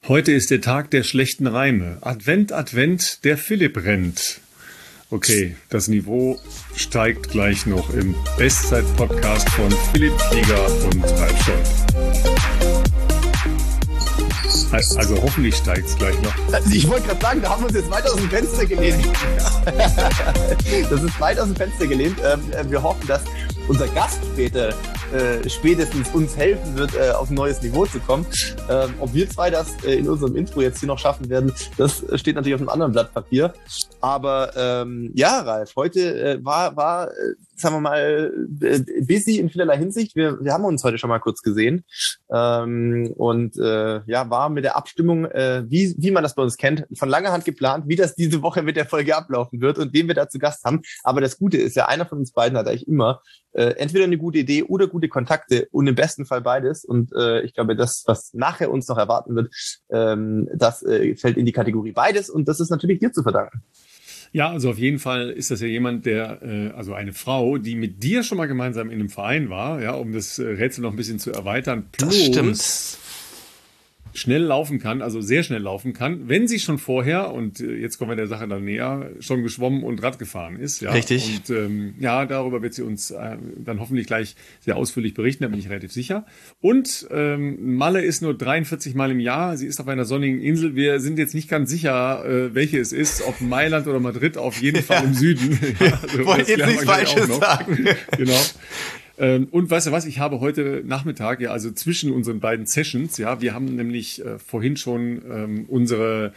Heute ist der Tag der schlechten Reime. Advent, Advent, der Philipp rennt. Okay, das Niveau steigt gleich noch im Bestzeit-Podcast von Philipp Flieger und Ralf Scholz. Also hoffentlich steigt es gleich noch. Ich wollte gerade sagen, da haben wir uns jetzt weit aus dem Fenster gelehnt. Das ist weit aus dem Fenster gelehnt. Wir hoffen, dass unser Gast spätestens uns helfen wird, auf ein neues Niveau zu kommen. Ob wir zwei das in unserem Intro jetzt hier noch schaffen werden, das steht natürlich auf einem anderen Blatt Papier. Aber ja, Ralf, heute war sagen wir mal, busy in vielerlei Hinsicht. Wir haben uns heute schon mal kurz gesehen und war mit der Abstimmung, wie man das bei uns kennt, von langer Hand geplant, wie das diese Woche mit der Folge ablaufen wird und wen wir da zu Gast haben. Aber das Gute ist ja, einer von uns beiden hat eigentlich immer entweder eine gute Idee oder gute Kontakte und im besten Fall beides. Und ich glaube, das, was nachher uns noch erwarten wird, das fällt in die Kategorie beides und das ist natürlich dir zu verdanken. Ja, also auf jeden Fall ist das ja jemand, der, also eine Frau, die mit dir schon mal gemeinsam in einem Verein war, ja, um das Rätsel noch ein bisschen zu erweitern, plus schnell laufen kann, also sehr schnell laufen kann, wenn sie schon vorher, und jetzt kommen wir der Sache dann näher, schon geschwommen und Rad gefahren ist. Ja. Richtig. Und darüber wird sie uns dann hoffentlich gleich sehr ausführlich berichten, da bin ich relativ sicher. Und Malle ist nur 43 Mal im Jahr, sie ist auf einer sonnigen Insel. Wir sind jetzt nicht ganz sicher, welche es ist, ob Mailand oder Madrid, auf jeden Fall im Süden. Ja, also, wollte jetzt nichts Falsches sagen. Genau. Und weißt du was, ich habe heute Nachmittag, ja, also zwischen unseren beiden Sessions, ja, wir haben nämlich vorhin schon unsere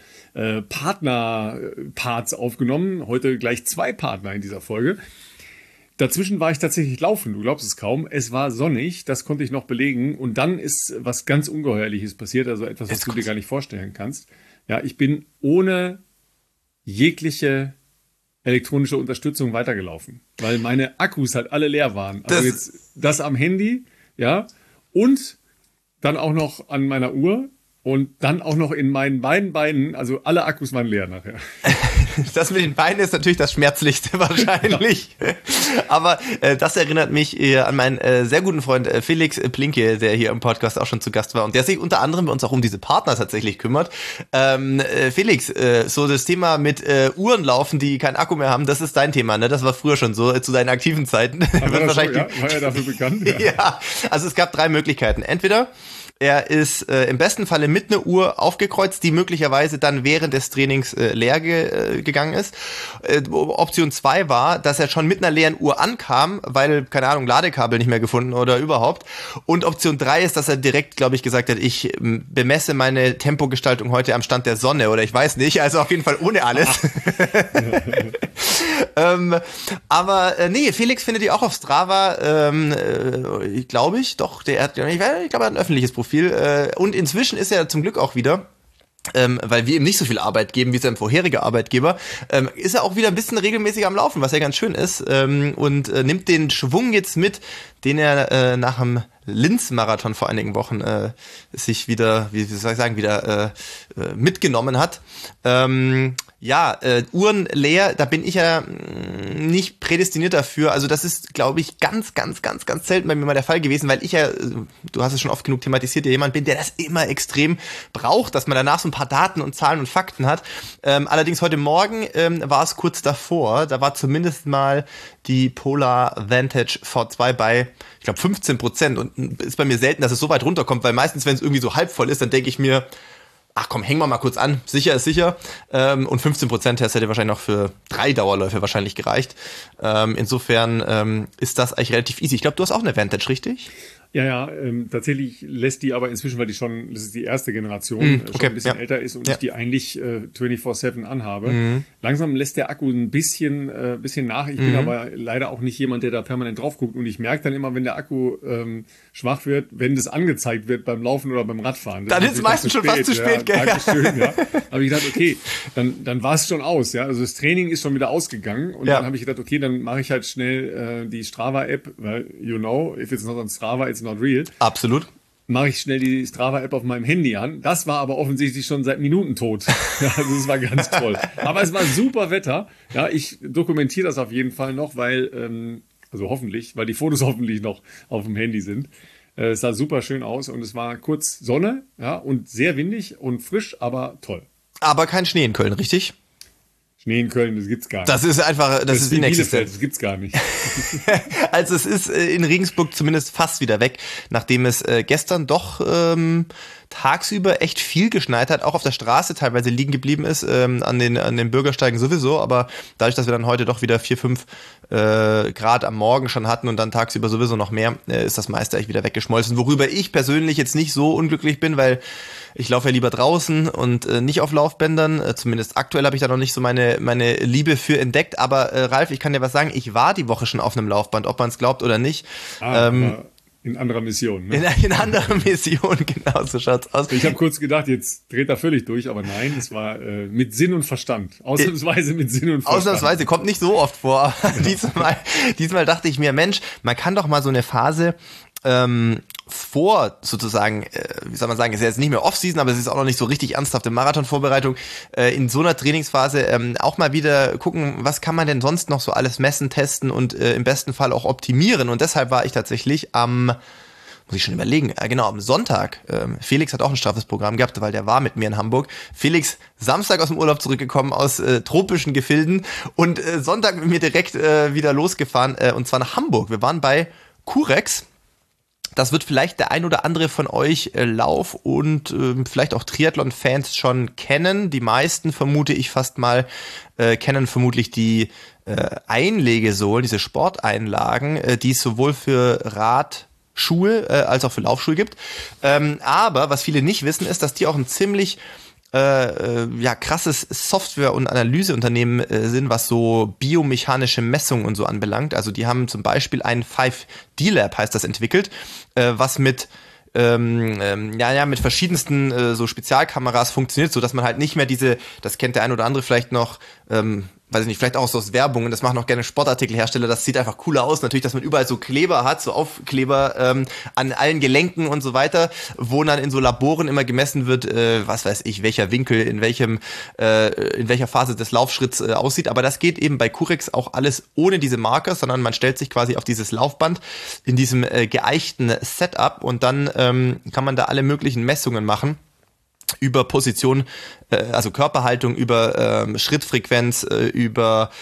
Partner-Parts aufgenommen, heute gleich 2 Partner in dieser Folge. Dazwischen war ich tatsächlich laufen, du glaubst es kaum. Es war sonnig, das konnte ich noch belegen. Und dann ist was ganz Ungeheuerliches passiert, also etwas, was du dir gar nicht vorstellen kannst. Ja, ich bin ohne jegliche elektronische Unterstützung weitergelaufen, weil meine Akkus halt alle leer waren. Also jetzt das am Handy, ja, und dann auch noch an meiner Uhr und dann auch noch in meinen beiden Beinen, also alle Akkus waren leer nachher. Das mit den Beinen ist natürlich das Schmerzlichste wahrscheinlich. Ja. Aber das erinnert mich an meinen sehr guten Freund Felix Plinke, der hier im Podcast auch schon zu Gast war und der sich unter anderem bei uns auch um diese Partner tatsächlich kümmert. Felix, so das Thema mit Uhren laufen, die keinen Akku mehr haben, das ist dein Thema, ne? Das war früher schon so, zu deinen aktiven Zeiten. War er dafür bekannt? Ja. Ja, also es gab 3 Möglichkeiten. Entweder er ist im besten Falle mit einer Uhr aufgekreuzt, die möglicherweise dann während des Trainings leer gegangen ist. Option 2 war, dass er schon mit einer leeren Uhr ankam, weil, keine Ahnung, Ladekabel nicht mehr gefunden oder überhaupt. Und Option 3 ist, dass er direkt, glaube ich, gesagt hat, ich bemesse meine Tempogestaltung heute am Stand der Sonne oder ich weiß nicht, also auf jeden Fall ohne alles. Aber nee, Felix findet ihr auch auf Strava, glaube ich, doch, ich glaube, er hat ein öffentliches Profil. Und inzwischen ist er zum Glück auch wieder, weil wir ihm nicht so viel Arbeit geben wie sein vorheriger Arbeitgeber, ist er auch wieder ein bisschen regelmäßiger am Laufen, was ja ganz schön ist, und nimmt den Schwung jetzt mit, den er nach dem Linz-Marathon vor einigen Wochen sich wieder, wie soll ich sagen, wieder mitgenommen hat. Uhren leer, da bin ich ja nicht prädestiniert dafür. Also das ist, glaube ich, ganz, ganz, ganz, ganz selten bei mir mal der Fall gewesen, weil ich ja, du hast es schon oft genug thematisiert, ja jemand bin, der das immer extrem braucht, dass man danach so ein paar Daten und Zahlen und Fakten hat. Allerdings heute Morgen war es kurz davor, da war zumindest mal die Polar Vantage V2 bei, ich glaube, 15% und ist bei mir selten, dass es so weit runterkommt, weil meistens, wenn es irgendwie so halb voll ist, dann denke ich mir, ach komm, hängen wir mal kurz an, sicher ist sicher. Und 15% Test hätte wahrscheinlich noch für 3 Dauerläufe wahrscheinlich gereicht. Insofern ist das eigentlich relativ easy. Ich glaube, du hast auch eine Vantage, richtig? Ja, tatsächlich lässt die aber inzwischen, weil das ist die erste Generation, schon ein bisschen älter ist und ich die eigentlich 24/7 anhabe. Langsam lässt der Akku ein bisschen nach. Ich bin aber leider auch nicht jemand, der da permanent drauf guckt und ich merke dann immer, wenn der Akku schwach wird, wenn das angezeigt wird beim Laufen oder beim Radfahren. Dann ist es meistens schon fast zu spät, gell? Dankeschön, ja. Habe ich gedacht, okay, dann war es schon aus, ja. Also das Training ist schon wieder ausgegangen und dann habe ich gedacht, okay, dann mache ich halt schnell die Strava-App, weil if it's not on Strava, it's not real. Absolut. Mache ich schnell die Strava-App auf meinem Handy an. Das war aber offensichtlich schon seit Minuten tot. Ja, also das war ganz toll. Aber es war super Wetter. Ja, ich dokumentiere das auf jeden Fall noch, weil, also hoffentlich, weil die Fotos hoffentlich noch auf dem Handy sind. Es sah super schön aus und es war kurz Sonne, ja, und sehr windig und frisch, aber toll. Aber kein Schnee in Köln, richtig? Schnee in Köln, das gibt's gar nicht. Das ist einfach, das ist inexistent. Das gibt's gar nicht. Also es ist in Regensburg zumindest fast wieder weg, nachdem es gestern doch tagsüber echt viel geschneit hat, auch auf der Straße teilweise liegen geblieben ist, an den Bürgersteigen sowieso, aber dadurch, dass wir dann heute doch wieder 4, 5 Grad am Morgen schon hatten und dann tagsüber sowieso noch mehr, ist das meiste echt wieder weggeschmolzen, worüber ich persönlich jetzt nicht so unglücklich bin, weil ich laufe ja lieber draußen und nicht auf Laufbändern, zumindest aktuell habe ich da noch nicht so meine Liebe für entdeckt, aber Ralf, ich kann dir was sagen, ich war die Woche schon auf einem Laufband, ob man es glaubt oder nicht. In anderer Mission, ne? In anderer Mission, genau, so schaut's aus. Ich habe kurz gedacht, jetzt dreht er völlig durch, aber nein, es war mit Sinn und Verstand. Ausnahmsweise mit Sinn und Verstand. Ausnahmsweise, kommt nicht so oft vor. diesmal dachte ich mir, Mensch, man kann doch mal so eine Phase vor sozusagen, wie soll man sagen, ist ja jetzt nicht mehr Off-Season, aber es ist auch noch nicht so richtig ernsthafte Marathonvorbereitung, in so einer Trainingsphase auch mal wieder gucken, was kann man denn sonst noch so alles messen, testen und im besten Fall auch optimieren. Und deshalb war ich tatsächlich muss ich schon überlegen, genau, am Sonntag, Felix hat auch ein straffes Programm gehabt, weil der war mit mir in Hamburg. Felix, Samstag aus dem Urlaub zurückgekommen, aus tropischen Gefilden und Sonntag mit mir direkt wieder losgefahren, und zwar nach Hamburg. Wir waren bei Curex. Das wird vielleicht der ein oder andere von euch Lauf- und vielleicht auch Triathlon-Fans schon kennen. Die meisten, vermute ich fast mal, kennen vermutlich die Einlegesohlen, diese Sporteinlagen, die es sowohl für Radschuhe als auch für Laufschuhe gibt. Aber was viele nicht wissen, ist, dass die auch ein ziemlich krasses Software- und Analyseunternehmen sind, was so biomechanische Messungen und so anbelangt. Also die haben zum Beispiel ein 5D-Lab, heißt das, entwickelt, was mit verschiedensten so Spezialkameras funktioniert, so dass man halt nicht mehr das kennt der ein oder andere vielleicht noch, weiß ich nicht, vielleicht auch so aus Werbungen, das machen auch gerne Sportartikelhersteller, das sieht einfach cooler aus, natürlich, dass man überall so Kleber hat, so Aufkleber an allen Gelenken und so weiter, wo dann in so Laboren immer gemessen wird, was weiß ich, welcher Winkel in welcher Phase des Laufschritts aussieht, aber das geht eben bei Curex auch alles ohne diese Marker, sondern man stellt sich quasi auf dieses Laufband in diesem geeichten Setup und dann kann man da alle möglichen Messungen machen über Position, also Körperhaltung, über Schrittfrequenz, über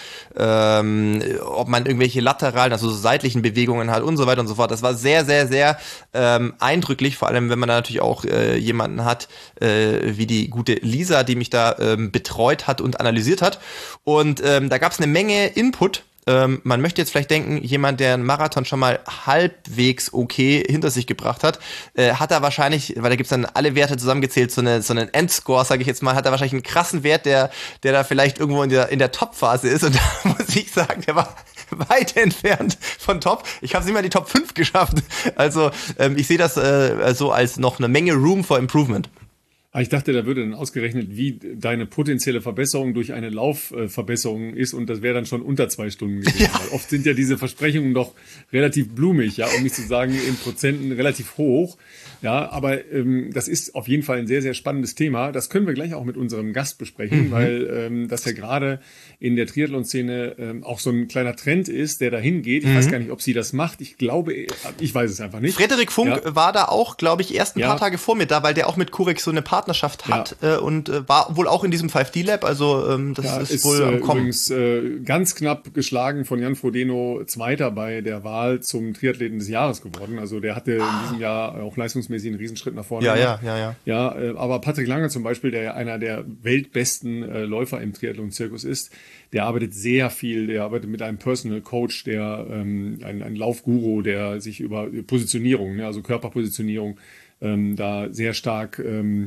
ob man irgendwelche lateralen, also so seitlichen Bewegungen hat und so weiter und so fort. Das war sehr, sehr, sehr eindrücklich, vor allem wenn man da natürlich auch jemanden hat, wie die gute Lisa, die mich da betreut hat und analysiert hat. Und da gab es eine Menge Input. Man möchte jetzt vielleicht denken, jemand, der einen Marathon schon mal halbwegs okay hinter sich gebracht hat, hat er wahrscheinlich, weil da gibt's dann alle Werte zusammengezählt, so einen Endscore, sage ich jetzt mal, hat er wahrscheinlich einen krassen Wert, der da vielleicht irgendwo in der Top-Phase ist. Und da muss ich sagen, der war weit entfernt von Top. Ich habe es nicht mal in die Top 5 geschafft. Also ich sehe das so als noch eine Menge Room for Improvement. Ich dachte, da würde dann ausgerechnet, wie deine potenzielle Verbesserung durch eine Laufverbesserung ist und das wäre dann schon unter 2 Stunden gewesen. Ja. Weil oft sind ja diese Versprechungen doch relativ blumig, ja, um nicht zu sagen in Prozenten relativ hoch. Ja, aber das ist auf jeden Fall ein sehr, sehr spannendes Thema. Das können wir gleich auch mit unserem Gast besprechen, weil das ja gerade in der Triathlon-Szene auch so ein kleiner Trend ist, der dahin geht. Ich weiß gar nicht, ob sie das macht. Ich glaube, ich weiß es einfach nicht. Frederik Funk war da auch, glaube ich, erst ein paar Tage vor mir da, weil der auch mit Curex so eine Partnerschaft hat und war wohl auch in diesem 5D-Lab. Also das ist wohl am Kommen. Übrigens ganz knapp geschlagen von Jan Frodeno, Zweiter bei der Wahl zum Triathleten des Jahres geworden. Also der hatte in diesem Jahr auch leistungsmäßig einen Riesenschritt nach vorne gemacht. Ja, aber Patrick Lange zum Beispiel, der ja einer der weltbesten Läufer im Triathlon-Zirkus ist, der arbeitet sehr viel, der arbeitet mit einem Personal Coach, der ein Laufguru, der sich über Positionierung, also Körperpositionierung, da sehr stark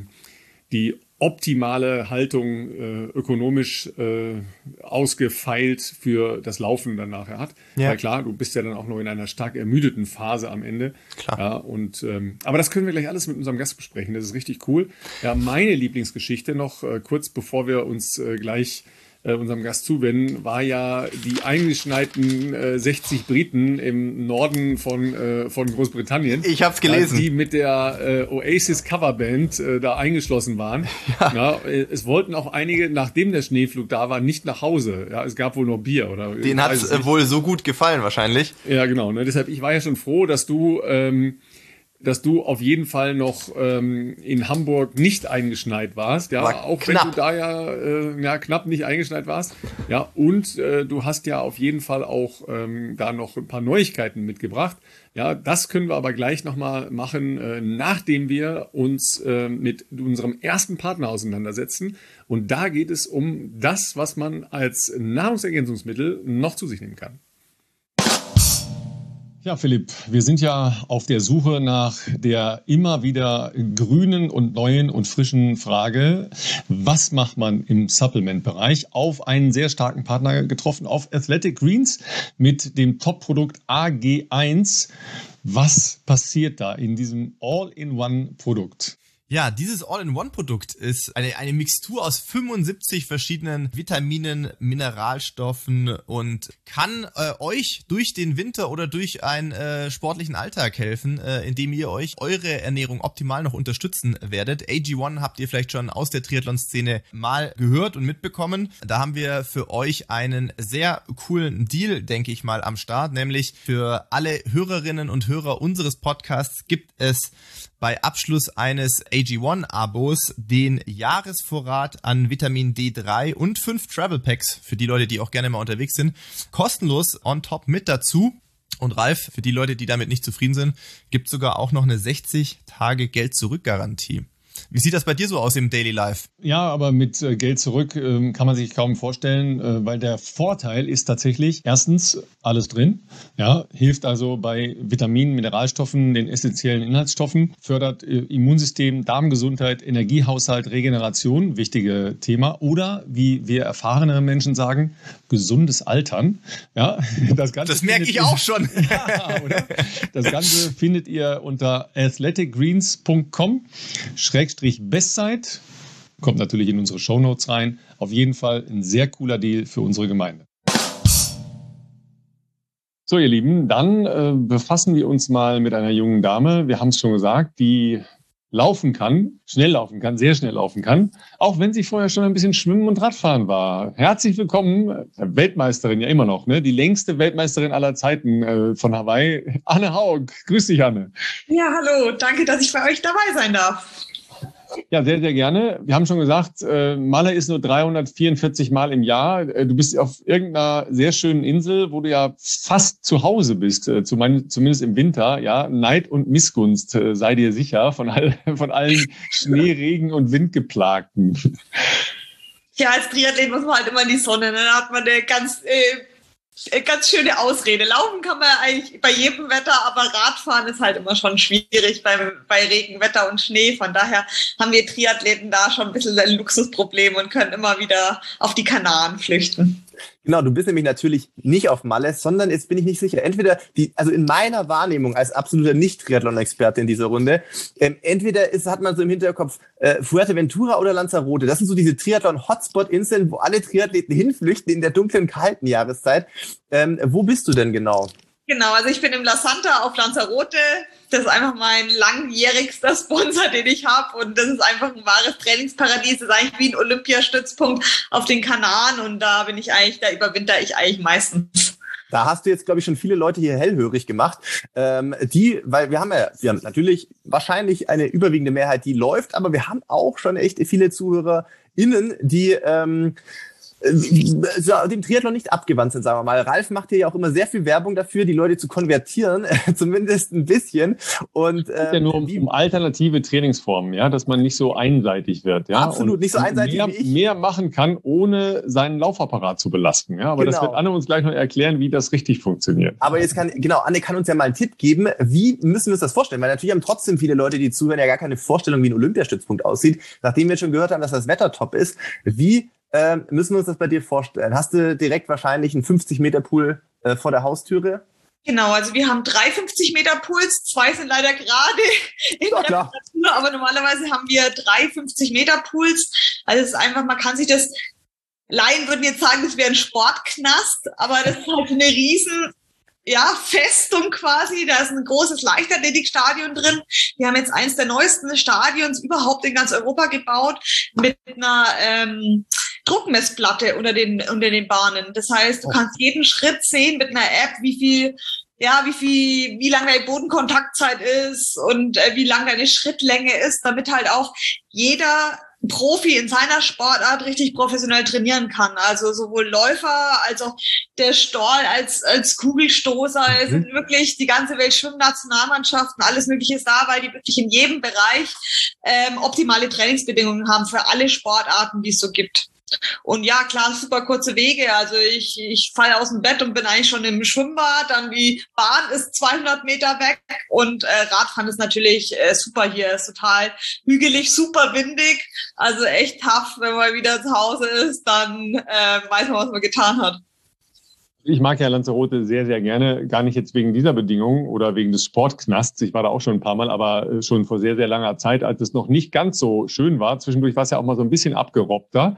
die optimale Haltung ökonomisch ausgefeilt für das Laufen dann nachher hat. Ja. Weil klar, du bist ja dann auch noch in einer stark ermüdeten Phase am Ende. Klar. Ja, und aber das können wir gleich alles mit unserem Gast besprechen. Das ist richtig cool. Ja, meine Lieblingsgeschichte noch kurz bevor wir uns gleich unserem Gast zuwenden, war ja die eingeschneiten 60 Briten im Norden von Großbritannien. Ich hab's gelesen. Die mit der Oasis Coverband da eingeschlossen waren. Ja. Ja, es wollten auch einige, nachdem der Schneeflug da war, nicht nach Hause. Ja, es gab wohl noch Bier. Oder denen hat's wohl so gut gefallen wahrscheinlich. Ja, genau. Ne? Deshalb, ich war ja schon froh, dass du dass du auf jeden Fall noch in Hamburg nicht eingeschneit warst. Ja, auch knapp. Wenn du da ja knapp nicht eingeschneit warst. Ja, und du hast ja auf jeden Fall auch da noch ein paar Neuigkeiten mitgebracht. Ja, das können wir aber gleich nochmal machen, nachdem wir uns mit unserem ersten Partner auseinandersetzen. Und da geht es um das, was man als Nahrungsergänzungsmittel noch zu sich nehmen kann. Ja, Philipp, wir sind ja auf der Suche nach der immer wieder grünen und neuen und frischen Frage, was macht man im Supplement-Bereich? Auf einen sehr starken Partner getroffen, auf Athletic Greens mit dem Top-Produkt AG1. Was passiert da in diesem All-in-One-Produkt? Ja, dieses All-in-One-Produkt ist eine Mixtur aus 75 verschiedenen Vitaminen, Mineralstoffen und kann euch durch den Winter oder durch einen sportlichen Alltag helfen, indem ihr euch eure Ernährung optimal noch unterstützen werdet. AG1 habt ihr vielleicht schon aus der Triathlon-Szene mal gehört und mitbekommen. Da haben wir für euch einen sehr coolen Deal, denke ich mal, am Start, nämlich für alle Hörerinnen und Hörer unseres Podcasts gibt es bei Abschluss eines AG1-Abos den Jahresvorrat an Vitamin D3 und 5 Travel Packs für die Leute, die auch gerne mal unterwegs sind, kostenlos on top mit dazu. Und Ralf, für die Leute, die damit nicht zufrieden sind, gibt sogar auch noch eine 60-Tage-Geld-Zurück-Garantie. Wie sieht das bei dir so aus im Daily Life? Ja, aber mit Geld zurück kann man sich kaum vorstellen, weil der Vorteil ist tatsächlich erstens alles drin. Ja, hilft also bei Vitaminen, Mineralstoffen, den essentiellen Inhaltsstoffen, fördert Immunsystem, Darmgesundheit, Energiehaushalt, Regeneration, wichtige Thema. Oder wie wir erfahrenere Menschen sagen, gesundes Altern. Ja, das merke ich auch schon. Ja, oder? Das Ganze findet ihr unter athleticgreens.com/Bestzeit. Kommt natürlich in unsere Shownotes rein. Auf jeden Fall ein sehr cooler Deal für unsere Gemeinde. So, ihr Lieben, dann befassen wir uns mal mit einer jungen Dame. Wir haben es schon gesagt, die laufen kann, schnell laufen kann, sehr schnell laufen kann, auch wenn sie vorher schon ein bisschen Schwimmen und Radfahren war. Herzlich willkommen, Weltmeisterin ja immer noch, ne? Die längste Weltmeisterin aller Zeiten von Hawaii, Anne Haug. Grüß dich, Anne. Ja, hallo, danke, dass ich bei euch dabei sein darf. Ja, sehr, sehr gerne. Wir haben schon gesagt, Malle ist nur 344 Mal im Jahr. Du bist auf irgendeiner sehr schönen Insel, wo du ja fast zu Hause bist, zumindest im Winter. Ja, Neid und Missgunst, sei dir sicher, von allen Schnee, Regen und Windgeplagten. Ja, als Triathlet muss man halt immer in die Sonne, dann hat man eine ganz schöne Ausrede. Laufen kann man eigentlich bei jedem Wetter, aber Radfahren ist halt immer schon schwierig bei Regenwetter und Schnee. Von daher haben wir Triathleten da schon ein bisschen ein Luxusproblem und können immer wieder auf die Kanaren flüchten. Genau, du bist nämlich natürlich nicht auf Malle, sondern jetzt bin ich nicht sicher. Entweder also in meiner Wahrnehmung als absoluter Nicht-Triathlon-Experte in dieser Runde, entweder hat man so im Hinterkopf Fuerteventura oder Lanzarote. Das sind so diese Triathlon-Hotspot-Inseln, wo alle Triathleten hinflüchten in der dunklen, kalten Jahreszeit. Wo bist du denn genau? Genau, also ich bin im La Santa auf Lanzarote. Das ist einfach mein langjährigster Sponsor, den ich habe. Und das ist einfach ein wahres Trainingsparadies. Das ist eigentlich wie ein Olympiastützpunkt auf den Kanaren. Und da überwinter ich eigentlich meistens. Da hast du jetzt, glaube ich, schon viele Leute hier hellhörig gemacht, weil wir haben natürlich wahrscheinlich eine überwiegende Mehrheit, die läuft, aber wir haben auch schon echt viele ZuhörerInnen, die dem Triathlon nicht abgewandt sind, sagen wir mal. Ralf macht hier ja auch immer sehr viel Werbung dafür, die Leute zu konvertieren, zumindest ein bisschen. Und es geht ja nur um alternative Trainingsformen, ja, dass man nicht so einseitig wird, ja. Absolut, nicht so einseitig wie ich. Mehr machen kann, ohne seinen Laufapparat zu belasten, ja. Aber genau. Das wird Anne uns gleich noch erklären, wie das richtig funktioniert. Aber jetzt Anne kann uns ja mal einen Tipp geben, wie müssen wir uns das vorstellen? Weil natürlich haben trotzdem viele Leute, die zuhören, ja gar keine Vorstellung, wie ein Olympiastützpunkt aussieht. Nachdem wir schon gehört haben, dass das Wetter top ist, wie müssen wir uns das bei dir vorstellen? Hast du direkt wahrscheinlich einen 50-Meter-Pool vor der Haustüre? Genau, also wir haben 3 50-Meter-Pools, 2 sind leider gerade in der Reparatur, aber normalerweise haben wir 3 50-Meter-Pools. Also es ist einfach, man kann sich das, Laien würden jetzt sagen, das wäre ein Sportknast, aber das ist halt eine riesen Festung quasi. Da ist ein großes Leichtathletikstadion drin. Wir haben jetzt eins der neuesten Stadions überhaupt in ganz Europa gebaut mit einer Druckmessplatte unter den Bahnen. Das heißt, du kannst jeden Schritt sehen mit einer App, wie viel wie lang deine Bodenkontaktzeit ist und wie lang deine Schrittlänge ist, damit halt auch jeder Profi in seiner Sportart richtig professionell trainieren kann. Also sowohl Läufer als auch der Storl als Kugelstoßer. Es sind wirklich die ganze Welt Schwimmnationalmannschaften, alles Mögliche ist da, weil die wirklich in jedem Bereich optimale Trainingsbedingungen haben für alle Sportarten, die es so gibt. Und ja, klar, super kurze Wege. Also ich falle aus dem Bett und bin eigentlich schon im Schwimmbad. Dann die Bahn ist 200 Meter weg und Radfahren ist natürlich super hier. Ist total hügelig, super windig. Also echt tough, wenn man wieder zu Hause ist, dann weiß man, was man getan hat. Ich mag ja Lanzarote sehr, sehr gerne. Gar nicht jetzt wegen dieser Bedingungen oder wegen des Sportknasts. Ich war da auch schon ein paar Mal, aber schon vor sehr, sehr langer Zeit, als es noch nicht ganz so schön war. Zwischendurch war es ja auch mal so ein bisschen abgerobbter.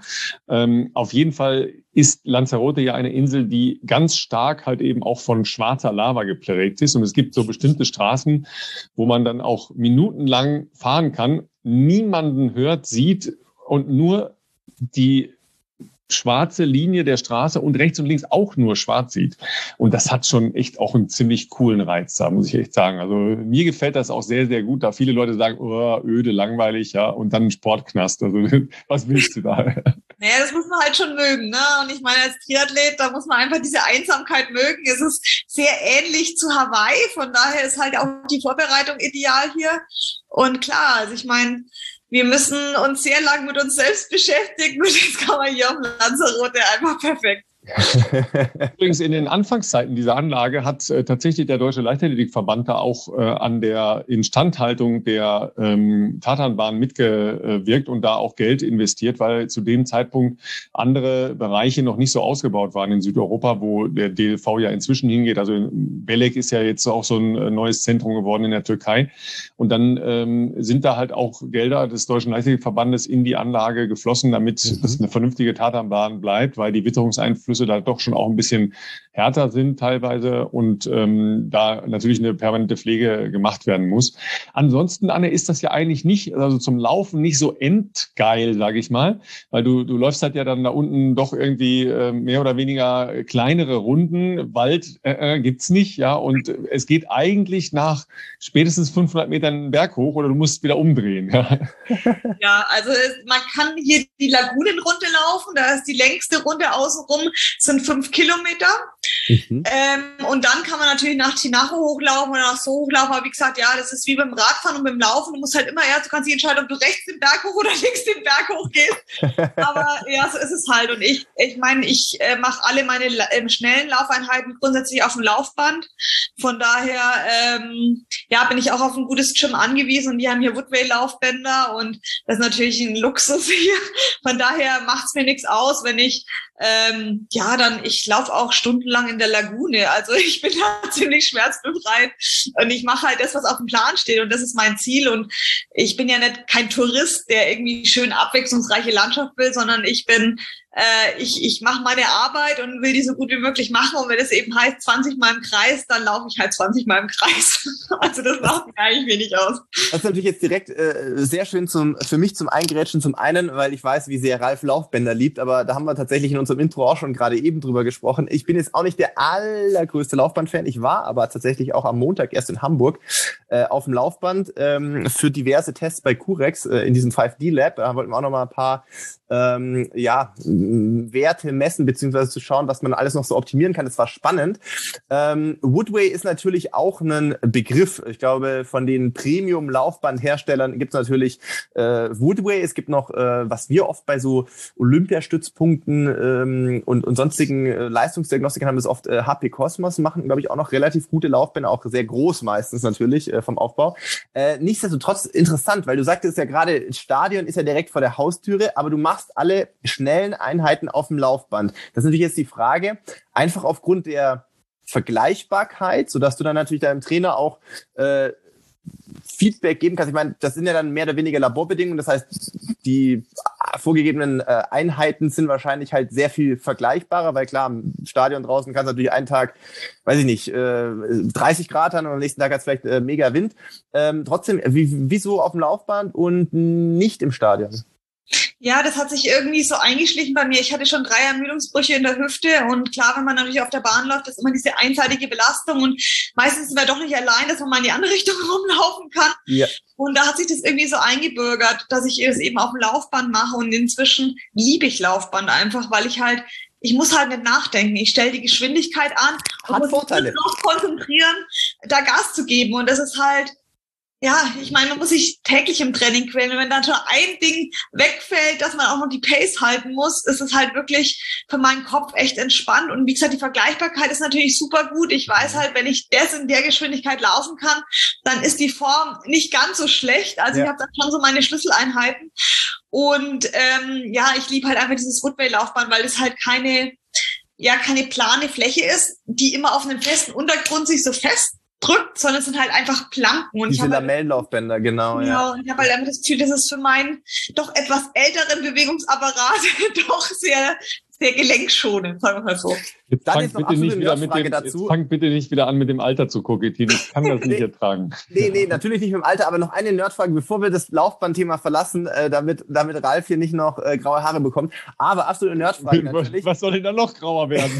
Auf jeden Fall ist Lanzarote ja eine Insel, die ganz stark halt eben auch von schwarzer Lava geprägt ist. Und es gibt so bestimmte Straßen, wo man dann auch minutenlang fahren kann, niemanden hört, sieht und nur die schwarze Linie der Straße und rechts und links auch nur schwarz sieht. Und das hat schon echt auch einen ziemlich coolen Reiz da, muss ich echt sagen. Also mir gefällt das auch sehr, sehr gut, da viele Leute sagen, oh, öde, langweilig, ja, und dann ein Sportknast. Also was willst du da? Naja, das muss man halt schon mögen, ne? Und ich meine, als Triathlet, da muss man einfach diese Einsamkeit mögen. Es ist sehr ähnlich zu Hawaii, von daher ist halt auch die Vorbereitung ideal hier. Und klar, also ich meine, wir müssen uns sehr lang mit uns selbst beschäftigen und das kann man hier auf Lanzarote einfach perfekt. Übrigens in den Anfangszeiten dieser Anlage hat tatsächlich der Deutsche Leichtathletikverband da auch an der Instandhaltung der Tatanbahn mitgewirkt und da auch Geld investiert, weil zu dem Zeitpunkt andere Bereiche noch nicht so ausgebaut waren in Südeuropa, wo der DLV ja inzwischen hingeht. Also Belek ist ja jetzt auch so ein neues Zentrum geworden in der Türkei. Und dann sind da halt auch Gelder des Deutschen Leichtathletikverbandes in die Anlage geflossen, damit das eine vernünftige Tatanbahn bleibt, weil die Witterungseinflüsse da doch schon auch ein bisschen härter sind teilweise und da natürlich eine permanente Pflege gemacht werden muss. Ansonsten, Anne, ist das ja eigentlich nicht, also zum Laufen nicht so endgeil, sage ich mal, weil du läufst halt ja dann da unten doch irgendwie mehr oder weniger kleinere Runden. Wald gibt's nicht, ja, und es geht eigentlich nach spätestens 500 Metern einen Berg hoch oder du musst wieder umdrehen. Ja, ja, also man kann hier die Lagunenrunde laufen, da ist die längste Runde außenrum, sind 5 Kilometer. Und dann kann man natürlich nach Tinajo hochlaufen oder nach So hochlaufen. Aber wie gesagt, ja, das ist wie beim Radfahren und beim Laufen. Du musst halt immer du kannst dich entscheiden, ob du rechts den Berg hoch oder links den Berg hoch gehst. Aber ja, so ist es halt. Und ich meine, ich mache alle meine schnellen Laufeinheiten grundsätzlich auf dem Laufband. Von daher, bin ich auch auf ein gutes Gym angewiesen. Und die haben hier Woodway-Laufbänder. Und das ist natürlich ein Luxus hier. Von daher macht es mir nichts aus, wenn ich ich laufe auch stundenlang in der Lagune. Also ich bin da ziemlich schmerzbefreit und ich mache halt das, was auf dem Plan steht und das ist mein Ziel. Und ich bin ja kein Tourist, der irgendwie schön abwechslungsreiche Landschaft will, sondern ich bin ich mache meine Arbeit und will die so gut wie möglich machen. Und wenn es eben heißt 20 Mal im Kreis, dann laufe ich halt 20 Mal im Kreis. Also das macht mir eigentlich wenig aus. Das ist natürlich jetzt direkt sehr schön für mich zum Eingrätschen. Zum einen, weil ich weiß, wie sehr Ralf Laufbänder liebt, aber da haben wir tatsächlich in unserem Intro auch schon gerade eben drüber gesprochen. Ich bin jetzt auch nicht der allergrößte Laufband-Fan. Ich war aber tatsächlich auch am Montag erst in Hamburg auf dem Laufband für diverse Tests bei Curex in diesem 5D-Lab. Da wollten wir auch noch mal ein paar Werte messen, beziehungsweise zu schauen, was man alles noch so optimieren kann. Das war spannend. Woodway ist natürlich auch ein Begriff. Ich glaube, von den Premium-Laufbandherstellern gibt es natürlich Woodway. Es gibt noch, was wir oft bei so Olympiastützpunkten und sonstigen Leistungsdiagnostikern haben, das oft HP Cosmos machen, glaube ich, auch noch relativ gute Laufbänder, auch sehr groß meistens natürlich vom Aufbau. Nichtsdestotrotz interessant, weil du sagtest ja gerade, Stadion ist ja direkt vor der Haustüre, aber du machst alle schnellen Einheiten auf dem Laufband. Das ist natürlich jetzt die Frage, einfach aufgrund der Vergleichbarkeit, sodass du dann natürlich deinem Trainer auch Feedback geben kannst. Ich meine, das sind ja dann mehr oder weniger Laborbedingungen, das heißt, die vorgegebenen Einheiten sind wahrscheinlich halt sehr viel vergleichbarer, weil klar, im Stadion draußen kannst du natürlich einen Tag, 30 Grad haben und am nächsten Tag hat es vielleicht mega Wind. Trotzdem, wieso auf dem Laufband und nicht im Stadion? Ja, das hat sich irgendwie so eingeschlichen bei mir. Ich hatte schon 3 Ermüdungsbrüche in der Hüfte und klar, wenn man natürlich auf der Bahn läuft, ist immer diese einseitige Belastung und meistens ist man doch nicht allein, dass man mal in die andere Richtung rumlaufen kann. Ja. Und da hat sich das irgendwie so eingebürgert, dass ich es eben auf dem Laufband mache und inzwischen liebe ich Laufband einfach, weil ich muss halt nicht nachdenken. Ich stelle die Geschwindigkeit an und muss mich darauf konzentrieren, da Gas zu geben und das ist halt, ja, ich meine, man muss sich täglich im Training quälen. Und wenn dann schon ein Ding wegfällt, dass man auch noch die Pace halten muss, ist es halt wirklich für meinen Kopf echt entspannt. Und wie gesagt, die Vergleichbarkeit ist natürlich super gut. Ich weiß halt, wenn ich das in der Geschwindigkeit laufen kann, dann ist die Form nicht ganz so schlecht. Also ich habe dann schon so meine Schlüsseleinheiten. Und ich liebe halt einfach dieses Woodway-Laufband, weil es halt keine plane Fläche ist, die immer auf einem festen Untergrund sich so fest drückt, sondern es sind halt einfach Planken. Und diese Lamellenlaufbänder, genau. Ja, und ich habe halt einfach das Gefühl, dass es für meinen doch etwas älteren Bewegungsapparat doch sehr, sehr gelenkschonend, sagen wir mal so. Jetzt fangt bitte nicht wieder an, mit dem Alter zu kokettieren. Ich kann das nicht ertragen. Nee, natürlich nicht mit dem Alter, aber noch eine Nerdfrage, bevor wir das Laufbandthema verlassen, damit Ralf hier nicht noch graue Haare bekommt. Aber absolute Nerdfrage natürlich. Was soll denn da noch grauer werden?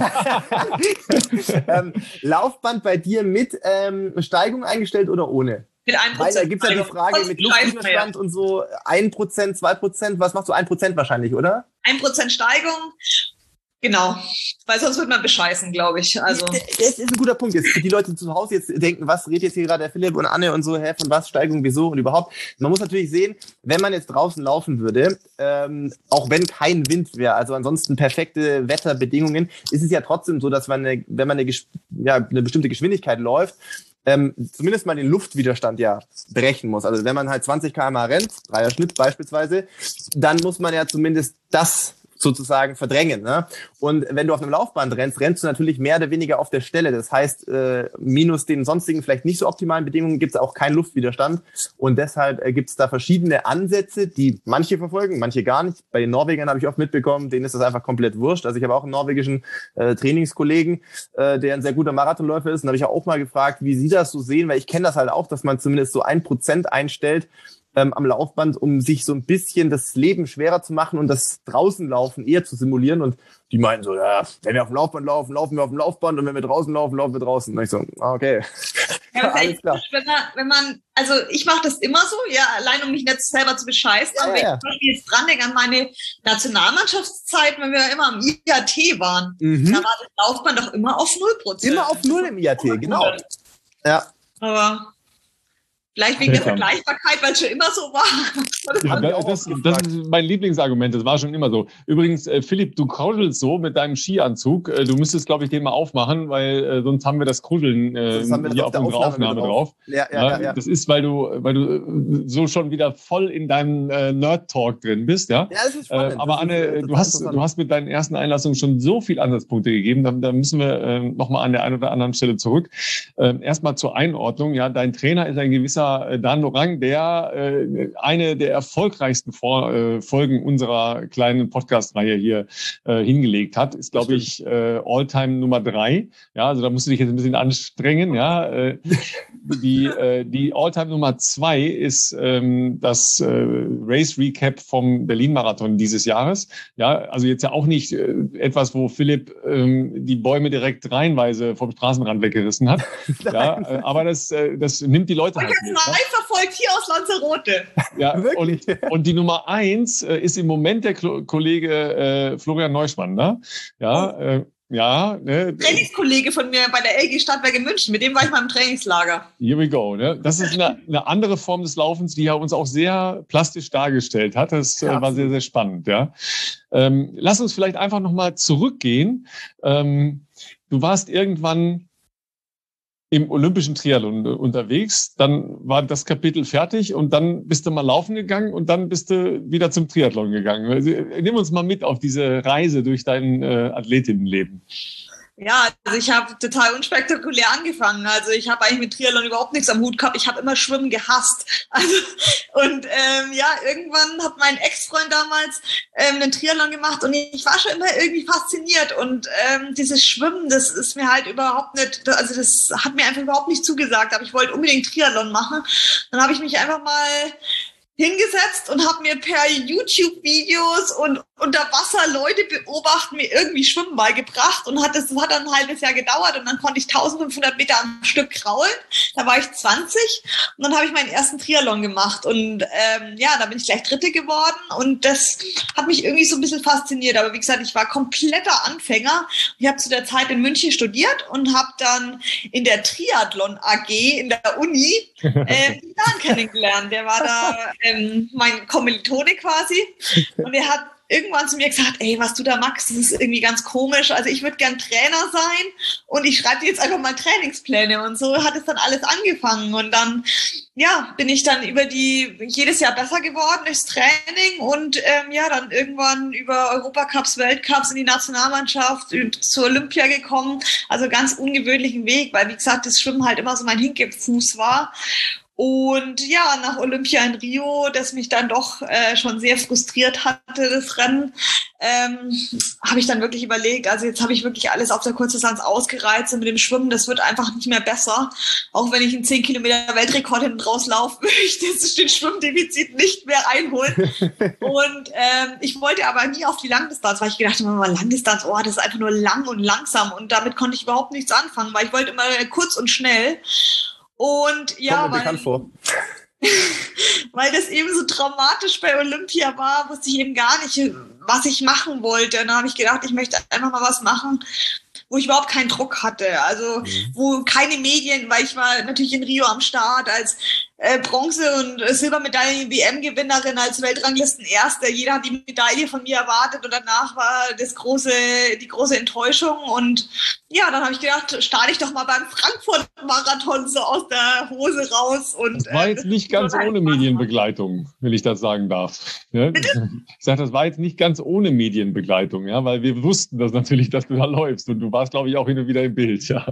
Laufband bei dir mit Steigung eingestellt oder ohne? Mit 1%. Weil da gibt's ja die Frage mit Luftwiderstand und so 1%, 2%. Was machst du? 1% wahrscheinlich, oder? 1% Steigung. Genau, weil sonst wird man bescheißen, glaube ich. Also das ist ein guter Punkt. Jetzt für die Leute zu Hause jetzt denken, was redet jetzt hier gerade der Philipp und Anne und so, von was, Steigung, wieso und überhaupt. Man muss natürlich sehen, wenn man jetzt draußen laufen würde, auch wenn kein Wind wäre, also ansonsten perfekte Wetterbedingungen, ist es ja trotzdem so, dass man, wenn man eine bestimmte Geschwindigkeit läuft, zumindest mal den Luftwiderstand ja brechen muss. Also wenn man halt 20 km/h rennt, 3er Schnitt beispielsweise, dann muss man ja zumindest das sozusagen verdrängen. Ne? Und wenn du auf einem Laufband rennst du natürlich mehr oder weniger auf der Stelle. Das heißt, minus den sonstigen, vielleicht nicht so optimalen Bedingungen gibt es auch keinen Luftwiderstand. Und deshalb gibt es da verschiedene Ansätze, die manche verfolgen, manche gar nicht. Bei den Norwegern habe ich oft mitbekommen, denen ist das einfach komplett wurscht. Also ich habe auch einen norwegischen Trainingskollegen, der ein sehr guter Marathonläufer ist. Und da habe ich auch mal gefragt, wie sie das so sehen, weil ich kenne das halt auch, dass man zumindest so 1% einstellt am Laufband, um sich so ein bisschen das Leben schwerer zu machen und das Draußenlaufen eher zu simulieren. Und die meinen so, ja, wenn wir auf dem Laufband laufen, laufen wir auf dem Laufband und wenn wir draußen laufen, laufen wir draußen. Und ich so, okay. Ja, alles klar. Wenn man, also ich mache das immer so, ja, allein um mich nicht selber zu bescheißen, aber wenn ich zum Beispiel jetzt dran denke an meine Nationalmannschaftszeiten, wenn wir immer am IAT waren, da war das Laufband doch immer auf 0%. Immer auf 0 im IAT, genau. Ja. Aber vielleicht wegen der Vergleichbarkeit, weil es schon immer so war. Ja, das ist mein Lieblingsargument, das war schon immer so. Übrigens, Philipp, du kruschelst so mit deinem Skianzug. Du müsstest, glaube ich, den mal aufmachen, weil sonst haben wir das Kruscheln hier auf unserer Aufnahme drauf. Ja. Das ist, weil du so schon wieder voll in deinem Nerd-Talk drin bist. Ja, das ist spannend. Aber Anne, du hast mit deinen ersten Einlassungen schon so viele Ansatzpunkte gegeben. Da müssen wir nochmal an der einen oder anderen Stelle zurück. Erstmal zur Einordnung. Ja, dein Trainer ist ein gewisser Dan Lorang, der eine der erfolgreichsten Folgen unserer kleinen Podcast-Reihe hier hingelegt hat, ist, glaube ich, Alltime Nummer 3. Ja, also da musst du dich jetzt ein bisschen anstrengen. Ja, die Alltime Nummer 2 ist das Race Recap vom Berlin-Marathon dieses Jahres. Ja, also jetzt ja auch nicht etwas, wo Philipp die Bäume direkt reihenweise vom Straßenrand weggerissen hat. Ja, aber das nimmt die Leute halt mit. Live verfolgt hier aus Lanzarote. Ja, und die Nummer 1 ist im Moment der Kollege Florian Neuschmann, ne? Ja, ne? Trainingskollege von mir bei der LG Stadtwerke München, mit dem war ich mal im Trainingslager. Here we go, ne? Das ist eine andere Form des Laufens, die er uns auch sehr plastisch dargestellt hat. Das war sehr, sehr spannend, ja. Lass uns vielleicht einfach nochmal zurückgehen. Du warst irgendwann im olympischen Triathlon unterwegs, dann war das Kapitel fertig und dann bist du mal laufen gegangen und dann bist du wieder zum Triathlon gegangen. Nimm uns mal mit auf diese Reise durch dein Athletinnenleben. Ja, also ich habe total unspektakulär angefangen. Also ich habe eigentlich mit Triathlon überhaupt nichts am Hut gehabt. Ich habe immer Schwimmen gehasst. Irgendwann hat mein Ex-Freund damals einen Triathlon gemacht und ich war schon immer irgendwie fasziniert. Und dieses Schwimmen, das ist mir halt überhaupt nicht, also das hat mir einfach überhaupt nicht zugesagt. Aber ich wollte unbedingt Triathlon machen. Dann habe ich mich einfach mal hingesetzt und habe mir per YouTube-Videos und unter Wasser Leute beobachten, mir irgendwie Schwimmen beigebracht und das hat dann ein halbes Jahr gedauert und dann konnte ich 1500 Meter am Stück kraulen. Da war ich 20 und dann habe ich meinen ersten Triathlon gemacht und da bin ich gleich Dritte geworden und das hat mich irgendwie so ein bisschen fasziniert. Aber wie gesagt, ich war kompletter Anfänger. Ich habe zu der Zeit in München studiert und habe dann in der Triathlon AG in der Uni Dan kennengelernt. Der war da mein Kommilitone quasi und er hat irgendwann zu mir gesagt, ey, was du da machst, das ist irgendwie ganz komisch. Also ich würde gern Trainer sein und ich schreibe dir jetzt einfach mal Trainingspläne und so hat es dann alles angefangen und dann bin ich dann jedes Jahr besser geworden durchs Training und dann irgendwann über Europacups, Weltcups in die Nationalmannschaft zur Olympia gekommen. Also ganz ungewöhnlichen Weg, weil wie gesagt, das Schwimmen halt immer so mein Hinkefuß war. Und nach Olympia in Rio, das mich dann doch schon sehr frustriert hatte, das Rennen, habe ich dann wirklich überlegt, also jetzt habe ich wirklich alles auf der Kurzdistanz ausgereizt und mit dem Schwimmen, das wird einfach nicht mehr besser. Auch wenn ich einen 10 Kilometer Weltrekord hinten raus laufen möchte, das den Schwimmdefizit nicht mehr einholen. Und ich wollte aber nie auf die Langdistanz, weil ich gedacht habe, Langdistanz, das ist einfach nur lang und langsam und damit konnte ich überhaupt nichts anfangen, weil ich wollte immer kurz und schnell. Und Kommt mir bekannt vor. Weil das eben so traumatisch bei Olympia war, wusste ich eben gar nicht, was ich machen wollte. Und dann habe ich gedacht, ich möchte einfach mal was machen, wo ich überhaupt keinen Druck hatte. Also wo keine Medien, weil ich war natürlich in Rio am Start als Bronze- und Silbermedaillen-WM-Gewinnerin, als Weltranglisten-Erster. Jeder hat die Medaille von mir erwartet und danach war die große Enttäuschung. Und dann habe ich gedacht, starte ich doch mal beim Frankfurt-Marathon so aus der Hose raus. Und, das war jetzt nicht ganz ohne Medienbegleitung, wenn ich das sagen darf. Ja? Bitte? Ich sage, das war jetzt nicht ganz ohne Medienbegleitung, ja, weil wir wussten das natürlich, dass du da läufst und du warst, glaube ich, auch hin und wieder im Bild. Ja.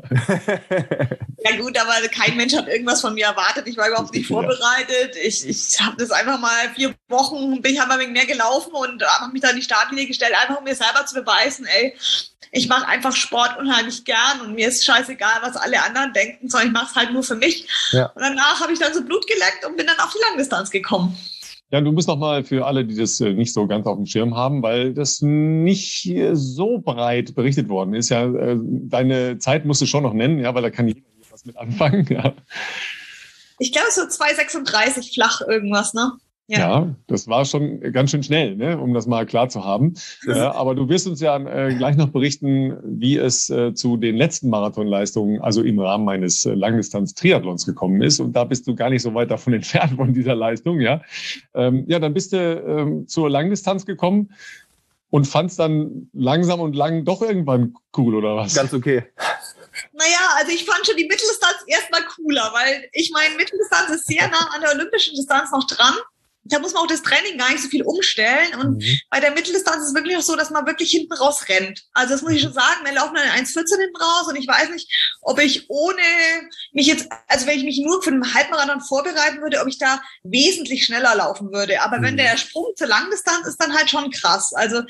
Ja gut, aber kein Mensch hat irgendwas von mir erwartet. Ich war überhaupt nicht vorbereitet. Ich habe das einfach mal 4 Wochen, bin ich halt mal wegen mehr gelaufen und habe mich da in die Startlinie gestellt, einfach um mir selber zu beweisen, ey, ich mache einfach Sport unheimlich gern und mir ist scheißegal, was alle anderen denken, sondern ich mache es halt nur für mich. Ja. Und danach habe ich dann so Blut geleckt und bin dann auf die Langdistanz gekommen. Ja, du musst noch mal für alle, die das nicht so ganz auf dem Schirm haben, weil das nicht so breit berichtet worden ist. Ja, deine Zeit musst du schon noch nennen, ja, weil da kann jeder was mit anfangen. Ja. Ich glaube, so 2,36 flach irgendwas, ne? Ja, das war schon ganz schön schnell, ne, um das mal klar zu haben. Aber du wirst uns ja gleich noch berichten, wie es zu den letzten Marathonleistungen, also im Rahmen meines Langdistanz-Triathlons gekommen ist. Und da bist du gar nicht so weit davon entfernt von dieser Leistung, ja. Dann bist du zur Langdistanz gekommen und fandst dann langsam und lang doch irgendwann cool, oder was? Ganz okay. Naja, also ich fand schon die Mitteldistanz erstmal cooler, weil ich meine, Mitteldistanz ist sehr nah an der olympischen Distanz noch dran. Da muss man auch das Training gar nicht so viel umstellen. Und bei der Mitteldistanz ist es wirklich auch so, dass man wirklich hinten raus rennt. Also das muss ich schon sagen, wir laufen dann 1,14 hinten raus und ich weiß nicht, ob ich ohne mich jetzt, also wenn ich mich nur für einen Halbmarathon vorbereiten würde, ob ich da wesentlich schneller laufen würde. Aber wenn der Sprung zur Langdistanz ist, dann halt schon krass. Also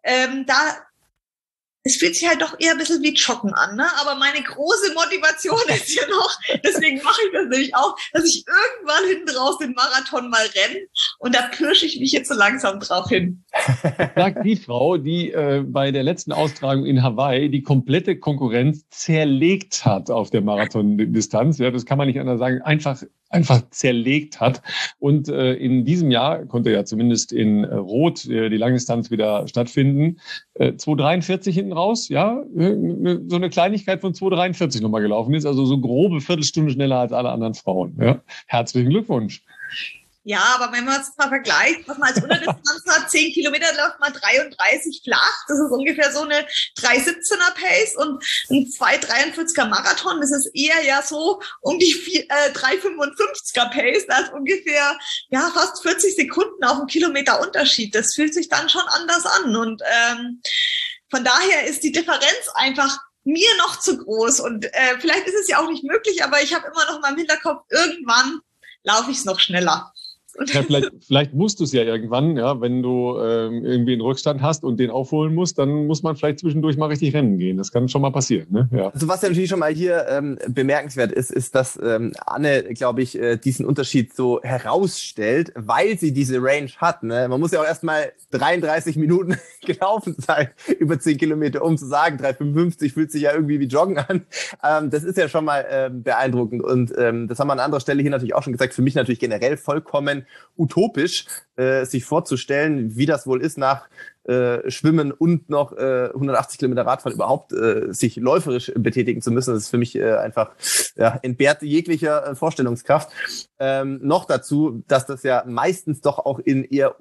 es fühlt sich halt doch eher ein bisschen wie Joggen an, ne? Aber meine große Motivation ist ja noch, deswegen mache ich das nämlich auch, dass ich irgendwann hinten raus den Marathon mal renne und da pirsche ich mich jetzt so langsam drauf hin. Sagt die Frau, die bei der letzten Austragung in Hawaii die komplette Konkurrenz zerlegt hat auf der Marathondistanz. Ja, das kann man nicht anders sagen. Einfach zerlegt hat. Und in diesem Jahr konnte ja zumindest in Rot die Langdistanz wieder stattfinden. 2,43 hinten raus, ja, so eine Kleinigkeit von 2,43 nochmal gelaufen ist, also so grobe Viertelstunde schneller als alle anderen Frauen. Ja. Herzlichen Glückwunsch. Ja, aber wenn man es mal vergleicht, was man als Unterdistanz hat, 10 Kilometer läuft man 33 flach, das ist ungefähr so eine 3,17er Pace und ein 2,43er Marathon, das ist eher ja so um die 3,55er Pace, da ist ungefähr fast 40 Sekunden auf einen Kilometer Unterschied. Das fühlt sich dann schon anders an und von daher ist die Differenz einfach mir noch zu groß und vielleicht ist es ja auch nicht möglich, aber ich habe immer noch in meinem Hinterkopf, irgendwann laufe ich es noch schneller. Ja, vielleicht musst du es ja irgendwann, ja, wenn du irgendwie einen Rückstand hast und den aufholen musst, dann muss man vielleicht zwischendurch mal richtig rennen gehen. Das kann schon mal passieren. Ne? Ja. Also was ja natürlich schon mal hier bemerkenswert ist, dass Anne, glaube ich, diesen Unterschied so herausstellt, weil sie diese Range hat. Ne? Man muss ja auch erstmal 33 Minuten gelaufen sein, über 10 Kilometer, um zu sagen, 3,55 fühlt sich ja irgendwie wie Joggen an. Das ist ja schon mal beeindruckend. Und das haben wir an anderer Stelle hier natürlich auch schon gesagt, für mich natürlich generell vollkommen utopisch, sich vorzustellen, wie das wohl ist, nach Schwimmen und noch 180 Kilometer Radfahren überhaupt sich läuferisch betätigen zu müssen. Das ist für mich einfach entbehrt jeglicher Vorstellungskraft. Noch dazu, dass das ja meistens doch auch in eher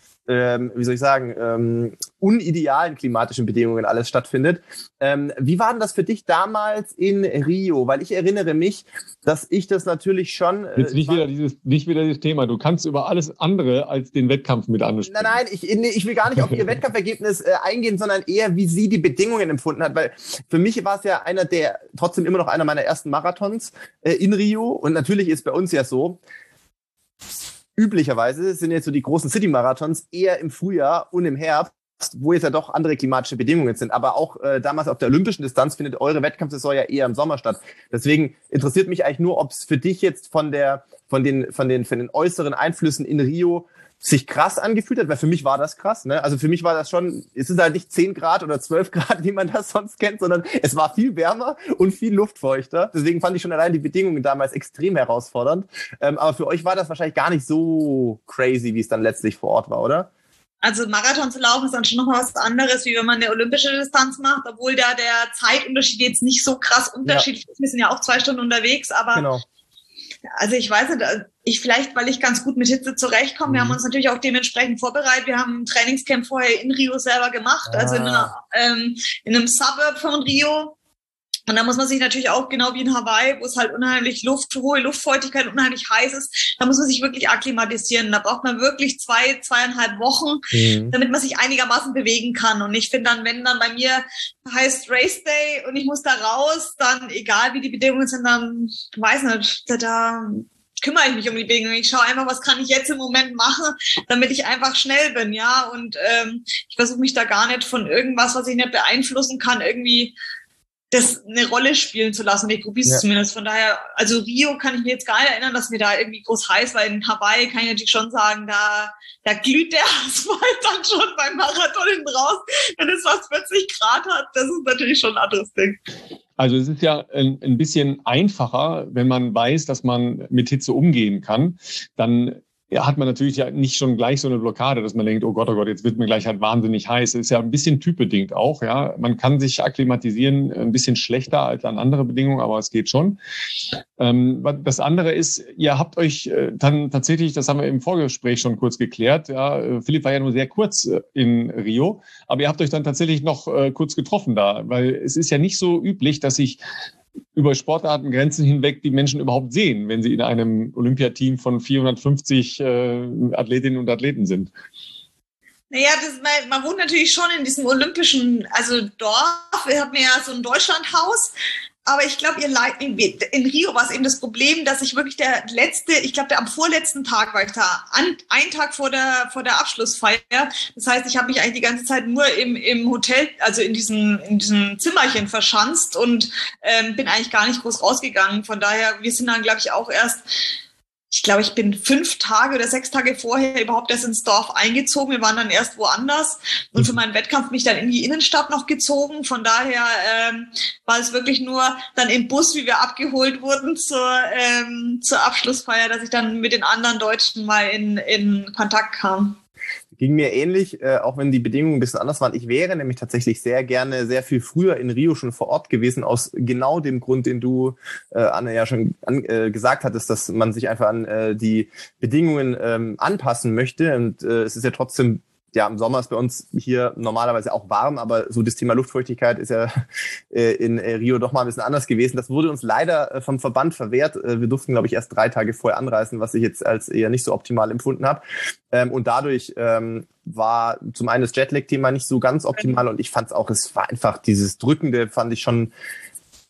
unidealen klimatischen Bedingungen alles stattfindet. Wie war denn das für dich damals in Rio? Weil ich erinnere mich, dass ich das natürlich schon... Jetzt nicht wieder dieses Thema. Du kannst über alles andere als den Wettkampf mit ansprechen. Nein, ich will gar nicht auf ihr Wettkampfergebnis eingehen, sondern eher, wie sie die Bedingungen empfunden hat. Weil für mich war es ja trotzdem immer noch einer meiner ersten Marathons in Rio. Und natürlich ist bei uns ja so, üblicherweise sind jetzt so die großen City-Marathons eher im Frühjahr und im Herbst, wo jetzt ja doch andere klimatische Bedingungen sind. Aber auch damals auf der olympischen Distanz findet eure Wettkampfsaison ja eher im Sommer statt. Deswegen interessiert mich eigentlich nur, ob es für dich jetzt von den äußeren Einflüssen in Rio sich krass angefühlt hat, weil für mich war das krass. Ne? Also für mich war das schon, es ist halt nicht 10 Grad oder 12 Grad, wie man das sonst kennt, sondern es war viel wärmer und viel luftfeuchter. Deswegen fand ich schon allein die Bedingungen damals extrem herausfordernd. Aber für euch war das wahrscheinlich gar nicht so crazy, wie es dann letztlich vor Ort war, oder? Also Marathon zu laufen ist dann schon noch was anderes, wie wenn man eine olympische Distanz macht, obwohl da der Zeitunterschied jetzt nicht so krass unterschiedlich ist. Wir sind ja auch 2 Stunden unterwegs, aber genau. Also ich weiß nicht, vielleicht, weil ich ganz gut mit Hitze zurechtkomme. Wir haben uns natürlich auch dementsprechend vorbereitet. Wir haben ein Trainingscamp vorher in Rio selber gemacht, also in einem Suburb von Rio. Und da muss man sich natürlich auch, genau wie in Hawaii, wo es halt unheimlich hohe Luftfeuchtigkeit, unheimlich heiß ist, da muss man sich wirklich akklimatisieren. Da braucht man wirklich 2,5 Wochen, damit man sich einigermaßen bewegen kann. Und ich finde dann, wenn dann bei mir heißt Race Day und ich muss da raus, dann egal wie die Bedingungen sind, dann weiß nicht, da kümmere ich mich um die Bedingungen. Ich schaue einfach, was kann ich jetzt im Moment machen, damit ich einfach schnell bin, ja. Und ich versuche mich da gar nicht von irgendwas, was ich nicht beeinflussen kann, irgendwie das eine Rolle spielen zu lassen. Ich probiere es zumindest. Von daher, also Rio kann ich mir jetzt gar nicht erinnern, dass mir da irgendwie groß heiß war. In Hawaii kann ich natürlich schon sagen, da glüht der Asphalt dann schon beim Marathon hinten raus. Wenn es fast 40 Grad hat, das ist natürlich schon ein anderes Ding. Also es ist ja ein bisschen einfacher, wenn man weiß, dass man mit Hitze umgehen kann. Dann hat man natürlich ja nicht schon gleich so eine Blockade, dass man denkt, oh Gott, jetzt wird mir gleich halt wahnsinnig heiß. Das ist ja ein bisschen typbedingt auch, ja. Man kann sich akklimatisieren, ein bisschen schlechter als an andere Bedingungen, aber es geht schon. Das andere ist, ihr habt euch dann tatsächlich, das haben wir im Vorgespräch schon kurz geklärt, ja, Philipp war ja nur sehr kurz in Rio, aber ihr habt euch dann tatsächlich noch kurz getroffen da, weil es ist ja nicht so üblich, dass sich über Sportartengrenzen hinweg die Menschen überhaupt sehen, wenn sie in einem Olympiateam von 450 Athletinnen und Athleten sind. Naja, man wohnt natürlich schon in diesem olympischen, Dorf. Wir haben ja so ein Deutschlandhaus. Aber ich glaube, in Rio war es eben das Problem, dass ich wirklich am vorletzten Tag war ich da, einen Tag vor der Abschlussfeier. Das heißt, ich habe mich eigentlich die ganze Zeit nur im Hotel, also in diesem Zimmerchen verschanzt und bin eigentlich gar nicht groß rausgegangen. Von daher, wir sind dann, glaube ich, auch erst, ich bin 5 Tage oder 6 Tage vorher überhaupt erst ins Dorf eingezogen. Wir waren dann erst woanders und für meinen Wettkampf bin ich dann in die Innenstadt noch gezogen. Von daher war es wirklich nur dann im Bus, wie wir abgeholt wurden zur Abschlussfeier, dass ich dann mit den anderen Deutschen mal in Kontakt kam. Ging mir ähnlich, auch wenn die Bedingungen ein bisschen anders waren. Ich wäre nämlich tatsächlich sehr gerne sehr viel früher in Rio schon vor Ort gewesen, aus genau dem Grund, den du, Anne, ja schon gesagt hattest, dass man sich einfach an die Bedingungen anpassen möchte. Und es ist ja trotzdem, ja, im Sommer ist bei uns hier normalerweise auch warm, aber so das Thema Luftfeuchtigkeit ist ja in Rio doch mal ein bisschen anders gewesen. Das wurde uns leider vom Verband verwehrt. Wir durften, glaube ich, erst 3 Tage vorher anreisen, was ich jetzt als eher nicht so optimal empfunden habe. Und dadurch war zum einen das Jetlag-Thema nicht so ganz optimal und ich fand es auch, es war einfach dieses Drückende, fand ich schon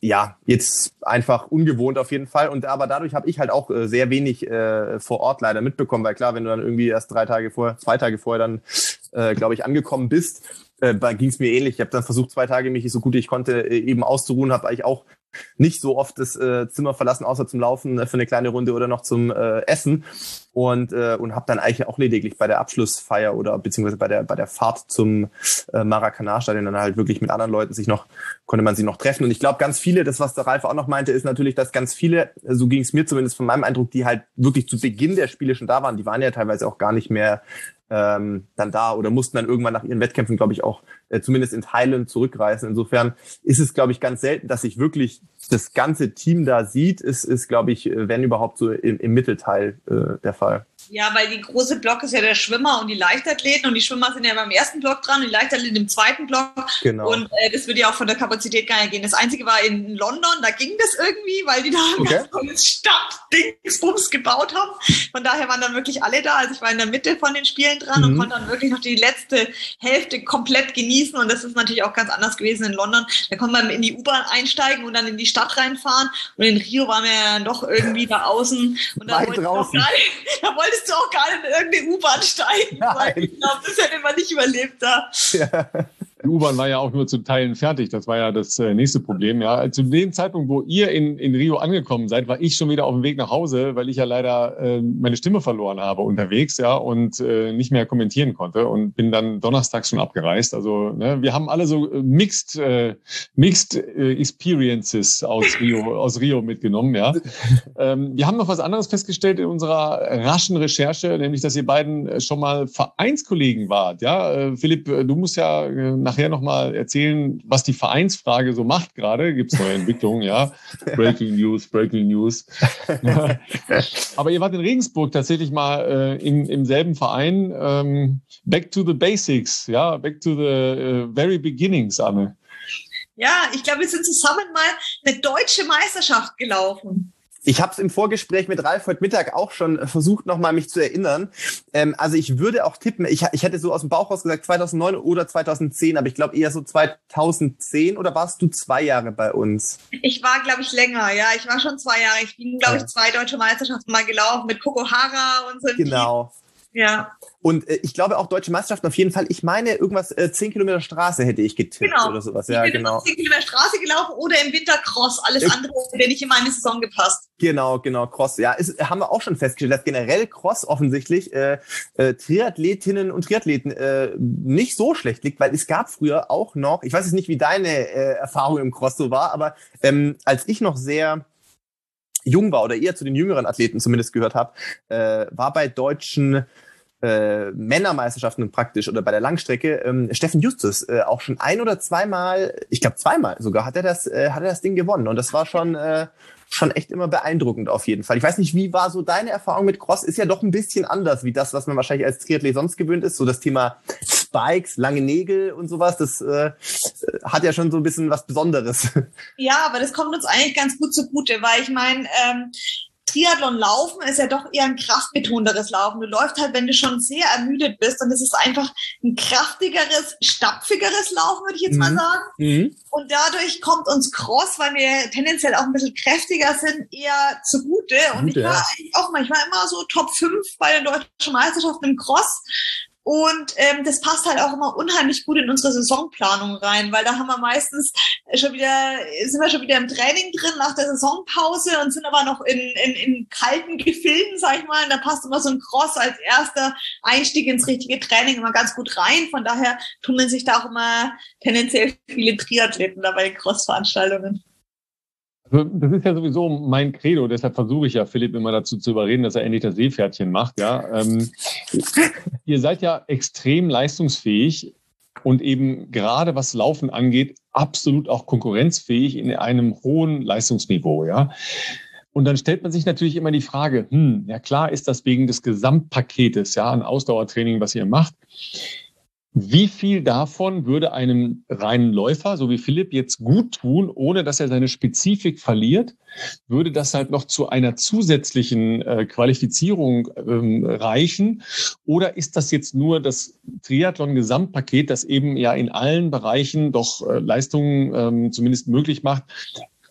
ja, jetzt einfach ungewohnt auf jeden Fall. Aber dadurch habe ich halt auch sehr wenig vor Ort leider mitbekommen, weil klar, wenn du dann irgendwie erst 2 Tage vorher dann, glaube ich, angekommen bist, ging es mir ähnlich. Ich habe dann versucht, 2 Tage mich so gut ich konnte eben auszuruhen, habe eigentlich auch nicht so oft das Zimmer verlassen, außer zum Laufen für eine kleine Runde oder noch zum Essen und habe dann eigentlich auch lediglich bei der Abschlussfeier oder beziehungsweise bei der Fahrt zum Maracanã-Stadion dann halt wirklich mit anderen Leuten konnte man sich noch treffen. Und ich glaube, ganz viele, das was der Ralf auch noch meinte, ist natürlich, dass ganz viele, so ging es mir zumindest von meinem Eindruck, die halt wirklich zu Beginn der Spiele schon da waren, die waren ja teilweise auch gar nicht mehr dann da oder mussten dann irgendwann nach ihren Wettkämpfen, glaube ich, auch zumindest in Teilen zurückreisen. Insofern ist es, glaube ich, ganz selten, dass sich wirklich das ganze Team da sieht, ist glaube ich, wenn überhaupt so im Mittelteil der Fall. Ja, weil die große Block ist ja der Schwimmer und die Leichtathleten und die Schwimmer sind ja beim ersten Block dran und die Leichtathleten im zweiten Block. Genau. Und das würde ja auch von der Kapazität gar nicht gehen. Das Einzige war in London, da ging das irgendwie, weil die da ein ganz tolles Stadtdingsbums gebaut haben. Von daher waren dann wirklich alle da. Also ich war in der Mitte von den Spielen dran und konnte dann wirklich noch die letzte Hälfte komplett genießen und das ist natürlich auch ganz anders gewesen in London. Da konnte man in die U-Bahn einsteigen und dann in die Stadt reinfahren und in Rio waren wir ja dann doch irgendwie da außen und da wolltest du auch gar nicht in irgendeine U-Bahn steigen. Weil ich glaube, das hätte man nicht überlebt da. Ja. Die U-Bahn war ja auch nur zu Teilen fertig. Das war ja das nächste Problem. Ja, zu dem Zeitpunkt, wo ihr in Rio angekommen seid, war ich schon wieder auf dem Weg nach Hause, weil ich ja leider meine Stimme verloren habe unterwegs, ja, und nicht mehr kommentieren konnte und bin dann donnerstags schon abgereist. Also ne, wir haben alle so mixed Experiences aus Rio mitgenommen. Ja, wir haben noch was anderes festgestellt in unserer raschen Recherche, nämlich, dass ihr beiden schon mal Vereinskollegen wart. Ja, Philipp, du musst ja nachher nochmal erzählen, was die Vereinsfrage so macht gerade. Gibt es neue Entwicklungen, ja. Breaking News. Aber ihr wart in Regensburg tatsächlich mal im selben Verein. Back to the basics, ja. Back to the very beginnings, Anne. Ja, ich glaube, wir sind zusammen mal eine deutsche Meisterschaft gelaufen. Ich habe es im Vorgespräch mit Ralf heute Mittag auch schon versucht, nochmal mich zu erinnern. Also ich würde auch tippen, ich hätte so aus dem Bauch raus gesagt 2009 oder 2010, aber ich glaube eher so 2010 oder warst du 2 Jahre bei uns? Ich war, glaube ich, länger, ja. Ich war schon 2 Jahre. Ich bin, glaube ich, 2 deutsche Meisterschaften mal gelaufen mit Coco Hara und so. Genau. Ja. Und ich glaube auch deutsche Meisterschaften auf jeden Fall. Ich meine, irgendwas 10 Kilometer Straße hätte ich getippt oder sowas. Ja, ich bin genau. 10 Kilometer Straße gelaufen oder im Winter Cross. Alles andere hätte nicht in meine Saison gepasst. Genau, Cross. Ja, haben wir auch schon festgestellt, dass generell Cross offensichtlich Triathletinnen und Triathleten nicht so schlecht liegt, weil es gab früher auch noch, ich weiß jetzt nicht, wie deine Erfahrung im Cross so war, aber als ich noch sehr jung war oder eher zu den jüngeren Athleten zumindest gehört habe, war bei deutschen Männermeisterschaften praktisch oder bei der Langstrecke Steffen Justus auch schon 1 oder 2 Mal, ich glaube 2 Mal sogar, hat er das Ding gewonnen und das war schon echt immer beeindruckend auf jeden Fall. Ich weiß nicht, wie war so deine Erfahrung mit Cross? Ist ja doch ein bisschen anders wie das, was man wahrscheinlich als Triathlet sonst gewöhnt ist. So das Thema Spikes, lange Nägel und sowas, das hat ja schon so ein bisschen was Besonderes. Ja, aber das kommt uns eigentlich ganz gut zugute, weil ich meine, Triathlon laufen ist ja doch eher ein kraftbetonteres Laufen. Du läufst halt, wenn du schon sehr ermüdet bist und es ist einfach ein kraftigeres, stapfigeres Laufen, würde ich jetzt mal sagen. Mhm. Und dadurch kommt uns Cross, weil wir tendenziell auch ein bisschen kräftiger sind, eher zugute. Und ich war eigentlich auch manchmal immer so Top 5 bei den deutschen Meisterschaften im Cross. Und das passt halt auch immer unheimlich gut in unsere Saisonplanung rein, weil da haben wir meistens sind wir schon wieder im Training drin nach der Saisonpause und sind aber noch in kalten Gefilden, sag ich mal. Und da passt immer so ein Cross als erster Einstieg ins richtige Training immer ganz gut rein. Von daher tummeln sich da auch immer tendenziell viele Triathleten da bei den Cross-Veranstaltungen. Das ist ja sowieso mein Credo, deshalb versuche ich ja Philipp immer dazu zu überreden, dass er endlich das Seepferdchen macht. Ja, ihr seid ja extrem leistungsfähig und eben gerade was Laufen angeht, absolut auch konkurrenzfähig in einem hohen Leistungsniveau. Ja, und dann stellt man sich natürlich immer die Frage, ja klar ist das wegen des Gesamtpaketes, ja, an Ausdauertraining, was ihr macht. Wie viel davon würde einem reinen Läufer, so wie Philipp, jetzt gut tun, ohne dass er seine Spezifik verliert? Würde das halt noch zu einer zusätzlichen Qualifizierung reichen? Oder ist das jetzt nur das Triathlon-Gesamtpaket, das eben ja in allen Bereichen doch Leistungen zumindest möglich macht,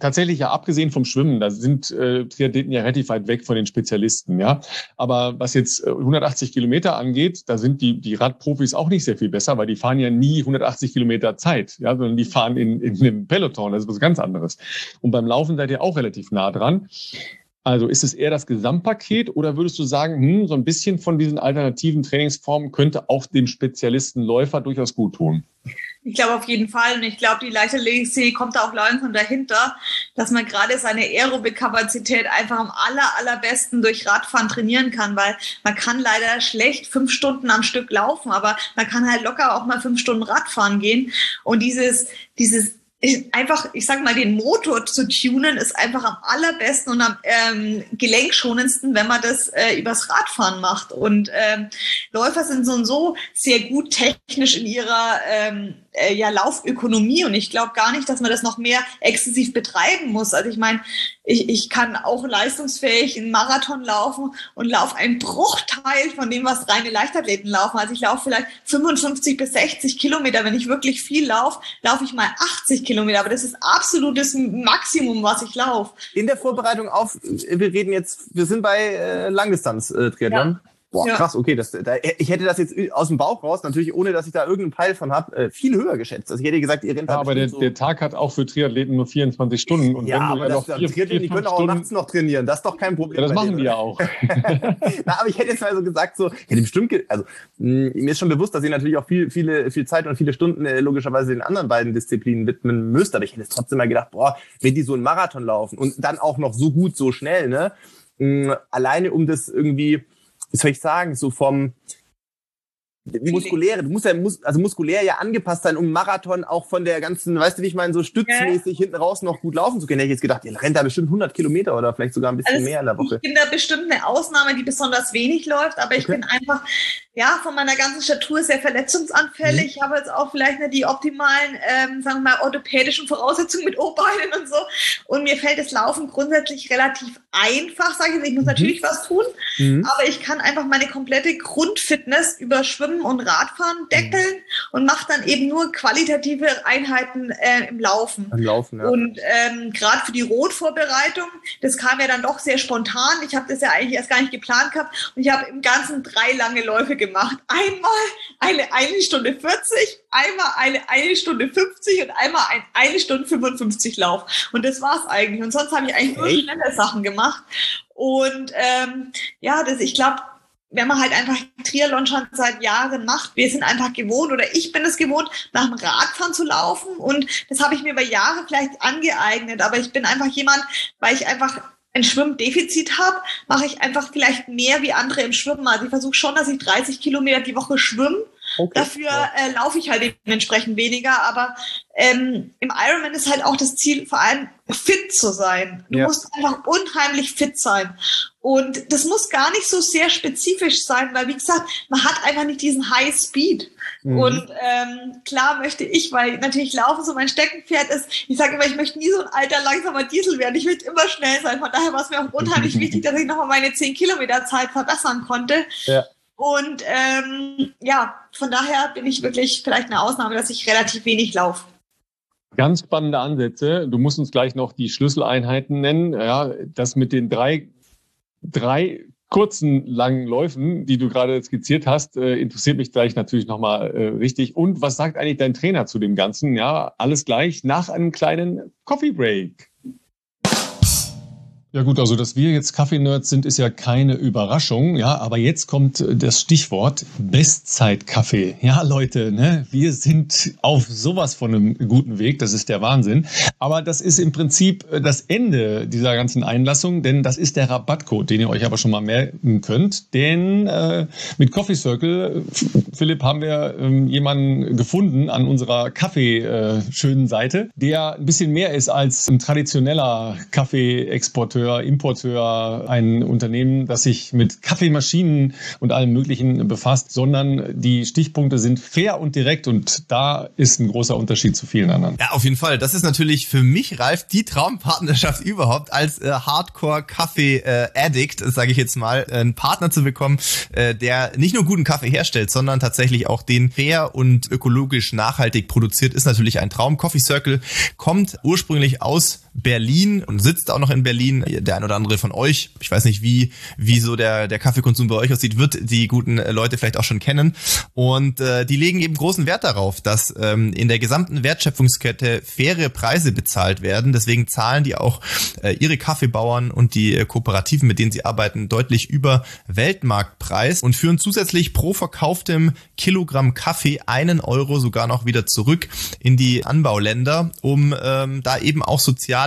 tatsächlich ja abgesehen vom Schwimmen, da sind Triathleten ja relativ weit weg von den Spezialisten, ja. Aber was jetzt 180 Kilometer angeht, da sind die Radprofis auch nicht sehr viel besser, weil die fahren ja nie 180 Kilometer Zeit, ja, sondern die fahren in einem Peloton, das ist was ganz anderes. Und beim Laufen seid ihr auch relativ nah dran. Also ist es eher das Gesamtpaket oder würdest du sagen, so ein bisschen von diesen alternativen Trainingsformen könnte auch dem Spezialistenläufer durchaus gut tun? Ich glaube auf jeden Fall, und ich glaube, die Leichtathletik kommt da auch langsam dahinter, dass man gerade seine Aerobik-Kapazität einfach am allerbesten durch Radfahren trainieren kann, weil man kann leider schlecht 5 Stunden am Stück laufen, aber man kann halt locker auch mal 5 Stunden Radfahren gehen. Und dieses einfach, ich sag mal, den Motor zu tunen, ist einfach am allerbesten und am gelenkschonendsten, wenn man das übers Radfahren macht. Und Läufer sind so und so sehr gut technisch in ihrer Laufökonomie, und ich glaube gar nicht, dass man das noch mehr exzessiv betreiben muss. Also ich meine, ich kann auch leistungsfähig einen Marathon laufen und laufe einen Bruchteil von dem, was reine Leichtathleten laufen. Also ich laufe vielleicht 55 bis 60 Kilometer. Wenn ich wirklich viel laufe ich mal 80 Kilometer. Aber das ist absolutes Maximum, was ich laufe. In der Vorbereitung auf, wir sind bei Langdistanz-Triathlon. Ja. Boah, krass, okay. Ich hätte das jetzt aus dem Bauch raus, natürlich ohne, dass ich da irgendeinen Peil von habe, viel höher geschätzt. Also ich hätte gesagt, ihr rennt da aber der Tag hat auch für Triathleten nur 24 Stunden. Und ja, aber Triathleten, die können auch nachts noch trainieren. Das ist doch kein Problem. Ja, das machen die ja auch. Na, aber ich hätte jetzt mal so gesagt, hätte bestimmt, mir ist schon bewusst, dass ihr natürlich auch viel Zeit und viele Stunden logischerweise den anderen beiden Disziplinen widmen müsst. Aber ich hätte jetzt trotzdem mal gedacht, wenn die so einen Marathon laufen und dann auch noch so gut, so schnell, ne? Alleine um das irgendwie, wie soll ich sagen, so vom Muskuläre, muskulär ja angepasst sein, um Marathon auch von der ganzen, weißt du, wie ich meine, so stützmäßig hinten raus noch gut laufen zu können. Hätte ich jetzt gedacht, ihr rennt da bestimmt 100 Kilometer oder vielleicht sogar ein bisschen mehr in der Woche. Ich bin da bestimmt eine Ausnahme, die besonders wenig läuft, aber ich bin einfach, von meiner ganzen Statur sehr verletzungsanfällig. Ich habe jetzt auch vielleicht nicht die optimalen, sagen wir mal, orthopädischen Voraussetzungen mit O-Beinen und so. Und mir fällt das Laufen grundsätzlich relativ einfach, sage ich jetzt. Ich muss natürlich was tun, aber ich kann einfach meine komplette Grundfitness über Schwimmen und Radfahren deckeln und mache dann eben nur qualitative Einheiten im Laufen. Im Laufen, ja. Und gerade für die Rotvorbereitung, das kam ja dann doch sehr spontan. Ich habe das ja eigentlich erst gar nicht geplant gehabt und ich habe im Ganzen 3 lange Läufe gemacht. Einmal eine 1 Stunde 40, einmal eine 1 Stunde 50 und einmal ein 1 Stunde 55 Lauf. Und das war's eigentlich. Und sonst habe ich eigentlich nur schnelle Sachen gemacht. Und ich glaube, wenn man halt einfach Triathlon schon seit Jahren macht, wir sind einfach gewohnt, oder ich bin es gewohnt, nach dem Radfahren zu laufen, und das habe ich mir über Jahre vielleicht angeeignet, aber ich bin einfach jemand, weil ich einfach ein Schwimmdefizit habe, mache ich einfach vielleicht mehr wie andere im Schwimmen. Also ich versuche schon, dass ich 30 Kilometer die Woche schwimme. Okay. Dafür laufe ich halt dementsprechend weniger, aber im Ironman ist halt auch das Ziel, vor allem fit zu sein. Du musst einfach unheimlich fit sein. Und das muss gar nicht so sehr spezifisch sein, weil, wie gesagt, man hat einfach nicht diesen High Speed. Und klar möchte ich, weil natürlich Laufen so mein Steckenpferd ist, ich sage immer, ich möchte nie so ein alter, langsamer Diesel werden. Ich möchte immer schnell sein. Von daher war es mir auch unheimlich wichtig, dass ich nochmal meine 10 Kilometer Zeit verbessern konnte. Ja. Und von daher bin ich wirklich vielleicht eine Ausnahme, dass ich relativ wenig laufe. Ganz spannende Ansätze. Du musst uns gleich noch die Schlüsseleinheiten nennen. Ja, das mit den drei kurzen, langen Läufen, die du gerade skizziert hast, interessiert mich gleich natürlich nochmal richtig. Und was sagt eigentlich dein Trainer zu dem Ganzen? Ja, alles gleich nach einem kleinen Coffee Break. Ja gut, also dass wir jetzt Kaffee-Nerds sind, ist ja keine Überraschung, ja, aber jetzt kommt das Stichwort Bestzeit-Kaffee. Ja, Leute, ne, wir sind auf sowas von einem guten Weg, das ist der Wahnsinn. Aber das ist im Prinzip das Ende dieser ganzen Einlassung, denn das ist der Rabattcode, den ihr euch aber schon mal merken könnt. Denn mit Coffee Circle, Philipp, haben wir jemanden gefunden an unserer Kaffee-schönen Seite, der ein bisschen mehr ist als ein traditioneller Kaffee-Exporteur Exporteur, Importeur, ein Unternehmen, das sich mit Kaffeemaschinen und allem Möglichen befasst, sondern die Stichpunkte sind fair und direkt und da ist ein großer Unterschied zu vielen anderen. Ja, auf jeden Fall. Das ist natürlich für mich, Ralf, die Traumpartnerschaft überhaupt als Hardcore-Kaffee-Addict, sage ich jetzt mal, einen Partner zu bekommen, der nicht nur guten Kaffee herstellt, sondern tatsächlich auch den fair und ökologisch nachhaltig produziert, ist natürlich ein Traum. Coffee Circle kommt ursprünglich aus Berlin und sitzt auch noch in Berlin. Der ein oder andere von euch, ich weiß nicht, wie so der Kaffeekonsum bei euch aussieht, wird die guten Leute vielleicht auch schon kennen. Und die legen eben großen Wert darauf, dass in der gesamten Wertschöpfungskette faire Preise bezahlt werden. Deswegen zahlen die auch ihre Kaffeebauern und die Kooperativen, mit denen sie arbeiten, deutlich über Weltmarktpreis und führen zusätzlich pro verkauftem Kilogramm Kaffee 1 Euro sogar noch wieder zurück in die Anbauländer, um da eben auch soziale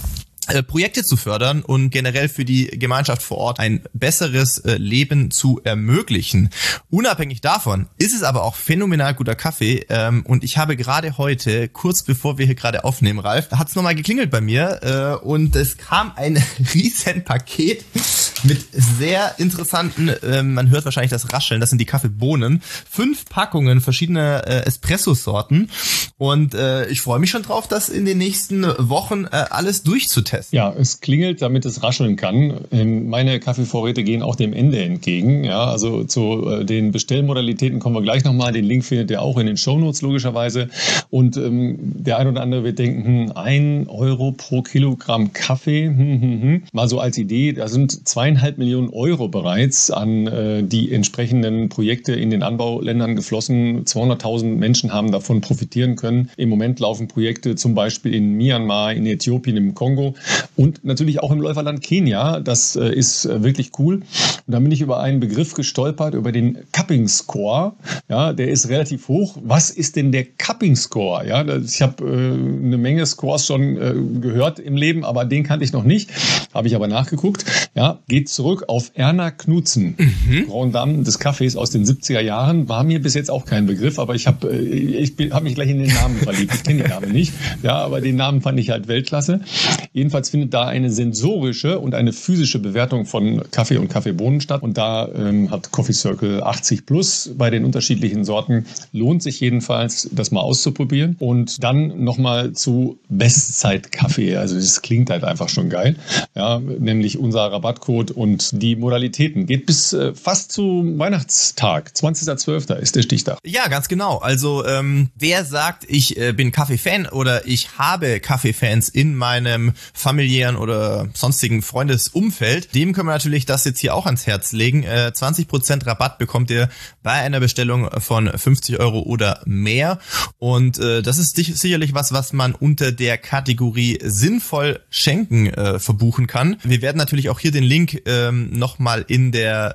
Projekte zu fördern und generell für die Gemeinschaft vor Ort ein besseres Leben zu ermöglichen. Unabhängig davon ist es aber auch phänomenal guter Kaffee und ich habe gerade heute, kurz bevor wir hier gerade aufnehmen, Ralf, hat es nochmal geklingelt bei mir und es kam ein riesen Paket mit sehr interessanten, man hört wahrscheinlich das Rascheln, das sind die Kaffeebohnen, 5 Packungen verschiedener Espresso-Sorten und ich freue mich schon drauf, das in den nächsten Wochen alles durchzutesten. Ja, es klingelt, damit es rascheln kann. Meine Kaffeevorräte gehen auch dem Ende entgegen. Ja, also zu den Bestellmodalitäten kommen wir gleich nochmal. Den Link findet ihr auch in den Shownotes logischerweise. Und der ein oder andere wird denken, 1 Euro pro Kilogramm Kaffee. Mal so als Idee, da sind 2,5 Millionen Euro bereits an die entsprechenden Projekte in den Anbauländern geflossen. 200.000 Menschen haben davon profitieren können. Im Moment laufen Projekte zum Beispiel in Myanmar, in Äthiopien, im Kongo. Und natürlich auch im Läuferland Kenia. Das ist wirklich cool. Und da bin ich über einen Begriff gestolpert, über den Cupping Score. Ja, der ist relativ hoch. Was ist denn der Cupping Score? Ja, ich habe eine Menge Scores schon gehört im Leben, aber den kannte ich noch nicht. Habe ich aber nachgeguckt. Ja, geht zurück auf Erna Knudsen. Grand Dame des Kaffees aus den 70er Jahren. War mir bis jetzt auch kein Begriff, aber ich habe mich gleich in den Namen verliebt. Ich kenne den Namen nicht. Ja, aber den Namen fand ich halt Weltklasse. Jedenfalls findet da eine sensorische und eine physische Bewertung von Kaffee und Kaffeebohnen statt. Und da hat Coffee Circle 80 plus bei den unterschiedlichen Sorten. Lohnt sich jedenfalls, das mal auszuprobieren. Und dann nochmal zu Bestzeit-Kaffee. Also das klingt halt einfach schon geil. Ja, nämlich unser Rabattcode und die Modalitäten. Geht bis fast zu Weihnachtstag. 20.12. ist der Stichtag. Ja, ganz genau. Also wer sagt, ich bin Kaffee-Fan oder ich habe Kaffee-Fans in meinem familiären oder sonstigen Freundesumfeld, dem können wir natürlich das jetzt hier auch ans Herz legen. 20% Rabatt bekommt ihr bei einer Bestellung von 50 Euro oder mehr. Und das ist sicherlich was man unter der Kategorie sinnvoll schenken verbuchen kann. Wir werden natürlich auch hier den Link nochmal in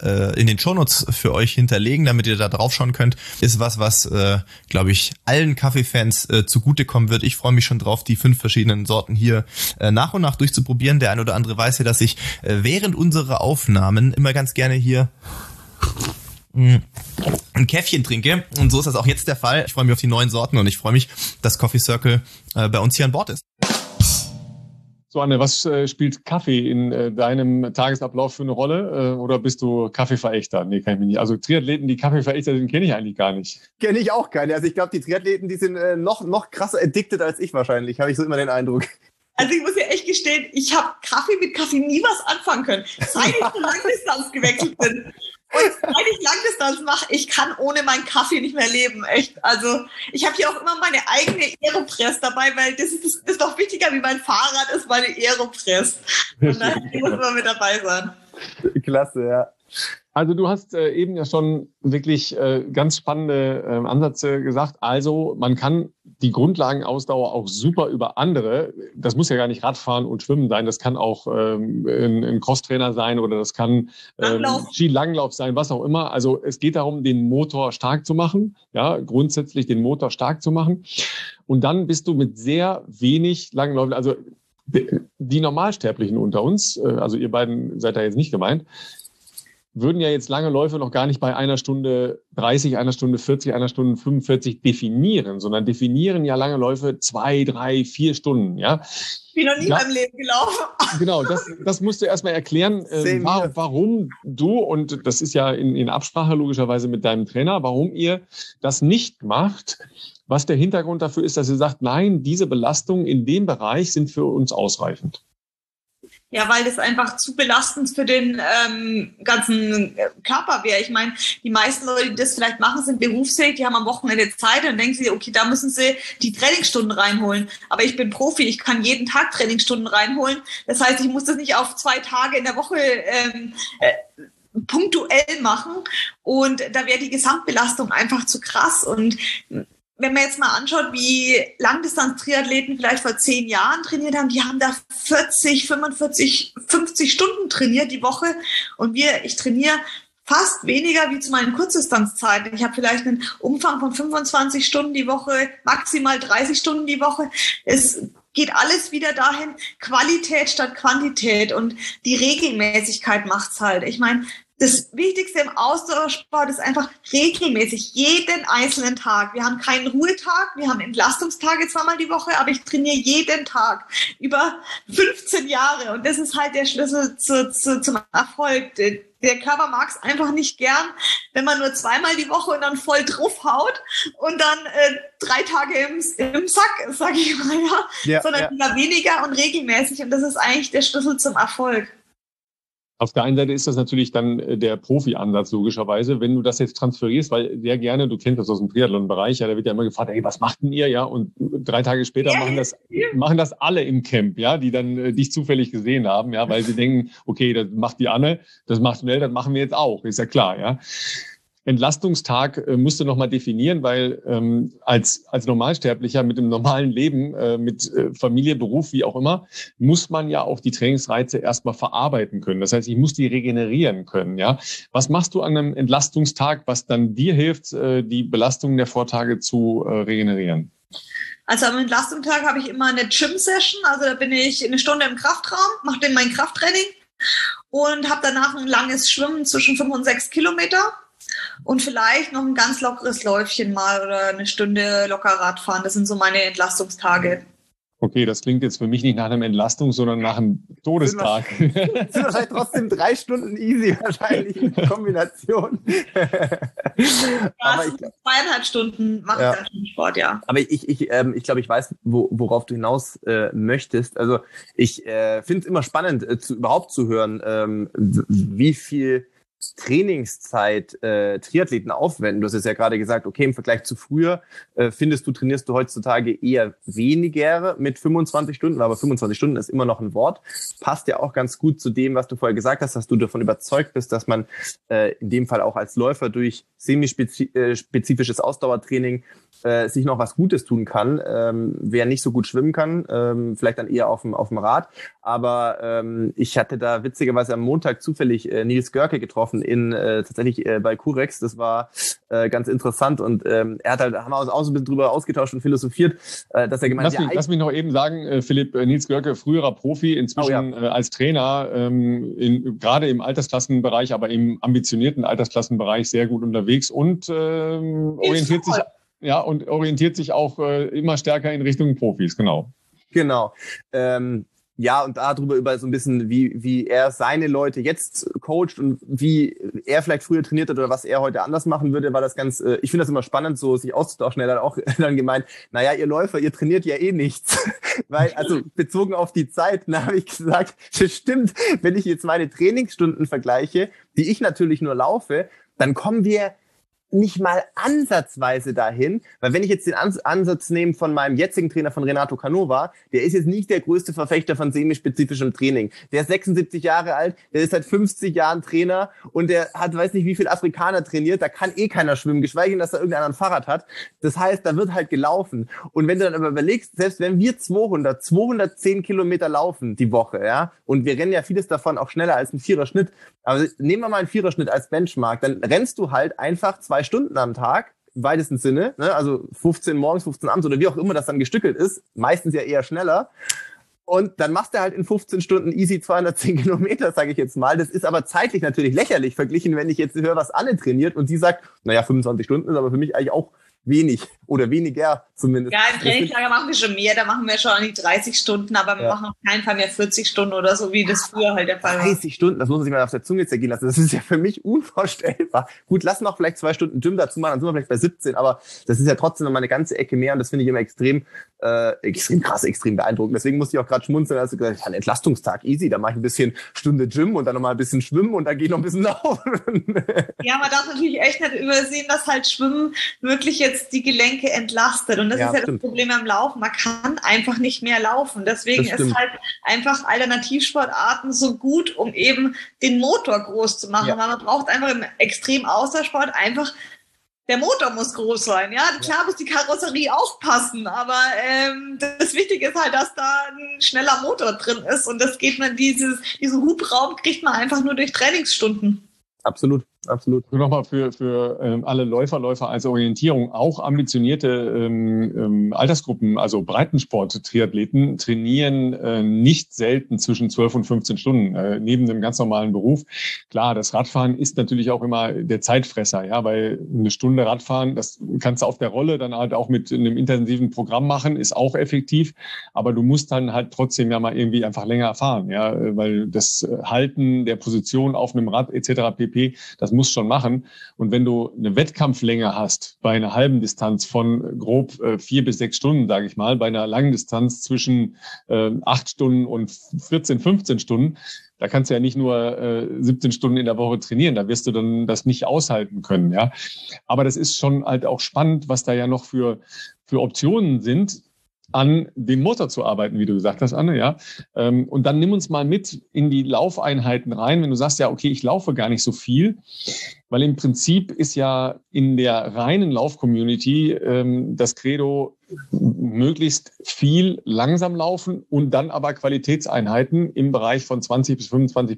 den Shownotes für euch hinterlegen, damit ihr da drauf schauen könnt. Ist was glaube ich, allen Kaffeefans zugutekommen wird. Ich freue mich schon drauf, die 5 verschiedenen Sorten hier nach und nach durchzuprobieren. Der ein oder andere weiß ja, dass ich während unserer Aufnahmen immer ganz gerne hier ein Käffchen trinke. Und so ist das auch jetzt der Fall. Ich freue mich auf die neuen Sorten und ich freue mich, dass Coffee Circle bei uns hier an Bord ist. So, Anne, was spielt Kaffee in deinem Tagesablauf für eine Rolle? Oder bist du Kaffeeverächter? Nee, kann ich mich nicht. Also Triathleten, die Kaffeeverächter sind, kenne ich eigentlich gar nicht. Kenne ich auch keine. Also ich glaube, die Triathleten, die sind noch krasser addicted als ich wahrscheinlich. Habe ich so immer den Eindruck. Also ich muss ja echt gestehen, ich habe mit Kaffee nie was anfangen können, seit ich zur Langdistanz gewechselt bin. Und seit ich Langdistanz mache, ich kann ohne meinen Kaffee nicht mehr leben, echt. Also ich habe hier auch immer meine eigene Aeropress dabei, weil das ist doch wichtiger wie mein Fahrrad ist meine Aeropress. Und daher muss man mit dabei sein. Klasse, ja. Also du hast eben ja schon wirklich ganz spannende Ansätze gesagt. Also man kann die Grundlagenausdauer auch super über andere, das muss ja gar nicht Radfahren und Schwimmen sein, das kann auch ein Crosstrainer sein oder das kann Skilanglauf sein, was auch immer. Also es geht darum, den Motor stark zu machen, ja, grundsätzlich den Motor stark zu machen. Und dann bist du mit sehr wenig Langläufen, also die Normalsterblichen unter uns, also ihr beiden seid da jetzt nicht gemeint, würden ja jetzt lange Läufe noch gar nicht bei 1 Stunde 30, 1 Stunde 40, 1 Stunde 45 definieren, sondern definieren ja lange Läufe 2, 3, 4 Stunden, ja. Ich bin noch nie in meinem Leben gelaufen. Genau, das musst du erstmal erklären, warum du, und das ist ja in Absprache logischerweise mit deinem Trainer, warum ihr das nicht macht, was der Hintergrund dafür ist, dass ihr sagt, nein, diese Belastungen in dem Bereich sind für uns ausreichend. Ja, weil das einfach zu belastend für den ganzen Körper wäre. Ich meine, die meisten Leute, die das vielleicht machen, sind berufsfähig, die haben am Wochenende Zeit und denken sie, okay, da müssen sie die Trainingsstunden reinholen. Aber ich bin Profi, ich kann jeden Tag Trainingsstunden reinholen. Das heißt, ich muss das nicht auf 2 Tage in der Woche punktuell machen. Und da wäre die Gesamtbelastung einfach zu krass. Und wenn man jetzt mal anschaut, wie Langdistanz-Triathleten vielleicht vor 10 Jahren trainiert haben, die haben da 40, 45, 50 Stunden trainiert die Woche. Und ich trainiere fast weniger wie zu meinen Kurzdistanzzeiten. Ich habe vielleicht einen Umfang von 25 Stunden die Woche, maximal 30 Stunden die Woche. Es geht alles wieder dahin, Qualität statt Quantität. Und die Regelmäßigkeit macht's halt. Ich meine, das Wichtigste im Ausdauersport ist einfach regelmäßig, jeden einzelnen Tag. Wir haben keinen Ruhetag, wir haben Entlastungstage 2-mal die Woche, aber ich trainiere jeden Tag über 15 Jahre. Und das ist halt der Schlüssel zum Erfolg. Der Körper mag es einfach nicht gern, wenn man nur 2-mal die Woche und dann voll draufhaut und dann 3 Tage im Sack, sag ich mal, sondern immer weniger und regelmäßig. Und das ist eigentlich der Schlüssel zum Erfolg. Auf der einen Seite ist das natürlich dann der Profi-Ansatz logischerweise. Wenn du das jetzt transferierst, weil sehr gerne, du kennst das aus dem Triathlon-Bereich, ja, da wird ja immer gefragt, ey, was macht denn ihr, ja? Und 3 Tage später machen das alle im Camp, ja, die dann dich zufällig gesehen haben, ja, weil sie denken, okay, das macht die Anne, das macht Nell, das machen wir jetzt auch, ist ja klar, ja. Entlastungstag musst du nochmal definieren, weil als Normalsterblicher mit dem normalen Leben, mit Familie, Beruf, wie auch immer, muss man ja auch die Trainingsreize erstmal verarbeiten können. Das heißt, ich muss die regenerieren können. Ja, was machst du an einem Entlastungstag, was dann dir hilft, die Belastungen der Vortage zu regenerieren? Also am Entlastungstag habe ich immer eine Gym-Session. Also da bin ich 1 Stunde im Kraftraum, mache dann mein Krafttraining und habe danach ein langes Schwimmen zwischen 5 und 6 Kilometer. Und vielleicht noch ein ganz lockeres Läufchen mal oder 1 Stunde locker Radfahren. Das sind so meine Entlastungstage. Okay, das klingt jetzt für mich nicht nach einem Entlastung, sondern nach einem Todestag. Sind wahrscheinlich trotzdem 3 Stunden easy wahrscheinlich in Kombination. Aber 2,5 Stunden mache ich dann schon Sport, ja. Aber ich glaube, ich weiß, worauf du hinaus möchtest. Also ich finde es immer spannend, überhaupt zu hören, wie viel Trainingszeit Triathleten aufwenden. Du hast es ja gerade gesagt, okay, im Vergleich zu früher trainierst du heutzutage eher weniger mit 25 Stunden, aber 25 Stunden ist immer noch ein Wort. Passt ja auch ganz gut zu dem, was du vorher gesagt hast, dass du davon überzeugt bist, dass man in dem Fall auch als Läufer durch semispezifisches Ausdauertraining sich noch was Gutes tun kann. Wer nicht so gut schwimmen kann, vielleicht dann eher auf dem Rad. Aber ich hatte da witzigerweise am Montag zufällig Nils Görke getroffen, tatsächlich bei Curex. Das war ganz interessant und haben wir uns auch so ein bisschen drüber ausgetauscht und philosophiert, dass er gemeint hat, lass mich noch eben sagen, Philipp, Nils Görke, früherer Profi, inzwischen als Trainer, gerade im Altersklassenbereich, aber im ambitionierten Altersklassenbereich sehr gut unterwegs und orientiert sich auch immer stärker in Richtung Profis, genau. Genau. Ja, und darüber über so ein bisschen, wie er seine Leute jetzt coacht und wie er vielleicht früher trainiert hat oder was er heute anders machen würde, war das ganz, ich finde das immer spannend, so sich auszutauschen. Er hat auch dann gemeint, naja, ihr Läufer, ihr trainiert ja eh nichts. Weil, also bezogen auf die Zeit, da habe ich gesagt, das stimmt, wenn ich jetzt meine Trainingsstunden vergleiche, die ich natürlich nur laufe, dann kommen wir nicht mal ansatzweise dahin, weil wenn ich jetzt den Ansatz nehme von meinem jetzigen Trainer, von Renato Canova, der ist jetzt nicht der größte Verfechter von semispezifischem Training. Der ist 76 Jahre alt, der ist seit 50 Jahren Trainer und der hat, weiß nicht wie viel Afrikaner trainiert, da kann eh keiner schwimmen, geschweige denn, dass da irgendeiner ein Fahrrad hat. Das heißt, da wird halt gelaufen. Und wenn du dann aber überlegst, selbst wenn wir 210 Kilometer laufen die Woche, ja, und wir rennen ja vieles davon auch schneller als ein 4er-Schnitt, aber nehmen wir mal einen 4er-Schnitt als Benchmark, dann rennst du halt einfach 2 Stunden am Tag, im weitesten Sinne, ne? Also 15 morgens, 15 abends oder wie auch immer das dann gestückelt ist, meistens ja eher schneller. Und dann machst du halt in 15 Stunden easy 210 Kilometer, sage ich jetzt mal. Das ist aber zeitlich natürlich lächerlich verglichen, wenn ich jetzt höre, was Anne trainiert und die sagt, 25 Stunden ist aber für mich eigentlich auch wenig oder weniger zumindest. Ja, im Trainingslager machen wir schon mehr, da machen wir schon an die 30 Stunden, aber wir machen auf keinen Fall mehr 40 Stunden oder so, wie das früher halt der Fall war. 30 Stunden, das muss man sich mal auf der Zunge zergehen lassen. Das ist ja für mich unvorstellbar. Gut, lass noch vielleicht 2 Stunden Gym dazu machen, dann sind wir vielleicht bei 17, aber das ist ja trotzdem noch mal eine ganze Ecke mehr und das finde ich immer extrem krass, extrem beeindruckend. Deswegen musste ich auch gerade schmunzeln, als du gesagt hast, ein Entlastungstag, easy, da mache ich ein bisschen Stunde Gym und dann noch mal ein bisschen Schwimmen und dann gehe ich noch ein bisschen laufen. Ja, man darf natürlich echt nicht übersehen, dass halt Schwimmen wirklich jetzt die Gelenke entlastet und das ist ja das Problem am Laufen. Man kann einfach nicht mehr laufen. Deswegen ist halt einfach Alternativsportarten so gut, um eben den Motor groß zu machen. Weil man braucht einfach im Extrem-Ausdauersport einfach, der Motor muss groß sein. Ja, klar muss die Karosserie auch passen, aber das Wichtige ist halt, dass da ein schneller Motor drin ist und das geht man, diesen Hubraum kriegt man einfach nur durch Trainingsstunden. Absolut. Nochmal für alle Läufer als Orientierung, auch ambitionierte Altersgruppen, also Breitensport-Triathleten trainieren nicht selten zwischen 12 und 15 Stunden, neben dem ganz normalen Beruf. Klar, das Radfahren ist natürlich auch immer der Zeitfresser, ja, weil eine Stunde Radfahren, das kannst du auf der Rolle dann halt auch mit einem intensiven Programm machen, ist auch effektiv, aber du musst dann halt trotzdem ja mal irgendwie einfach länger fahren, ja, weil das Halten der Position auf einem Rad etc. pp., das musst schon machen. Und wenn du eine Wettkampflänge hast, bei einer halben Distanz von grob 4 bis 6 Stunden, sage ich mal, bei einer langen Distanz zwischen 8 Stunden und 14, 15 Stunden, da kannst du ja nicht nur 17 Stunden in der Woche trainieren, da wirst du dann das nicht aushalten können. Ja, aber das ist schon halt auch spannend, was da ja noch für Optionen sind, an dem Motor zu arbeiten, wie du gesagt hast, Anne, ja. Und dann nimm uns mal mit in die Laufeinheiten rein, wenn du sagst, ja, okay, ich laufe gar nicht so viel, weil im Prinzip ist ja in der reinen Lauf-Community das Credo, möglichst viel langsam laufen und dann aber Qualitätseinheiten im Bereich von 20 bis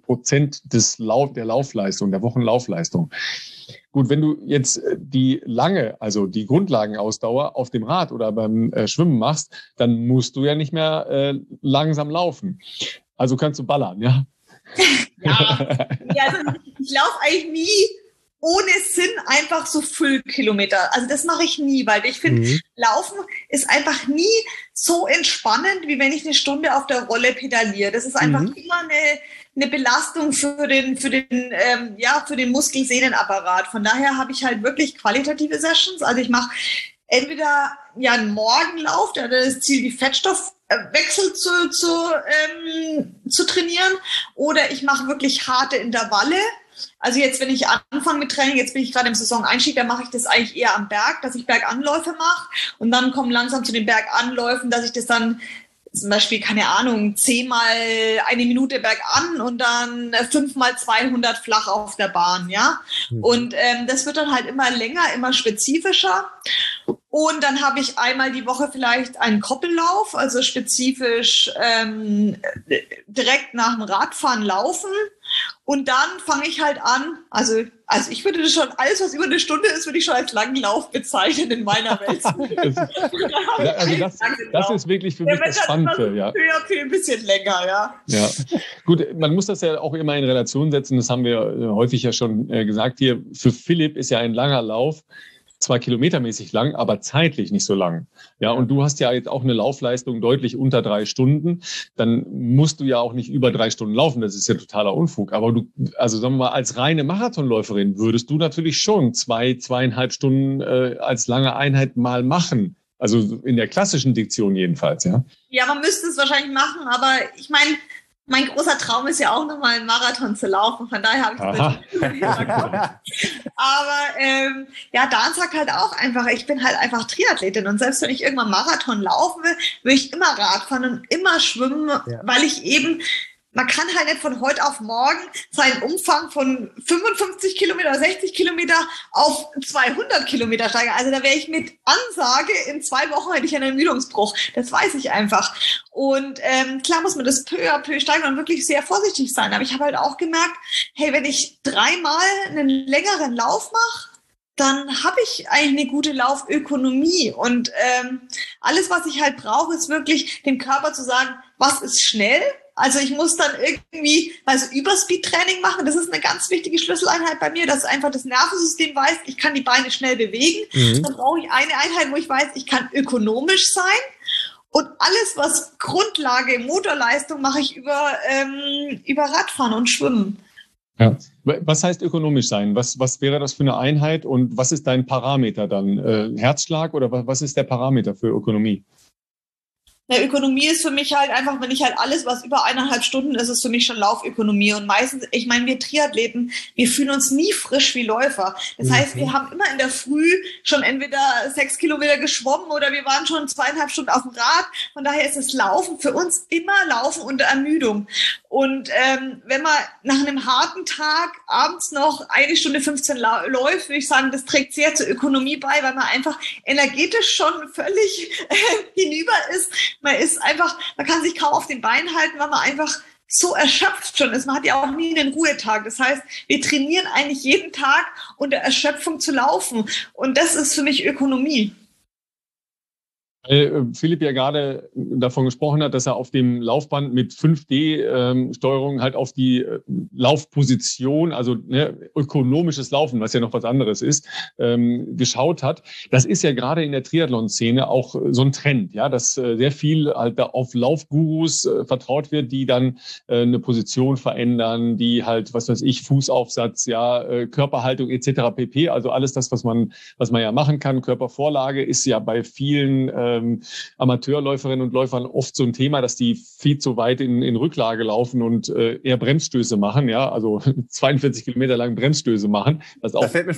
25% der Laufleistung, der Wochenlaufleistung. Gut, wenn du jetzt die Grundlagenausdauer auf dem Rad oder beim Schwimmen machst, dann musst du ja nicht mehr langsam laufen. Also kannst du ballern, ja? Ja, also ich laufe eigentlich nie ohne Sinn einfach so Füllkilometer. Also das mache ich nie, weil ich finde, Laufen ist einfach nie so entspannend, wie wenn ich eine Stunde auf der Rolle pedaliere. Das ist einfach immer eine Belastung für den Muskelsehnenapparat. Von daher habe ich halt wirklich qualitative Sessions. Also ich mache entweder einen Morgenlauf, der hat das Ziel, die Fettstoffwechsel zu trainieren, oder ich mache wirklich harte Intervalle. Also jetzt, wenn ich anfange mit Training, jetzt bin ich gerade im Saisoneinstieg, dann mache ich das eigentlich eher am Berg, dass ich Berganläufe mache und dann komme langsam zu den Berganläufen, dass ich das dann zum Beispiel, keine Ahnung, 10 mal 1 Minute bergan und dann 5 mal 200 flach auf der Bahn, ja. Und das wird dann halt immer länger, immer spezifischer. Und dann habe ich einmal die Woche vielleicht einen Koppellauf, also spezifisch direkt nach dem Radfahren laufen. Und dann fange ich halt an, also ich würde das schon, alles was über eine Stunde ist, würde ich schon als langen Lauf bezeichnen in meiner Welt. Das ist wirklich für mich das Spannende. Ja. Ein bisschen länger, ja. Ja, gut, man muss das ja auch immer in Relation setzen, das haben wir häufig ja schon gesagt hier. Für Philipp ist ja ein langer Lauf zwar kilometermäßig lang, aber zeitlich nicht so lang. Ja, und du hast ja jetzt auch eine Laufleistung deutlich unter 3 Stunden. Dann musst du ja auch nicht über 3 Stunden laufen. Das ist ja totaler Unfug. Aber also sagen wir mal, als reine Marathonläuferin würdest du natürlich schon 2,5 Stunden als lange Einheit mal machen. Also in der klassischen Diktion jedenfalls, ja. Ja, man müsste es wahrscheinlich machen, aber ich meine, mein großer Traum ist ja auch nochmal einen Marathon zu laufen, von daher habe ich das Aber Dan sagt halt auch einfach, ich bin halt einfach Triathletin und selbst wenn ich irgendwann Marathon laufen will ich immer Radfahren und immer schwimmen, weil ich eben, man kann halt nicht von heute auf morgen seinen Umfang von 55 Kilometer, 60 Kilometer auf 200 Kilometer steigern. Also da wäre ich mit Ansage, in 2 Wochen hätte ich einen Ermüdungsbruch. Das weiß ich einfach. Und klar muss man das peu à peu steigern und wirklich sehr vorsichtig sein. Aber ich habe halt auch gemerkt, hey, wenn ich 3-mal einen längeren Lauf mache, dann habe ich eigentlich eine gute Laufökonomie. Und alles, was ich halt brauche, ist wirklich dem Körper zu sagen, was ist schnell. Also ich muss dann irgendwie Überspeed-Training machen. Das ist eine ganz wichtige Schlüsseleinheit bei mir, dass einfach das Nervensystem weiß, ich kann die Beine schnell bewegen. Dann brauche ich eine Einheit, wo ich weiß, ich kann ökonomisch sein. Und alles, was Grundlage, Motorleistung, mache ich über Radfahren und Schwimmen. Ja. Was heißt ökonomisch sein? Was wäre das für eine Einheit und was ist dein Parameter dann? Herzschlag oder was ist der Parameter für Ökonomie? Eine Ökonomie ist für mich halt einfach, wenn ich halt alles, was über 1,5 Stunden ist, ist für mich schon Laufökonomie. Und meistens, ich meine, wir Triathleten, wir fühlen uns nie frisch wie Läufer. Das heißt, wir haben immer in der Früh schon entweder 6 Kilometer geschwommen oder wir waren schon 2,5 Stunden auf dem Rad. Von daher ist das Laufen für uns immer Laufen unter Ermüdung. Und wenn man nach einem harten Tag abends noch 1 Stunde 15 läuft, würde ich sagen, das trägt sehr zur Ökonomie bei, weil man einfach energetisch schon völlig hinüber ist. Man kann sich kaum auf den Beinen halten, weil man einfach so erschöpft schon ist. Man hat ja auch nie einen Ruhetag. Das heißt, wir trainieren eigentlich jeden Tag unter Erschöpfung zu laufen. Und das ist für mich Ökonomie. Weil Philipp ja gerade davon gesprochen hat, dass er auf dem Laufband mit 5D-Steuerung halt auf die Laufposition, also ökonomisches Laufen, was ja noch was anderes ist, geschaut hat. Das ist ja gerade in der Triathlon-Szene auch so ein Trend, ja, dass sehr viel halt da auf Laufgurus vertraut wird, die dann eine Position verändern, die halt, was weiß ich, Fußaufsatz, ja, Körperhaltung etc. pp. Also alles das, was man ja machen kann. Körpervorlage ist ja bei vielen Amateurläuferinnen und Läufern oft so ein Thema, dass die viel zu weit in Rücklage laufen und eher Bremsstöße machen, ja, also 42 Kilometer lang Bremsstöße machen. Was auch da fällt mir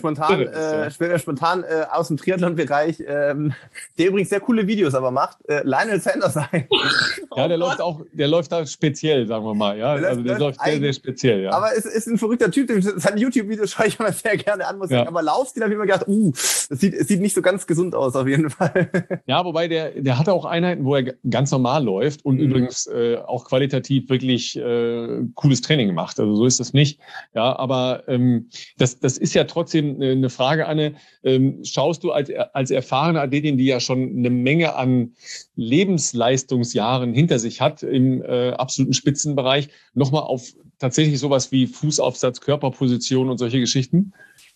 spontan aus dem Triathlon-Bereich, der übrigens sehr coole Videos aber macht, Lionel Sanders ein. Ja, der läuft da speziell, sagen wir mal, ja, also der läuft sehr, sehr speziell, ja. Aber es ist ein verrückter Typ, seine YouTube-Videos schaue ich immer sehr gerne an, muss ich sagen, aber Laufstil habe ich immer gedacht, das sieht nicht so ganz gesund aus, auf jeden Fall. Ja, wobei der hatte auch Einheiten, wo er ganz normal läuft und übrigens auch qualitativ wirklich cooles Training macht. Also so ist das nicht. Ja, aber das ist ja trotzdem eine Frage, Anne. Schaust du als erfahrene Athletin, die ja schon eine Menge an Lebensleistungsjahren hinter sich hat im absoluten Spitzenbereich, nochmal auf tatsächlich sowas wie Fußaufsatz, Körperposition und solche Geschichten?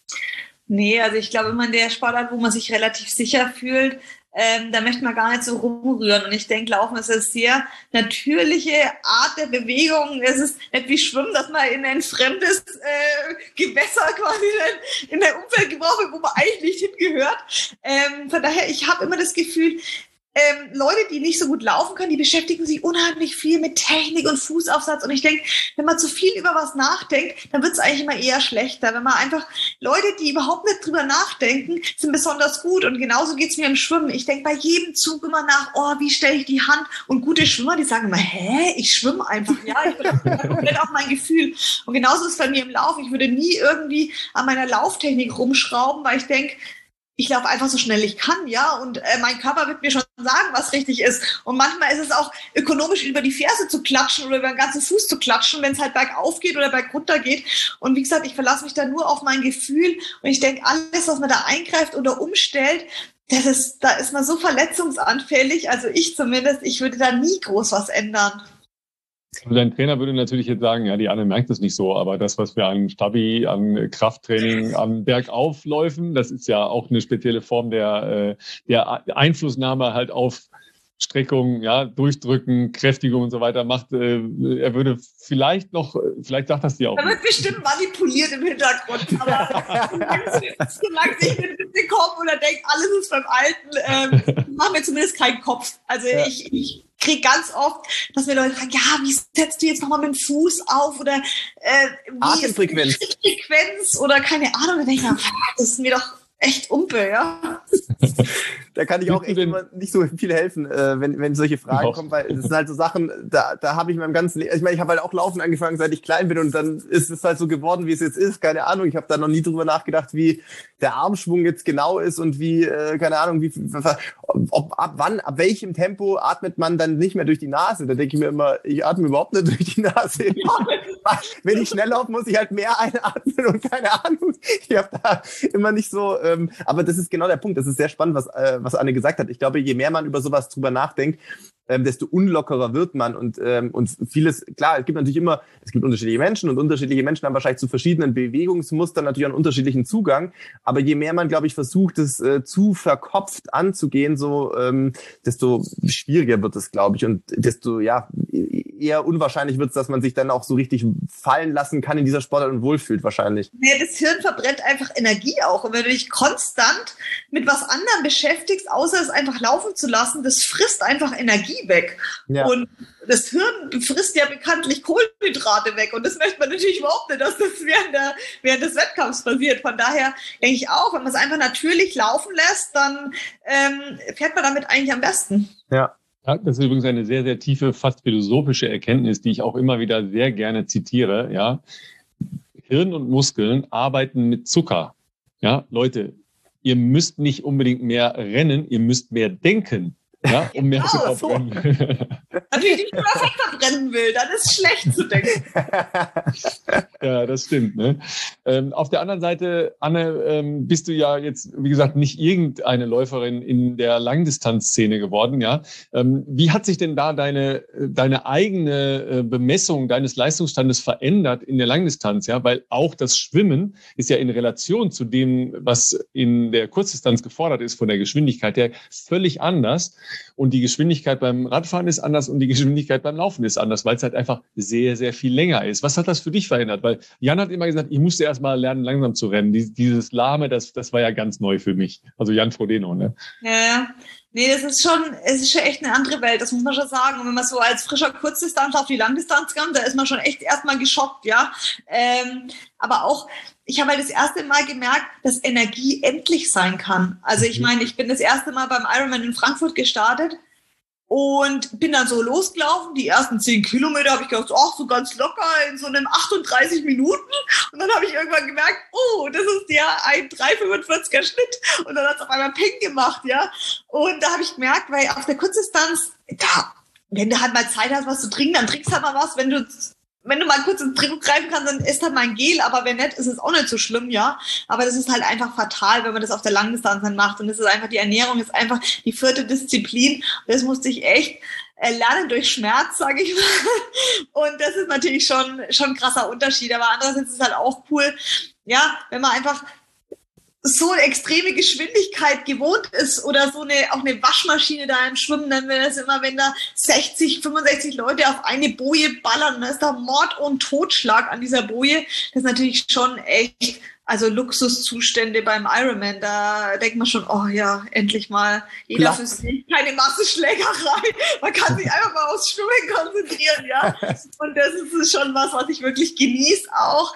Nee, also ich glaube immer in der Sportart, wo man sich relativ sicher fühlt, da möchte man gar nicht so rumrühren. Und ich denke, Laufen ist eine sehr natürliche Art der Bewegung. Es ist nicht wie Schwimmen, dass man in ein fremdes Gewässer quasi in der Umwelt geworfen wird, wo man eigentlich nicht hingehört. Von daher, ich habe immer das Gefühl, Leute, die nicht so gut laufen können, die beschäftigen sich unheimlich viel mit Technik und Fußaufsatz. Und ich denke, wenn man zu viel über was nachdenkt, dann wird es eigentlich immer eher schlechter. Wenn man einfach Leute, die überhaupt nicht drüber nachdenken, sind besonders gut. Und genauso geht es mir im Schwimmen. Ich denke bei jedem Zug immer nach, wie stelle ich die Hand? Und gute Schwimmer, die sagen immer, ich schwimme einfach. Ja, ich bin komplett auf mein Gefühl. Und genauso ist es bei mir im Laufen. Ich würde nie irgendwie an meiner Lauftechnik rumschrauben, weil ich denke, ich laufe einfach so schnell ich kann, ja, und mein Körper wird mir schon sagen, was richtig ist. Und manchmal ist es auch ökonomisch, über die Ferse zu klatschen oder über den ganzen Fuß zu klatschen, wenn es halt bergauf geht oder bergunter geht. Und wie gesagt, ich verlasse mich da nur auf mein Gefühl und ich denke, alles, was man da eingreift oder umstellt, da ist man so verletzungsanfällig, also ich zumindest, ich würde da nie groß was ändern. Also dein Trainer würde natürlich jetzt sagen, ja, die Anne merkt es nicht so, aber das, was wir an Stabi, an Krafttraining, an Bergaufläufen, das ist ja auch eine spezielle Form der Einflussnahme halt auf Streckung, ja, Durchdrücken, Kräftigung und so weiter macht. Er würde vielleicht sagt das dir auch. Da wird bestimmt manipuliert im Hintergrund, aber solange ich nicht mitbekomme oder denke, alles ist beim Alten, machen wir zumindest keinen Kopf. Also ich kriege ganz oft, dass mir Leute sagen, ja, wie setzt du jetzt nochmal mit dem Fuß auf oder wie ist die Frequenz oder keine Ahnung. Da denke ich, das ist mir doch echt Umpe, ja. Da kann ich auch echt immer nicht so viel helfen, wenn solche Fragen kommen, weil das sind halt so Sachen, da habe ich in meinem ganzen Leben, ich meine, ich habe halt auch Laufen angefangen, seit ich klein bin und dann ist es halt so geworden, wie es jetzt ist, keine Ahnung, ich habe da noch nie drüber nachgedacht, wie der Armschwung jetzt genau ist und wie, keine Ahnung, ab welchem Tempo atmet man dann nicht mehr durch die Nase, da denke ich mir immer, ich atme überhaupt nicht durch die Nase. Wenn ich schnell laufe, muss ich halt mehr einatmen und keine Ahnung, ich habe da immer nicht so aber das ist genau der Punkt. Das ist sehr spannend, was Anne gesagt hat. Ich glaube, je mehr man über sowas drüber nachdenkt, desto unlockerer wird man und vieles, klar, es gibt unterschiedliche Menschen und unterschiedliche Menschen haben wahrscheinlich zu verschiedenen Bewegungsmustern natürlich einen unterschiedlichen Zugang, aber je mehr man, glaube ich, versucht, es zu verkopft anzugehen, so desto schwieriger wird es, glaube ich, und desto eher unwahrscheinlich wird es, dass man sich dann auch so richtig fallen lassen kann in dieser Sportart und wohlfühlt wahrscheinlich. Ja, das Hirn verbrennt einfach Energie auch und wenn du dich konstant mit was anderem beschäftigst, außer es einfach laufen zu lassen, das frisst einfach Energie weg. Ja. Und das Hirn frisst ja bekanntlich Kohlenhydrate weg. Und das möchte man natürlich überhaupt nicht, dass das während des Wettkampfs passiert. Von daher denke ich auch, wenn man es einfach natürlich laufen lässt, dann fährt man damit eigentlich am besten. Ja. Ja, das ist übrigens eine sehr, sehr tiefe, fast philosophische Erkenntnis, die ich auch immer wieder sehr gerne zitiere. Ja, Hirn und Muskeln arbeiten mit Zucker. Ja, Leute, ihr müsst nicht unbedingt mehr rennen, ihr müsst mehr denken. Ja, um mehr zu verbrennen. So. Natürlich nicht, wenn man Fett verbrennen will, dann ist es schlecht zu denken. Ja, das stimmt. Ne? Auf der anderen Seite, Anne, bist du ja jetzt, wie gesagt, nicht irgendeine Läuferin in der Langdistanzszene geworden. Ja, wie hat sich denn da deine eigene Bemessung deines Leistungsstandes verändert in der Langdistanz? Ja, weil auch das Schwimmen ist ja in Relation zu dem, was in der Kurzdistanz gefordert ist, von der Geschwindigkeit her völlig anders. Und die Geschwindigkeit beim Radfahren ist anders und die Geschwindigkeit beim Laufen ist anders, weil es halt einfach sehr, sehr viel länger ist. Was hat das für dich verändert? Weil Jan hat immer gesagt, ich musste erst mal lernen, langsam zu rennen. Dieses Lahme, das war ja ganz neu für mich. Also Jan Frodeno, ne? Ja, nee, es ist schon echt eine andere Welt, das muss man schon sagen. Und wenn man so als frischer Kurzdistanz auf die Langdistanz kommt, da ist man schon echt erstmal geschockt, ja. Aber auch, ich habe halt das erste Mal gemerkt, dass Energie endlich sein kann. Also ich meine, ich bin das erste Mal beim Ironman in Frankfurt gestartet und bin dann so losgelaufen. Die ersten 10 Kilometer habe ich gedacht, so ganz locker in so einem 38 Minuten. Und dann habe ich irgendwann gemerkt, das ist ja ein 3,45er Schnitt. Und dann hat es auf einmal Ping gemacht, ja. Und da habe ich gemerkt, weil auf der Kurzdistanz, wenn du halt mal Zeit hast, was zu trinken, dann trinkst du halt mal was. Wenn du mal kurz ins Trikot greifen kannst, dann isst halt mal ein Gel, aber wenn nicht, ist es auch nicht so schlimm, ja. Aber das ist halt einfach fatal, wenn man das auf der Langdistanz dann macht. Und das ist einfach, die Ernährung ist einfach die 4. Disziplin. Und das musste ich echt lernen durch Schmerz, sage ich mal. Und das ist natürlich schon ein krasser Unterschied. Aber andererseits ist es halt auch cool, ja, wenn man einfach so eine extreme Geschwindigkeit gewohnt ist oder auch eine Waschmaschine da im Schwimmen, dann wäre das immer, wenn da 60, 65 Leute auf eine Boje ballern, dann ist da Mord und Totschlag an dieser Boje. Das ist natürlich schon echt, also Luxuszustände beim Ironman, da denkt man schon, oh ja, endlich mal jeder für sich, keine Massenschlägerei, man kann sich einfach mal aufs Schwimmen konzentrieren, ja. Und das ist schon was ich wirklich genieße auch.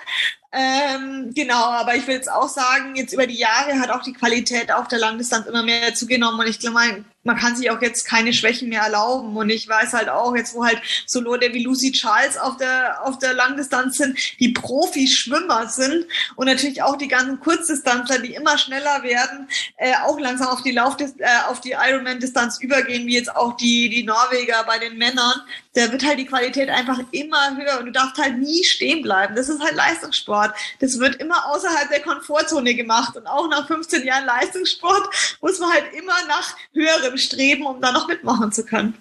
Genau, aber ich will jetzt auch sagen, jetzt über die Jahre hat auch die Qualität auf der Langdistanz immer mehr zugenommen und ich glaube, man kann sich auch jetzt keine Schwächen mehr erlauben und ich weiß halt auch jetzt, wo halt so Leute wie Lucy Charles auf der Langdistanz sind, die Profischwimmer sind und natürlich auch die ganzen Kurzdistanzler, die immer schneller werden, auch langsam auf die Ironman-Distanz übergehen, wie jetzt auch die Norweger bei den Männern. Da wird halt die Qualität einfach immer höher und du darfst halt nie stehen bleiben. Das ist halt Leistungssport. Das wird immer außerhalb der Komfortzone gemacht und auch nach 15 Jahren Leistungssport muss man halt immer nach höherem streben, um da noch mitmachen zu können.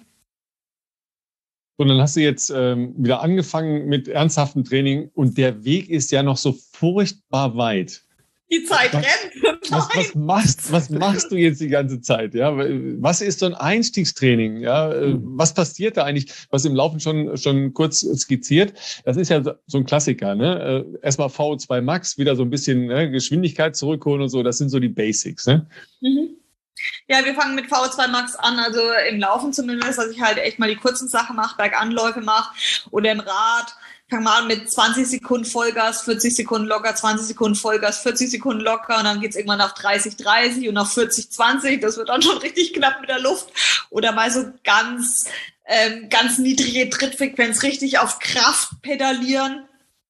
Und dann hast du jetzt wieder angefangen mit ernsthaftem Training und der Weg ist ja noch so furchtbar weit. Die Zeit rennt. Was machst du jetzt die ganze Zeit? Ja, was ist so ein Einstiegstraining? Ja, was passiert da eigentlich? Was im Laufen schon kurz skizziert. Das ist ja so ein Klassiker, ne? Erstmal VO2 Max, wieder so ein bisschen Geschwindigkeit zurückholen und so. Das sind so die Basics, ne? Mhm. Ja, wir fangen mit VO2 Max an, also im Laufen zumindest, dass ich halt echt mal die kurzen Sachen mache, Berganläufe mache oder im Rad. Fangen wir an mit 20 Sekunden Vollgas, 40 Sekunden locker, 20 Sekunden Vollgas, 40 Sekunden locker und dann geht's irgendwann auf 30-30 und auf 40-20. Das wird dann schon richtig knapp mit der Luft. Oder mal so ganz niedrige Trittfrequenz, richtig auf Kraft pedalieren.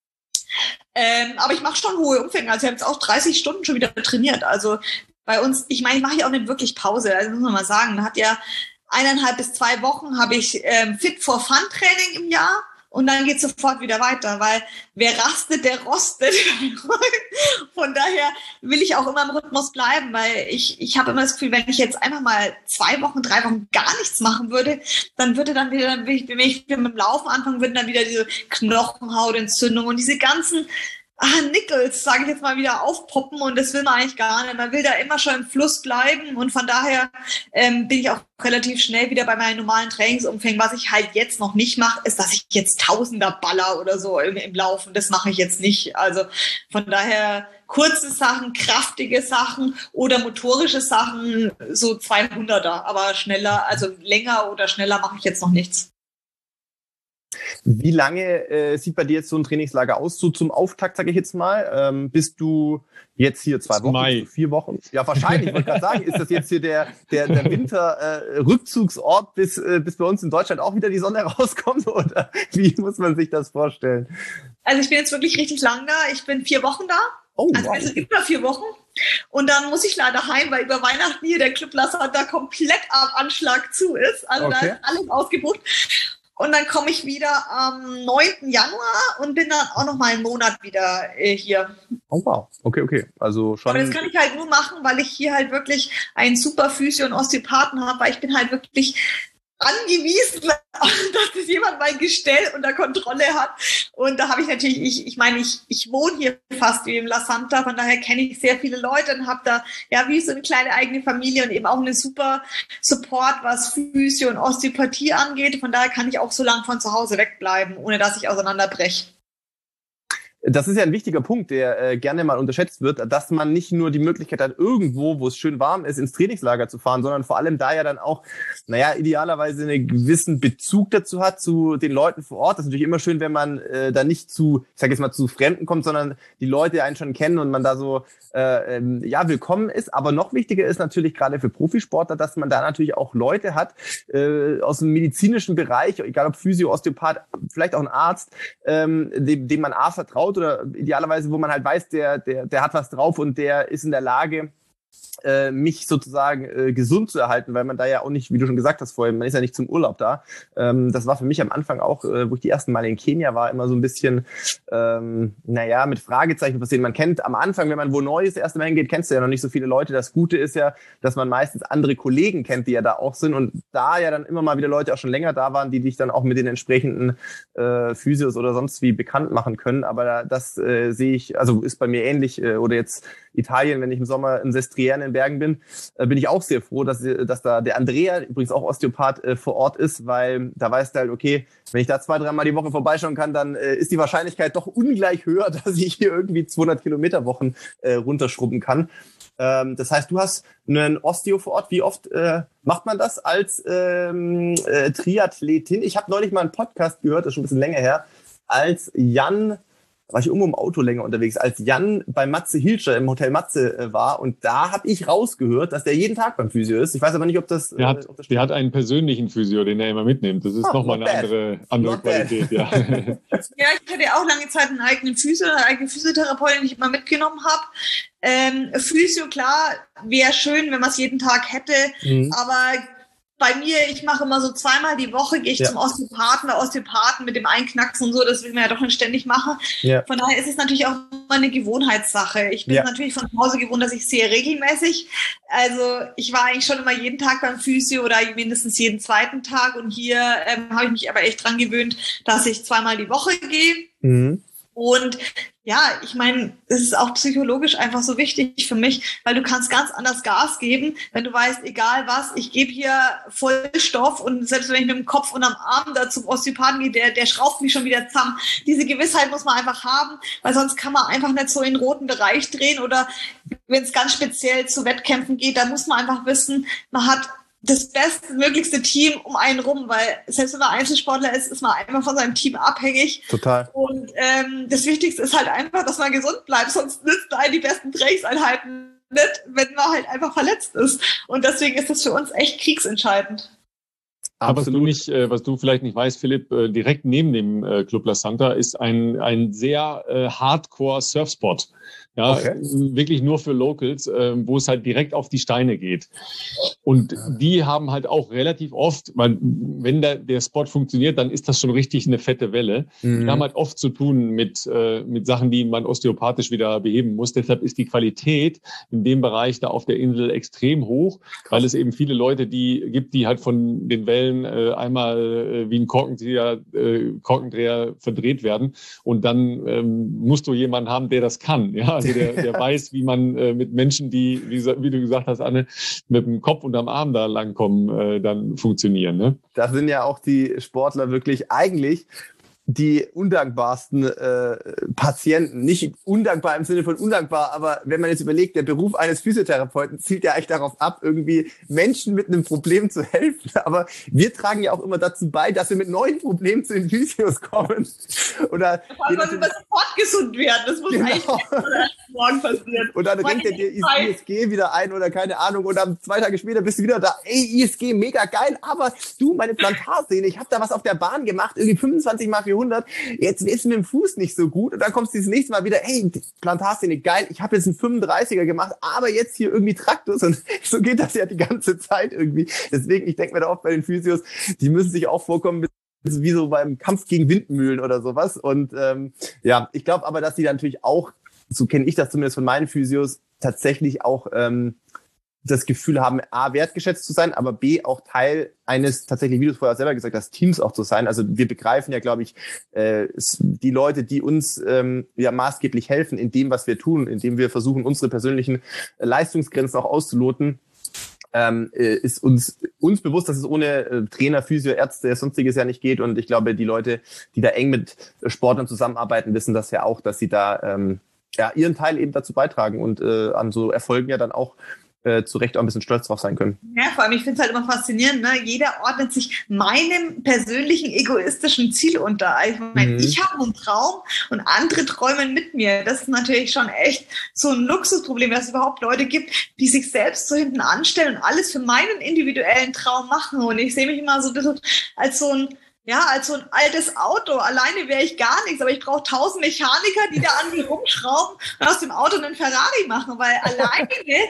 Aber ich mache schon hohe Umfänge. Also ich habe jetzt auch 30 Stunden schon wieder trainiert. Also bei uns, ich meine, ich mache ja auch nicht wirklich Pause. Also muss man mal sagen, man hat ja 1,5 bis 2 Wochen habe ich Fit for Fun Training im Jahr. und dann geht es sofort wieder weiter, weil wer rastet, der rostet. Von daher will ich auch immer im Rhythmus bleiben, weil ich habe immer das Gefühl, wenn ich jetzt einfach mal 2 Wochen, 3 Wochen gar nichts machen würde, dann würde dann wieder, wenn ich mit dem Laufen anfangen, würden dann wieder diese Knochenhautentzündung und diese ganzen Nickels, sage ich jetzt mal, wieder aufpoppen und das will man eigentlich gar nicht. Man will da immer schon im Fluss bleiben und von daher bin ich auch relativ schnell wieder bei meinen normalen Trainingsumfängen. Was ich halt jetzt noch nicht mache, ist, dass ich jetzt Tausender baller oder so im Laufen. Das mache ich jetzt nicht. Also von daher kurze Sachen, kraftige Sachen oder motorische Sachen, so 200er, aber schneller, also länger oder schneller mache ich jetzt noch nichts. Wie lange sieht bei dir jetzt so ein Trainingslager aus? So zum Auftakt, sage ich jetzt mal. Bist du jetzt hier 2 Wochen, 4 Wochen? Ja, wahrscheinlich. Ich wollte gerade sagen, ist das jetzt hier der Winter-Rückzugsort, bis bei uns in Deutschland auch wieder die Sonne rauskommt? Oder wie muss man sich das vorstellen? Also ich bin jetzt wirklich richtig lang da. Ich bin 4 Wochen da. Oh, also wow. über 4 Wochen. Und dann muss ich leider heim, weil über Weihnachten hier der Club Lasanta komplett am Anschlag zu ist. Also okay. Da ist alles ausgebucht. Und dann komme ich wieder am 9. Januar und bin dann auch noch mal einen Monat wieder hier. Oh wow, okay. Also schon. Aber das kann ich halt nur machen, weil ich hier halt wirklich einen super Physio- und Osteopathen habe, weil ich bin halt wirklich angewiesen, dass das jemand mein Gestell unter Kontrolle hat. Und da habe ich natürlich, ich meine, ich wohne hier fast wie im Lasanta, von daher kenne ich sehr viele Leute und habe da ja wie so eine kleine eigene Familie und eben auch eine super Support, was Physio und Osteopathie angeht. Von daher kann ich auch so lange von zu Hause wegbleiben, ohne dass ich auseinanderbreche. Das ist ja ein wichtiger Punkt, der gerne mal unterschätzt wird, dass man nicht nur die Möglichkeit hat, irgendwo, wo es schön warm ist, ins Trainingslager zu fahren, sondern vor allem da ja dann auch, idealerweise einen gewissen Bezug dazu hat, zu den Leuten vor Ort. Das ist natürlich immer schön, wenn man da nicht zu Fremden kommt, sondern die Leute einen schon kennen und man da so willkommen ist. Aber noch wichtiger ist natürlich gerade für Profisportler, dass man da natürlich auch Leute hat aus dem medizinischen Bereich, egal ob Physio, Osteopath, vielleicht auch ein Arzt, dem man vertraut oder idealerweise, wo man halt weiß, der hat was drauf und der ist in der Lage, mich sozusagen gesund zu erhalten, weil man da ja auch nicht, wie du schon gesagt hast vorhin, man ist ja nicht zum Urlaub da. Das war für mich am Anfang auch, wo ich die ersten Male in Kenia war, immer so ein bisschen, mit Fragezeichen versehen. Man kennt am Anfang, wenn man wo neu das erste Mal hingeht, kennst du ja noch nicht so viele Leute. Das Gute ist ja, dass man meistens andere Kollegen kennt, die ja da auch sind und da ja dann immer mal wieder Leute auch schon länger da waren, die dich dann auch mit den entsprechenden Physios oder sonst wie bekannt machen können. Aber das sehe ich, also ist bei mir ähnlich oder jetzt Italien, wenn ich im Sommer in Sestriere in Bergen bin ich auch sehr froh, dass da der Andrea, übrigens auch Osteopath, vor Ort ist, weil da weißt du halt, okay, wenn ich da 2-3 Mal die Woche vorbeischauen kann, dann ist die Wahrscheinlichkeit doch ungleich höher, dass ich hier irgendwie 200 Kilometer Wochen runterschrubben kann. Das heißt, du hast einen Osteo vor Ort. Wie oft macht man das als Triathletin? Ich habe neulich mal einen Podcast gehört, das ist schon ein bisschen länger her, als Jan, war ich irgendwo im Auto länger unterwegs, als Jan bei Matze Hilscher im Hotel Matze war und da habe ich rausgehört, dass der jeden Tag beim Physio ist. Ich weiß aber nicht, ob das... Der hat einen persönlichen Physio, den er immer mitnimmt. Das ist nochmal eine andere Qualität. Ja. Ja, ich hatte auch lange Zeit einen eigenen Physio, eine eigene Physiotherapeutin, die ich immer mitgenommen habe. Physio, klar, wäre schön, wenn man es jeden Tag hätte, aber... Bei mir, ich mache immer so 2-mal die Woche, gehe ich zum Osteopathen mit dem Einknacksen und so, das will man ja doch nicht ständig machen. Ja. Von daher ist es natürlich auch immer eine Gewohnheitssache. Ich bin natürlich von zu Hause gewohnt, dass ich sehr regelmäßig, also ich war eigentlich schon immer jeden Tag beim Physio oder mindestens jeden 2. Tag und hier habe ich mich aber echt dran gewöhnt, dass ich 2-mal die Woche gehe. Mhm. Und ja, ich meine, es ist auch psychologisch einfach so wichtig für mich, weil du kannst ganz anders Gas geben, wenn du weißt, egal was, ich gebe hier Vollstoff und selbst wenn ich mit dem Kopf und am Arm da zum Osteopathen gehe, der schraubt mich schon wieder zusammen. Diese Gewissheit muss man einfach haben, weil sonst kann man einfach nicht so in den roten Bereich drehen oder wenn es ganz speziell zu Wettkämpfen geht, da muss man einfach wissen, man hat das bestmöglichste Team um einen rum, weil selbst wenn man Einzelsportler ist, ist man einfach von seinem Team abhängig. Total. Und das Wichtigste ist halt einfach, dass man gesund bleibt, sonst nützt einen die besten Trainingseinheiten nicht, wenn man halt einfach verletzt ist. Und deswegen ist das für uns echt kriegsentscheidend. Aber was du vielleicht nicht weißt, Philipp, direkt neben dem Club Lasanta ist ein sehr Hardcore-Surfspot. Ja, wirklich nur für Locals, wo es halt direkt auf die Steine geht. Und die haben halt auch relativ oft, wenn der Spot funktioniert, dann ist das schon richtig eine fette Welle. Die haben halt oft zu tun mit Sachen, die man osteopathisch wieder beheben muss. Deshalb ist die Qualität in dem Bereich da auf der Insel extrem hoch, weil es eben viele Leute gibt, die halt von den Wellen einmal wie ein Korkendreher verdreht werden. Und dann musst du jemanden haben, der das kann. Ja, also der weiß, wie man mit Menschen, die, wie du gesagt hast, Anne, mit dem Kopf und am Arm da langkommen, dann funktionieren. Ne? Da sind ja auch die Sportler wirklich eigentlich die undankbarsten Patienten. Nicht undankbar im Sinne von undankbar, aber wenn man jetzt überlegt, der Beruf eines Physiotherapeuten zielt ja eigentlich darauf ab, irgendwie Menschen mit einem Problem zu helfen. Aber wir tragen ja auch immer dazu bei, dass wir mit neuen Problemen zu den Physios kommen. Oder wir sofort gesund werden. Das muss eigentlich morgen passieren. Und dann rennt der dir ISG wieder ein oder keine Ahnung. Und dann 2 Tage später bist du wieder da. Ey, ISG, mega geil. Aber du, meine Plantarsehne, ich habe da was auf der Bahn gemacht, irgendwie 25 mal 400. Jetzt ist mit dem Fuß nicht so gut und dann kommst du das nächste Mal wieder, hey, Plantarsehne, geil, ich habe jetzt einen 35er gemacht, aber jetzt hier irgendwie Traktus und so geht das ja die ganze Zeit irgendwie. Deswegen, ich denke mir da oft bei den Physios, die müssen sich auch vorkommen wie so beim Kampf gegen Windmühlen oder sowas und ich glaube aber, dass die dann natürlich auch, so kenne ich das zumindest von meinen Physios, tatsächlich auch das Gefühl haben, A, wertgeschätzt zu sein, aber B, auch Teil eines, tatsächlich, wie du es vorher selber gesagt hast, Teams auch zu sein. Also wir begreifen ja, glaube ich, die Leute, die uns maßgeblich helfen in dem, was wir tun, indem wir versuchen, unsere persönlichen Leistungsgrenzen auch auszuloten, ist uns bewusst, dass es ohne Trainer, Physio, Ärzte, sonstiges ja nicht geht. Und ich glaube, die Leute, die da eng mit Sportlern zusammenarbeiten, wissen das ja auch, dass sie da ihren Teil eben dazu beitragen und an so Erfolgen ja dann auch zu Recht auch ein bisschen stolz drauf sein können. Ja, vor allem, ich finde es halt immer faszinierend, ne? Jeder ordnet sich meinem persönlichen egoistischen Ziel unter. Ich meine, ich habe einen Traum und andere träumen mit mir. Das ist natürlich schon echt so ein Luxusproblem, dass es überhaupt Leute gibt, die sich selbst so hinten anstellen und alles für meinen individuellen Traum machen. Und ich sehe mich immer so ein bisschen als so ein altes Auto. Alleine wäre ich gar nichts, aber ich brauche 1000 Mechaniker, die da an mir rumschrauben und aus dem Auto einen Ferrari machen, weil alleine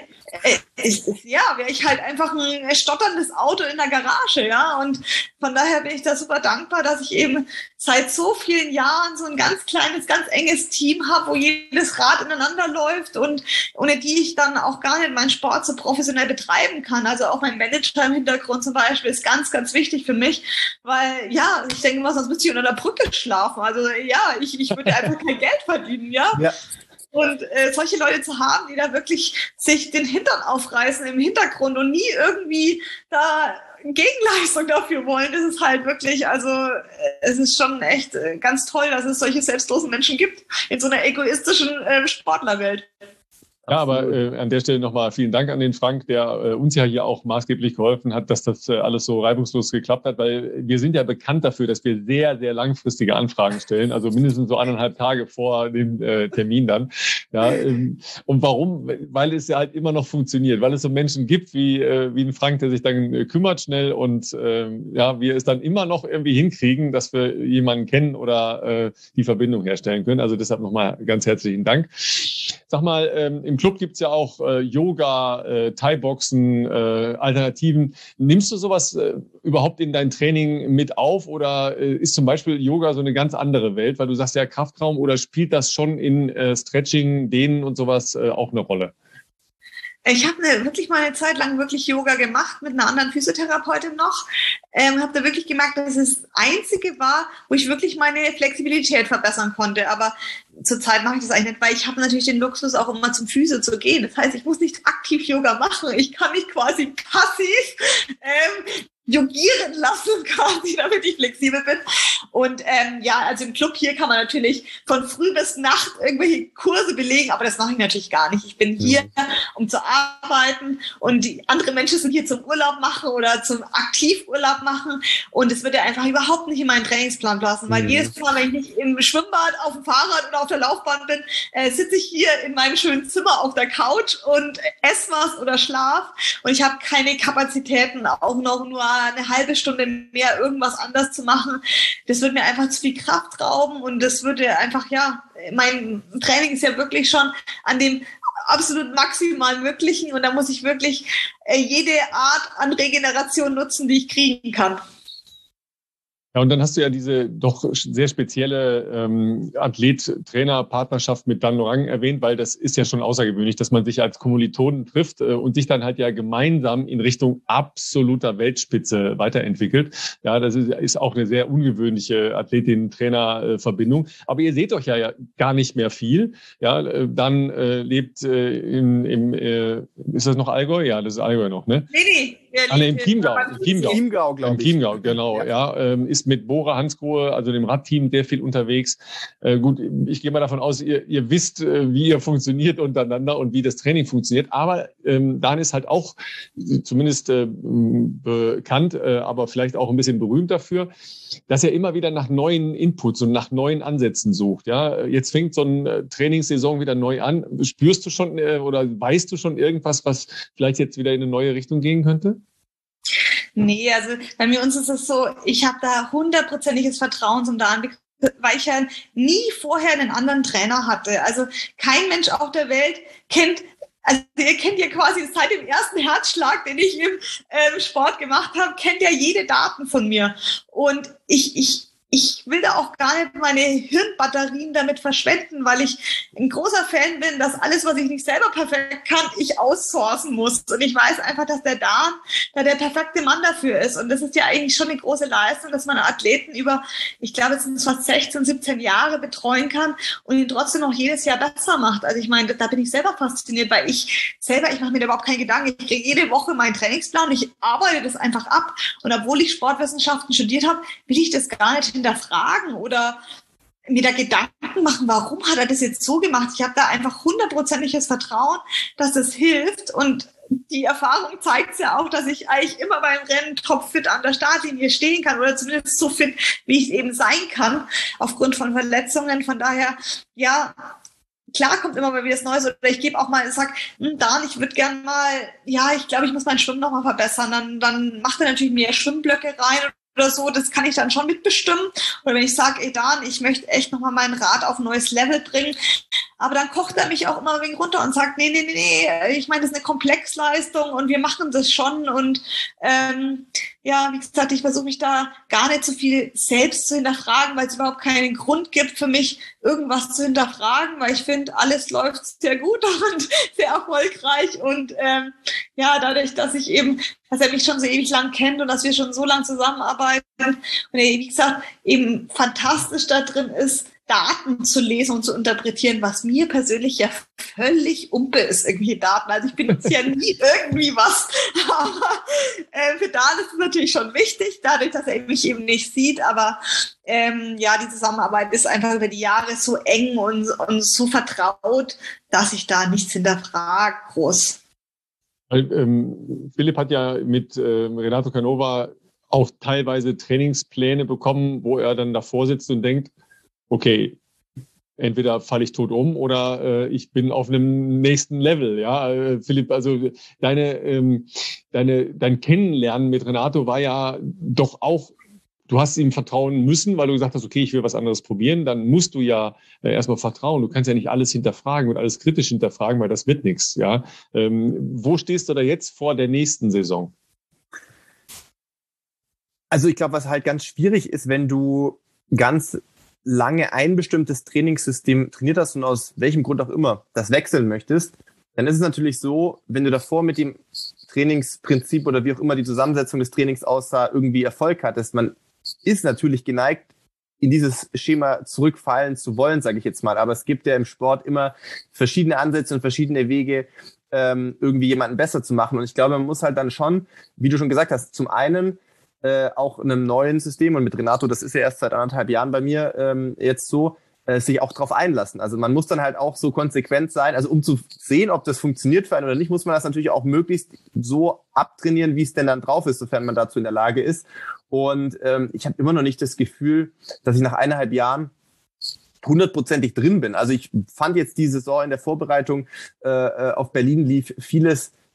wäre ich halt einfach ein stotterndes Auto in der Garage, ja, und von daher bin ich da super dankbar, dass ich eben seit so vielen Jahren so ein ganz kleines, ganz enges Team habe, wo jedes Rad ineinander läuft und ohne die ich dann auch gar nicht meinen Sport so professionell betreiben kann. Also auch mein Manager im Hintergrund zum Beispiel ist ganz, ganz wichtig für mich, weil, ja, ich denke mal, sonst müsste ich unter der Brücke schlafen. Also, ja, ich würde einfach kein Geld verdienen, ja. Und solche Leute zu haben, die da wirklich sich den Hintern aufreißen im Hintergrund und nie irgendwie da Gegenleistung dafür wollen, das ist halt wirklich, also es ist schon echt ganz toll, dass es solche selbstlosen Menschen gibt in so einer egoistischen Sportlerwelt. Ja, aber an der Stelle nochmal vielen Dank an den Frank, der uns ja hier auch maßgeblich geholfen hat, dass das alles so reibungslos geklappt hat, weil wir sind ja bekannt dafür, dass wir sehr, sehr langfristige Anfragen stellen, also mindestens so 1,5 Tage vor dem Termin dann. Ja, und warum? Weil es ja halt immer noch funktioniert, weil es so Menschen gibt wie ein Frank, der sich dann kümmert schnell und wir es dann immer noch irgendwie hinkriegen, dass wir jemanden kennen oder die Verbindung herstellen können. Also deshalb nochmal ganz herzlichen Dank. Sag mal, im Club gibt's ja auch Yoga, Thai-Boxen, Alternativen. Nimmst du sowas überhaupt in dein Training mit auf oder ist zum Beispiel Yoga so eine ganz andere Welt, weil du sagst ja Kraftraum, oder spielt das schon in Stretching, Dehnen und sowas auch eine Rolle? Ich habe wirklich mal eine Zeit lang wirklich Yoga gemacht mit einer anderen Physiotherapeutin noch. Habe da wirklich gemerkt, dass es das Einzige war, wo ich wirklich meine Flexibilität verbessern konnte. Aber zurzeit mache ich das eigentlich nicht, weil ich habe natürlich den Luxus, auch immer zum Physio zu gehen. Das heißt, ich muss nicht aktiv Yoga machen. Ich kann mich quasi passiv jogieren lassen quasi, damit ich flexibel bin. Und also im Club hier kann man natürlich von früh bis Nacht irgendwelche Kurse belegen, aber das mache ich natürlich gar nicht. Ich bin hier, um zu arbeiten, und die anderen Menschen sind hier zum Urlaub machen oder zum Aktivurlaub machen, und es wird ja einfach überhaupt nicht in meinen Trainingsplan passen, weil jedes Mal, wenn ich nicht im Schwimmbad, auf dem Fahrrad oder auf der Laufbahn bin, sitze ich hier in meinem schönen Zimmer auf der Couch und esse was oder schlaf, und ich habe keine Kapazitäten, auch noch nur eine halbe Stunde mehr irgendwas anders zu machen. das würde mir einfach zu viel Kraft rauben und das würde einfach, mein Training ist ja wirklich schon an dem absolut maximal Möglichen und da muss ich wirklich jede Art an Regeneration nutzen, die ich kriegen kann. Ja, und dann hast du ja diese doch sehr spezielle Athlet-Trainer-Partnerschaft mit Dan Lorang erwähnt, weil das ist ja schon außergewöhnlich, dass man sich als Kommilitonen trifft und sich dann halt ja gemeinsam in Richtung absoluter Weltspitze weiterentwickelt. Ja, das ist auch eine sehr ungewöhnliche Athletin-Trainer-Verbindung. Aber ihr seht euch ja gar nicht mehr viel. Ja, Dan lebt ist das noch Allgäu? Ja, das ist Allgäu noch, ne? Nee. Im Chiemgau. Im Chiemgau, glaube ich. Im Chiemgau, genau, ja. Ist mit Bora Hansgrohe, also dem Radteam, sehr viel unterwegs. Gut, ich gehe mal davon aus, ihr wisst, wie ihr funktioniert untereinander und wie das Training funktioniert. Aber Dan ist halt auch zumindest bekannt, aber vielleicht auch ein bisschen berühmt dafür, dass er immer wieder nach neuen Inputs und nach neuen Ansätzen sucht. Ja, jetzt fängt so eine Trainingssaison wieder neu an. Spürst du schon oder weißt du schon irgendwas, was vielleicht jetzt wieder in eine neue Richtung gehen könnte? Nee, also bei uns ist es so, ich habe da 100%iges Vertrauen zum Dan, weil ich ja nie vorher einen anderen Trainer hatte. Also kein Mensch auf der Welt kennt, also ihr kennt ja quasi seit dem ersten Herzschlag, den ich im Sport gemacht habe, kennt ja jede Daten von mir. Und ich will da auch gar nicht meine Hirnbatterien damit verschwenden, weil ich ein großer Fan bin, dass alles, was ich nicht selber perfekt kann, ich outsourcen muss. Und ich weiß einfach, dass der Dan da der perfekte Mann dafür ist. Und das ist ja eigentlich schon eine große Leistung, dass man Athleten über, ich glaube, es sind fast 16, 17 Jahre betreuen kann und ihn trotzdem noch jedes Jahr besser macht. Also ich meine, da bin ich selber fasziniert, weil ich mache mir da überhaupt keinen Gedanken. Ich kriege jede Woche meinen Trainingsplan, ich arbeite das einfach ab. Und obwohl ich Sportwissenschaften studiert habe, will ich das gar nicht hinterfragen oder mir da Gedanken machen, warum hat er das jetzt so gemacht? Ich habe da einfach 100%iges Vertrauen, dass das hilft und die Erfahrung zeigt ja auch, dass ich eigentlich immer beim Rennen topfit an der Startlinie stehen kann oder zumindest so fit, wie ich es eben sein kann, aufgrund von Verletzungen. Von daher, ja, klar kommt immer mal wieder das Neues oder ich gebe auch mal, Dan, ich würde gerne mal, ich glaube, ich muss mein Schwimmen noch mal verbessern. Dann macht er natürlich mehr Schwimmblöcke rein oder so, das kann ich dann schon mitbestimmen. Oder wenn ich sage, Dan, ich möchte echt nochmal mein Rad auf ein neues Level bringen, aber dann kocht er mich auch immer ein wenig runter und sagt, nee, ich meine, das ist eine Komplexleistung und wir machen das schon und wie gesagt, ich versuche mich da gar nicht so viel selbst zu hinterfragen, weil es überhaupt keinen Grund gibt für mich, irgendwas zu hinterfragen, weil ich finde, alles läuft sehr gut und sehr erfolgreich und dadurch, dass er mich schon so ewig lang kennt und dass wir schon so lange zusammenarbeiten und er, wie gesagt, eben fantastisch da drin ist, Daten zu lesen und zu interpretieren, was mir persönlich ja völlig Umpe ist, irgendwelche Daten. Also ich benutze ja nie irgendwie was. Aber für Dan ist es natürlich schon wichtig, dadurch, dass er mich eben nicht sieht. Aber die Zusammenarbeit ist einfach über die Jahre so eng und so vertraut, dass ich da nichts hinterfrage groß. Philipp hat ja mit Renato Canova auch teilweise Trainingspläne bekommen, wo er dann davor sitzt und denkt, okay, entweder falle ich tot um oder ich bin auf einem nächsten Level. Ja, Philipp, also dein Kennenlernen mit Renato war ja doch auch, du hast ihm vertrauen müssen, weil du gesagt hast, okay, ich will was anderes probieren. Dann musst du ja erstmal vertrauen. Du kannst ja nicht alles hinterfragen und alles kritisch hinterfragen, weil das wird nichts. Ja, wo stehst du da jetzt vor der nächsten Saison? Also ich glaube, was halt ganz schwierig ist, wenn du ganz lange ein bestimmtes Trainingssystem trainiert hast und aus welchem Grund auch immer das wechseln möchtest, dann ist es natürlich so, wenn du davor mit dem Trainingsprinzip oder wie auch immer die Zusammensetzung des Trainings aussah, irgendwie Erfolg hattest, man ist natürlich geneigt, in dieses Schema zurückfallen zu wollen, sage ich jetzt mal. Aber es gibt ja im Sport immer verschiedene Ansätze und verschiedene Wege, irgendwie jemanden besser zu machen. Und ich glaube, man muss halt dann schon, wie du schon gesagt hast, zum einen auch in einem neuen System und mit Renato, das ist ja erst seit 1,5 Jahren bei mir jetzt so, sich auch drauf einlassen. Also man muss dann halt auch so konsequent sein, also um zu sehen, ob das funktioniert für einen oder nicht, muss man das natürlich auch möglichst so abtrainieren, wie es denn dann drauf ist, sofern man dazu in der Lage ist. Und ich habe immer noch nicht das Gefühl, dass ich nach 1,5 Jahren 100%ig drin bin. Also ich fand jetzt die Saison in der Vorbereitung auf Berlin lief vieles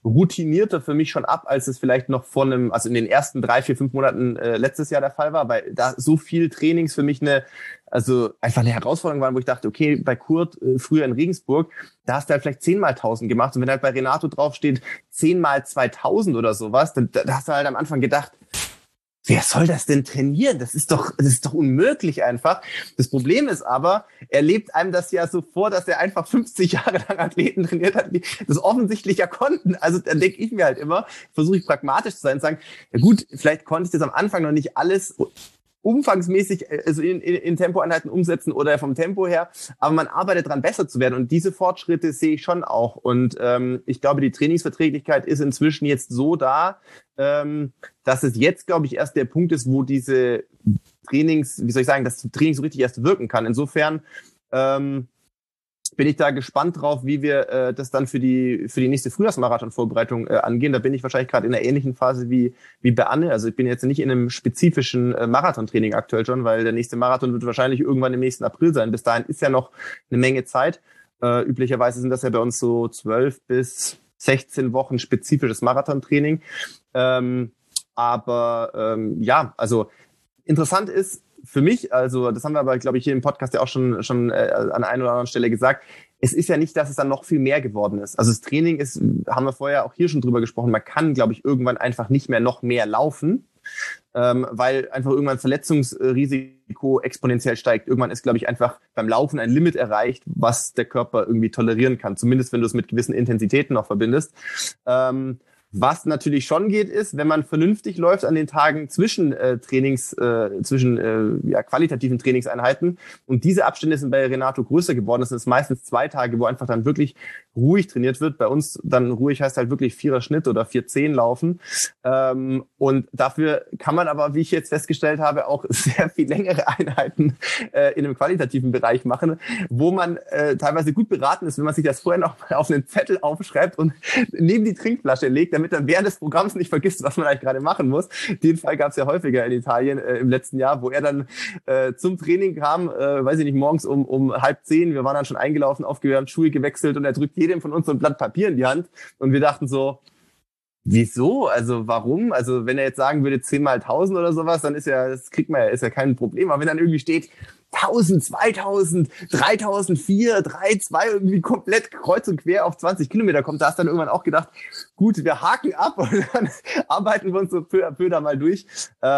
routinierter für mich schon ab, als es vielleicht noch also in den ersten 3, 4, 5 Monaten letztes Jahr der Fall war, weil da so viel Trainings für mich einfach eine Herausforderung waren, wo ich dachte, okay, bei Kurt früher in Regensburg, da hast du halt vielleicht 10 mal 1000 gemacht und wenn halt bei Renato draufsteht 10 mal 2000 oder sowas, dann da hast du halt am Anfang gedacht, wer soll das denn trainieren? Das ist doch unmöglich einfach. Das Problem ist aber, er lebt einem das ja so vor, dass er einfach 50 Jahre lang Athleten trainiert hat, die das offensichtlich ja konnten. Also dann denke ich mir halt immer, versuche ich pragmatisch zu sein und sagen, ja gut, vielleicht konnte ich das am Anfang noch nicht alles umfangsmäßig also in Tempoeinheiten umsetzen oder vom Tempo her, aber man arbeitet dran, besser zu werden und diese Fortschritte sehe ich schon auch und ich glaube, die Trainingsverträglichkeit ist inzwischen jetzt so da, dass es jetzt, glaube ich, erst der Punkt ist, wo diese Trainings, das Training so richtig erst wirken kann. Insofern bin ich da gespannt drauf, wie wir das dann für die nächste Frühjahrsmarathon-Vorbereitung angehen. Da bin ich wahrscheinlich gerade in einer ähnlichen Phase wie bei Anne. Also ich bin jetzt nicht in einem spezifischen Marathontraining aktuell schon, weil der nächste Marathon wird wahrscheinlich irgendwann im nächsten April sein. Bis dahin ist ja noch eine Menge Zeit. Üblicherweise sind das ja bei uns so 12 bis 16 Wochen spezifisches Marathontraining. Also interessant ist, für mich, also das haben wir aber, glaube ich, hier im Podcast ja auch schon an einer oder anderen Stelle gesagt, es ist ja nicht, dass es dann noch viel mehr geworden ist. Also das Training ist, haben wir vorher auch hier schon drüber gesprochen, man kann, glaube ich, irgendwann einfach nicht mehr noch mehr laufen, weil einfach irgendwann Verletzungsrisiko exponentiell steigt. Irgendwann ist, glaube ich, einfach beim Laufen ein Limit erreicht, was der Körper irgendwie tolerieren kann, zumindest wenn du es mit gewissen Intensitäten noch verbindest. Was natürlich schon geht, ist, wenn man vernünftig läuft an den Tagen zwischen qualitativen Trainingseinheiten. Und diese Abstände sind bei Renato größer geworden. Das sind meistens 2 Tage, wo einfach dann wirklich ruhig trainiert wird. Bei uns dann ruhig heißt halt wirklich 4er Schnitt oder 4:10 laufen. Und dafür kann man aber, wie ich jetzt festgestellt habe, auch sehr viel längere Einheiten in einem qualitativen Bereich machen, wo man teilweise gut beraten ist, wenn man sich das vorher noch mal auf einen Zettel aufschreibt und neben die Trinkflasche legt, damit dann während des Programms nicht vergisst, was man eigentlich gerade machen muss. Den Fall gab es ja häufiger in Italien im letzten Jahr, wo er dann zum Training kam, morgens um 9:30. Wir waren dann schon eingelaufen, aufgewärmt, Schuhe gewechselt und er drückt jedem von uns so ein Blatt Papier in die Hand und wir dachten so, wieso? Also warum? Also wenn er jetzt sagen würde 10 mal 1000 oder sowas, dann ist ja kein Problem. Aber wenn dann irgendwie steht 1000, 2000, 3000, 4, 3, 2 irgendwie komplett kreuz und quer auf 20 Kilometer kommt, da hast du dann irgendwann auch gedacht, gut, wir haken ab und dann arbeiten wir uns so peu à peu da mal durch.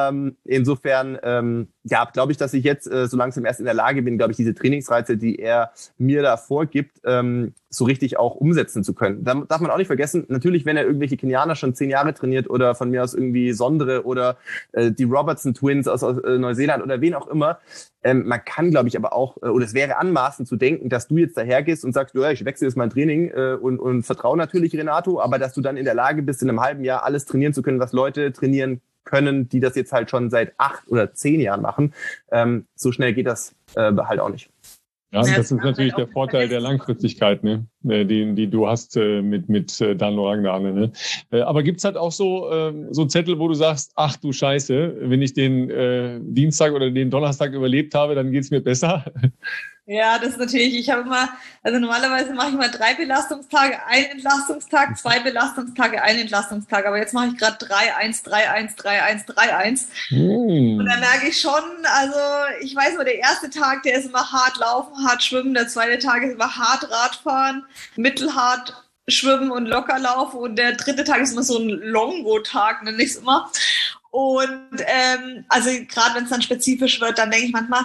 Insofern, glaube ich, dass ich jetzt so langsam erst in der Lage bin, glaube ich, diese Trainingsreize, die er mir da vorgibt, so richtig auch umsetzen zu können. Da darf man auch nicht vergessen, natürlich, wenn er irgendwelche Kenianer schon 10 Jahre trainiert oder von mir aus irgendwie Sondre oder die Robertson Twins aus Neuseeland oder wen auch immer, man kann, glaube ich, aber auch, oder es wäre anmaßend zu denken, dass du jetzt dahergehst und sagst, ja, ich wechsle jetzt mein Training und vertraue natürlich Renato, aber dass du dann in der Lage bist, in einem halben Jahr alles trainieren zu können, was Leute trainieren können, die das jetzt halt schon seit 8 oder 10 Jahren machen. So schnell geht das halt auch nicht. Ja, das ist natürlich der Vorteil der Langfristigkeit, ne, die du hast mit Dan Lorang, ne? Aber gibt's halt auch so Zettel, wo du sagst, ach du Scheiße, wenn ich den Dienstag oder den Donnerstag überlebt habe, dann geht's mir besser. Ja, das ist natürlich, normalerweise mache ich mal 3 Belastungstage, 1 Entlastungstag, 2 Belastungstage, 1 Entlastungstag, aber jetzt mache ich gerade 3-1, 3-1, 3-1, 3-1. Und dann merke ich schon, also ich weiß nur, der erste Tag, der ist immer hart laufen, hart schwimmen, der zweite Tag ist immer hart Radfahren, mittelhart schwimmen und locker laufen und der dritte Tag ist immer so ein Longo-Tag, nenne ich es immer. Und gerade wenn es dann spezifisch wird, dann denke ich manchmal,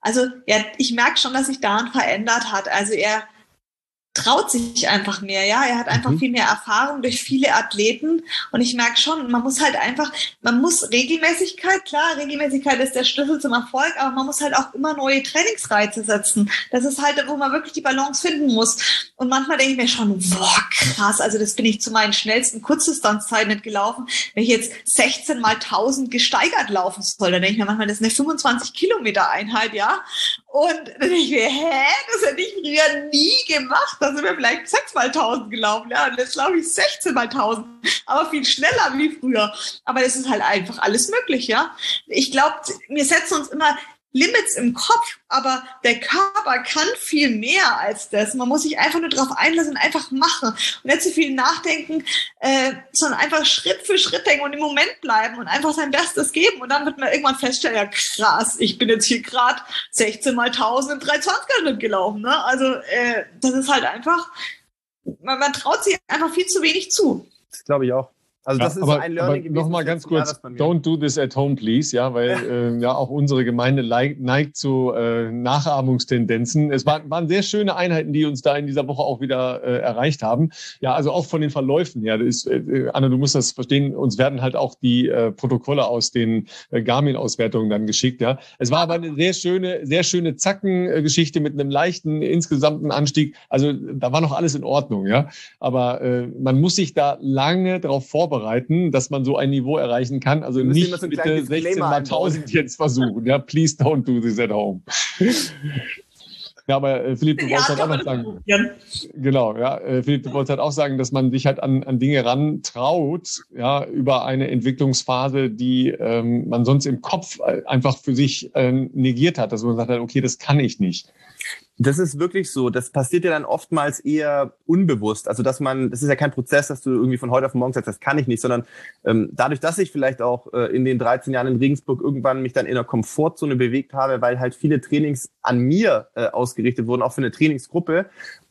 ich merke schon, dass sich Dan verändert hat. Also er traut sich einfach mehr, ja. Er hat einfach viel mehr Erfahrung durch viele Athleten und ich merke schon, man muss Regelmäßigkeit, klar, Regelmäßigkeit ist der Schlüssel zum Erfolg, aber man muss halt auch immer neue Trainingsreize setzen. Das ist halt, wo man wirklich die Balance finden muss. Und manchmal denke ich mir schon, boah, krass, also das bin ich zu meinen schnellsten Kurzdistanzzeiten nicht gelaufen. Wenn ich jetzt 16 mal 1000 gesteigert laufen soll, dann denke ich mir manchmal, das ist eine 25 Kilometer Einheit, ja. Und dann denke ich mir, das hätte ich früher nie gemacht. Da sind wir vielleicht 6 mal 1000 gelaufen, ja. Und jetzt laufe ich 16 mal 1000, aber viel schneller wie früher. Aber es ist halt einfach alles möglich, ja. Ich glaube, wir setzen uns immer Limits im Kopf, aber der Körper kann viel mehr als das. Man muss sich einfach nur darauf einlassen und einfach machen und nicht so viel nachdenken, sondern einfach Schritt für Schritt denken und im Moment bleiben und einfach sein Bestes geben. Und dann wird man irgendwann feststellen, ja krass, ich bin jetzt hier gerade 16 mal 1000 im 320er gelaufen. Ne? Also das ist halt einfach, man traut sich einfach viel zu wenig zu. Das glaube ich auch. Also das ist ein Learning gewesen. Nochmal ganz kurz, don't do this at home, please, ja, weil auch unsere Gemeinde neigt zu Nachahmungstendenzen. Es waren sehr schöne Einheiten, die uns da in dieser Woche auch wieder erreicht haben. Ja, also auch von den Verläufen her. Das ist, Anna, du musst das verstehen, uns werden halt auch die Protokolle aus den Garmin-Auswertungen dann geschickt, ja. Es war aber eine sehr schöne Zackengeschichte mit einem leichten insgesamten Anstieg. Also da war noch alles in Ordnung, ja. Aber man muss sich da lange darauf vorbereiten, dass man so ein Niveau erreichen kann. Also nicht so bitte 16 mal 1000 jetzt versuchen. Ja, please don't do this at home. Ja, aber Philipp, du wolltest halt auch noch sagen. Genau, ja. Philipp, du wolltest halt auch sagen, dass man sich halt an Dinge rantraut, ja, über eine Entwicklungsphase, die man sonst im Kopf einfach für sich negiert hat. Dass man sagt, okay, das kann ich nicht. Das ist wirklich so. Das passiert ja dann oftmals eher unbewusst. Also, das ist ja kein Prozess, dass du irgendwie von heute auf morgen sagst, das kann ich nicht, sondern dadurch, dass ich vielleicht auch in den 13 Jahren in Regensburg irgendwann mich dann in der Komfortzone bewegt habe, weil halt viele Trainings an mir ausgerichtet wurden, auch für eine Trainingsgruppe,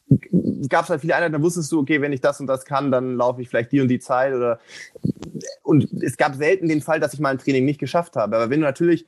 gab es halt viele Einheiten, da wusstest du, okay, wenn ich das und das kann, dann laufe ich vielleicht die und die Zeit und es gab selten den Fall, dass ich mal ein Training nicht geschafft habe. Aber wenn du natürlich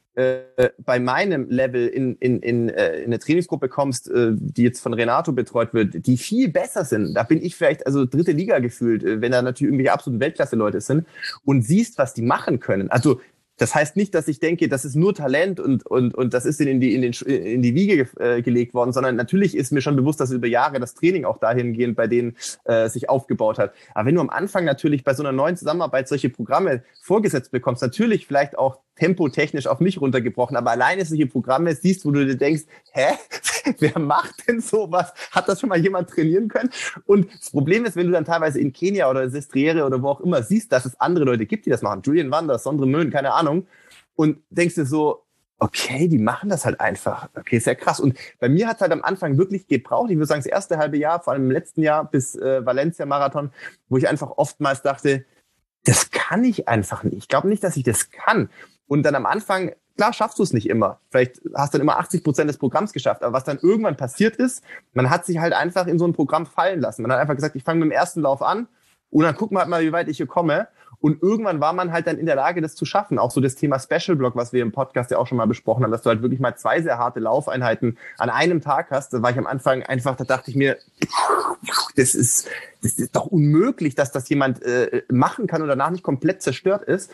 bei meinem Level in eine Trainingsgruppe kommst, die jetzt von Renato betreut wird, die viel besser sind, da bin ich vielleicht also 3. Liga gefühlt, wenn da natürlich irgendwelche absoluten Weltklasse-Leute sind und siehst, was die machen können. Also das heißt nicht, dass ich denke, das ist nur Talent und das ist in die Wiege gelegt worden, sondern natürlich ist mir schon bewusst, dass über Jahre das Training auch dahingehend bei denen sich aufgebaut hat. Aber wenn du am Anfang natürlich bei so einer neuen Zusammenarbeit solche Programme vorgesetzt bekommst, natürlich vielleicht auch tempotechnisch auf mich runtergebrochen, aber alleine solche Programme siehst, wo du dir denkst, wer macht denn sowas? Hat das schon mal jemand trainieren können? Und das Problem ist, wenn du dann teilweise in Kenia oder Sestriere oder wo auch immer siehst, dass es andere Leute gibt, die das machen, Julian Wanders, Sondre Möhn, keine Ahnung, und denkst dir so, okay, die machen das halt einfach. Okay, ist ja krass. Und bei mir hat es halt am Anfang wirklich gebraucht, ich würde sagen, das erste halbe Jahr, vor allem im letzten Jahr bis Valencia-Marathon, wo ich einfach oftmals dachte, das kann ich einfach nicht. Ich glaube nicht, dass ich das kann. Und dann am Anfang, klar, schaffst du es nicht immer. Vielleicht hast du dann immer 80% des Programms geschafft. Aber was dann irgendwann passiert ist, man hat sich halt einfach in so ein Programm fallen lassen. Man hat einfach gesagt, ich fange mit dem ersten Lauf an und dann gucken wir halt mal, wie weit ich hier komme. Und irgendwann war man halt dann in der Lage, das zu schaffen. Auch so das Thema Special Block, was wir im Podcast ja auch schon mal besprochen haben, dass du halt wirklich mal 2 sehr harte Laufeinheiten an einem Tag hast. Da war ich am Anfang einfach, da dachte ich mir, das ist doch unmöglich, dass das jemand machen kann und danach nicht komplett zerstört ist.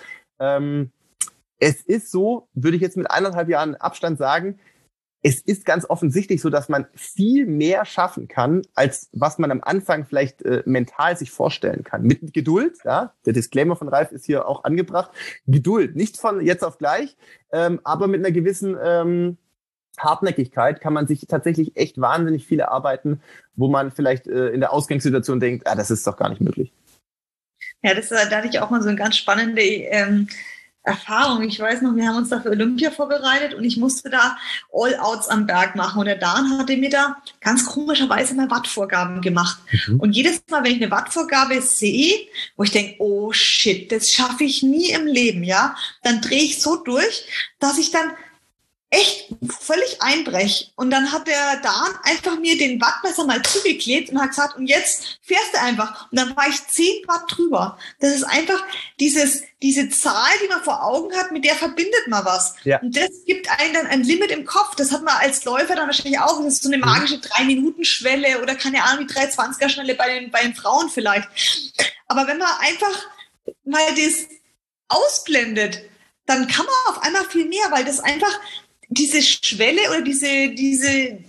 Es ist so, würde ich jetzt mit 1,5 Jahren Abstand sagen, es ist ganz offensichtlich so, dass man viel mehr schaffen kann, als was man am Anfang vielleicht mental sich vorstellen kann. Mit Geduld, ja, der Disclaimer von Ralf ist hier auch angebracht. Geduld, nicht von jetzt auf gleich, aber mit einer gewissen Hartnäckigkeit kann man sich tatsächlich echt wahnsinnig viel erarbeiten, wo man vielleicht in der Ausgangssituation denkt, das ist doch gar nicht möglich. Ja, da hatte ich auch mal so eine ganz spannende Erfahrung. Ich weiß noch, wir haben uns da für Olympia vorbereitet und ich musste da All-Outs am Berg machen und der Dan hatte mir da ganz komischerweise mal Wattvorgaben gemacht. Und jedes Mal, wenn ich eine Wattvorgabe sehe, wo ich denke, oh shit, das schaffe ich nie im Leben, ja, dann drehe ich so durch, dass ich dann echt völlig einbrech. Und dann hat der Dan einfach mir den Wattmesser mal zugeklebt und hat gesagt, und jetzt fährst du einfach. Und dann war ich 10 Watt drüber. Das ist einfach diese Zahl, die man vor Augen hat, mit der verbindet man was. Ja. Und das gibt einem dann ein Limit im Kopf. Das hat man als Läufer dann wahrscheinlich auch. Das ist so eine magische 3-Minuten-Schwelle oder keine Ahnung, die 3-20er-Schwelle bei den Frauen vielleicht. Aber wenn man einfach mal das ausblendet, dann kann man auf einmal viel mehr, weil das einfach diese Schwelle oder dieses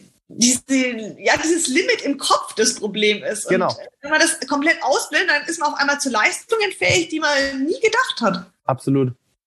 Limit im Kopf das Problem ist. Genau. Und wenn man das komplett ausblendet, dann ist man auf einmal zu Leistungen fähig, die man nie gedacht hat. Absolut.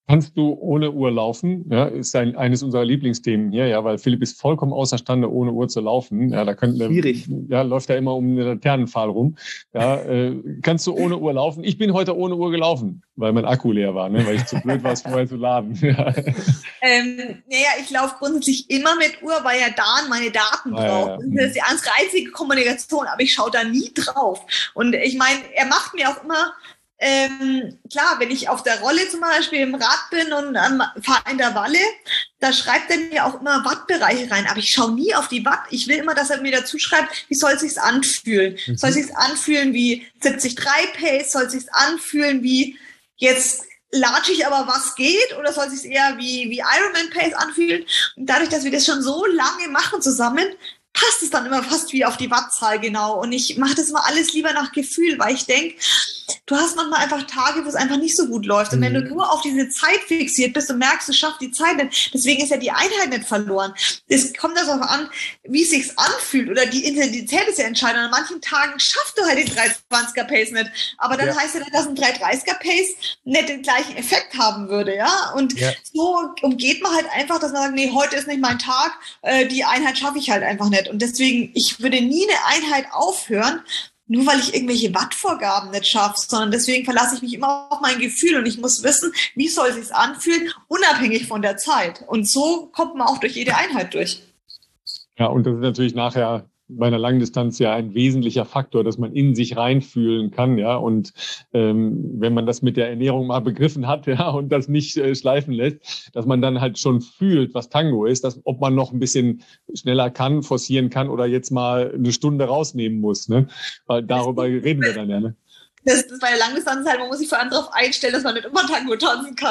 Kannst du ohne Uhr laufen? Ja, ist eines unserer Lieblingsthemen hier, ja, weil Philipp ist vollkommen außerstande, ohne Uhr zu laufen. Ja, Schwierig. Ja, läuft er immer um den Laternenpfahl rum. Ja, kannst du ohne Uhr laufen? Ich bin heute ohne Uhr gelaufen, weil mein Akku leer war, ne, weil ich zu blöd war, es vorher zu laden. Ja. Ich laufe grundsätzlich immer mit Uhr, weil ja Dan meine Daten braucht. Ja. Das ist die einzige Kommunikation, aber ich schaue da nie drauf. Und ich meine, er macht mir auch immer klar, wenn ich auf der Rolle zum Beispiel im Rad bin und fahre in der Walle, da schreibt er mir auch immer Wattbereiche rein, aber ich schaue nie auf die Watt. Ich will immer, dass er mir dazu schreibt, wie soll es sich anfühlen? Soll es sich anfühlen wie 73 Pace? Soll es sich anfühlen wie jetzt latsche ich aber was geht oder soll es sich eher wie Ironman Pace anfühlen? Und dadurch, dass wir das schon so lange machen zusammen, passt es dann immer fast wie auf die Wattzahl genau. Und ich mache das immer alles lieber nach Gefühl, weil ich denke, du hast manchmal einfach Tage, wo es einfach nicht so gut läuft. Und wenn du nur auf diese Zeit fixiert bist und merkst, du schaffst die Zeit nicht, deswegen ist ja die Einheit nicht verloren. Es kommt darauf an, wie es sich anfühlt oder die Intensität ist ja entscheidend. An manchen Tagen schaffst du halt den 320er Pace nicht. Aber dann heißt ja nicht, dass ein 330er Pace nicht den gleichen Effekt haben würde, ja. Und so umgeht man halt einfach, dass man sagt, nee, heute ist nicht mein Tag, die Einheit schaffe ich halt einfach nicht. Und deswegen, ich würde nie eine Einheit aufhören, nur weil ich irgendwelche Wattvorgaben nicht schaffe, sondern deswegen verlasse ich mich immer auf mein Gefühl und ich muss wissen, wie soll es sich anfühlen, unabhängig von der Zeit. Und so kommt man auch durch jede Einheit durch. Ja, und das ist natürlich nachher bei einer Langdistanz ja ein wesentlicher Faktor, dass man in sich reinfühlen kann, ja, und wenn man das mit der Ernährung mal begriffen hat, ja, und das nicht schleifen lässt, dass man dann halt schon fühlt, was Tango ist, dass, ob man noch ein bisschen schneller kann, forcieren kann oder jetzt mal eine Stunde rausnehmen muss, ne, weil darüber reden wir dann ja, ne. Das ist bei der Langdistanz halt, man muss sich vor allem darauf einstellen, dass man nicht immer Tango tanzen kann.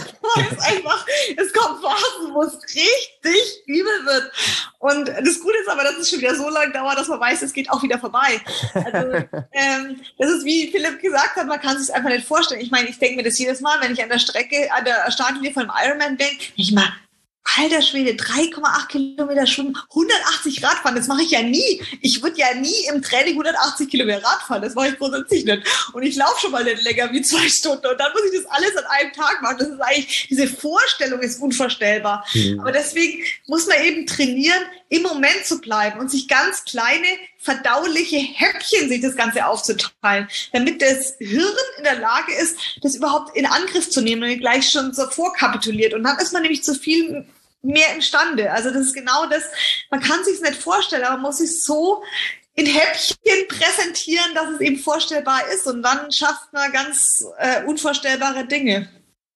Es kommt Phasen, wo es richtig übel wird. Und das Gute ist aber, dass es schon wieder so lange dauert, dass man weiß, es geht auch wieder vorbei. Also das ist, wie Philipp gesagt hat, man kann es sich einfach nicht vorstellen. Ich meine, ich denke mir das jedes Mal, wenn ich an der Strecke, an der Startlinie von dem Ironman bin, ich mal, alter Schwede, 3,8 Kilometer schwimmen, 180 Radfahren, das mache ich ja nie. Ich würde ja nie im Training 180 Kilometer Radfahren, das mache ich grundsätzlich nicht. Und ich laufe schon mal nicht länger wie 2 Stunden und dann muss ich das alles an einem Tag machen. Das ist eigentlich, diese Vorstellung ist unvorstellbar. Aber deswegen muss man eben trainieren, im Moment zu bleiben und sich ganz kleine, verdauliche Häppchen sich das Ganze aufzuteilen, damit das Hirn in der Lage ist, das überhaupt in Angriff zu nehmen und gleich schon so vorkapituliert. Und dann ist man nämlich zu viel mehr imstande. Also das ist genau das, man kann sich es nicht vorstellen, aber man muss sich so in Häppchen präsentieren, dass es eben vorstellbar ist und dann schafft man ganz unvorstellbare Dinge.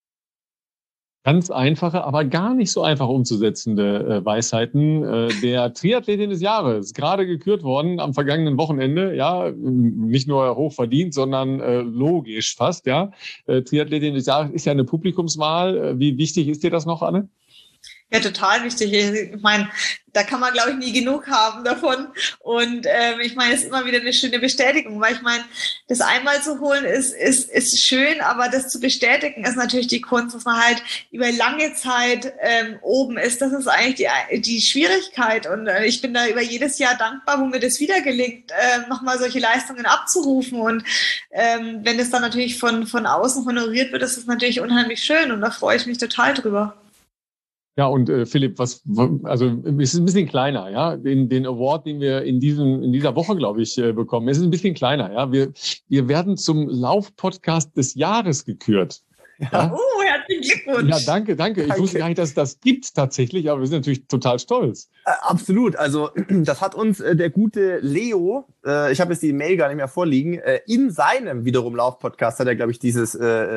Ganz einfache, aber gar nicht so einfach umzusetzende Weisheiten. Der Triathletin des Jahres, gerade gekürt worden am vergangenen Wochenende, ja, nicht nur hochverdient, sondern logisch fast, ja. Triathletin des Jahres ist ja eine Publikumswahl. Wie wichtig ist dir das noch, Anne? Ja, total wichtig. Ich meine, da kann man, glaube ich, nie genug haben davon. Und ich meine, es ist immer wieder eine schöne Bestätigung, weil ich meine, das einmal zu holen ist schön, aber das zu bestätigen ist natürlich die Kunst, dass man halt über lange Zeit oben ist. Das ist eigentlich die Schwierigkeit. Und ich bin da über jedes Jahr dankbar, wo mir das wieder gelingt, nochmal solche Leistungen abzurufen. Und wenn es dann natürlich von außen honoriert wird, ist es natürlich unheimlich schön. Und da freue ich mich total drüber. Ja, und Philipp, also es ist ein bisschen kleiner, ja. Den Award, den wir in dieser Woche, glaube ich, bekommen, es ist ein bisschen kleiner, ja. Wir werden zum Lauf-Podcast des Jahres gekürt. Ja. Oh, herzlichen Glückwunsch. Ja, danke. Ich wusste gar nicht, dass es das gibt tatsächlich, aber wir sind natürlich total stolz. Absolut. Also das hat uns der gute Leo, ich habe jetzt die Mail gar nicht mehr vorliegen, in seinem wiederum Lauf-Podcast hat er, glaube ich, dieses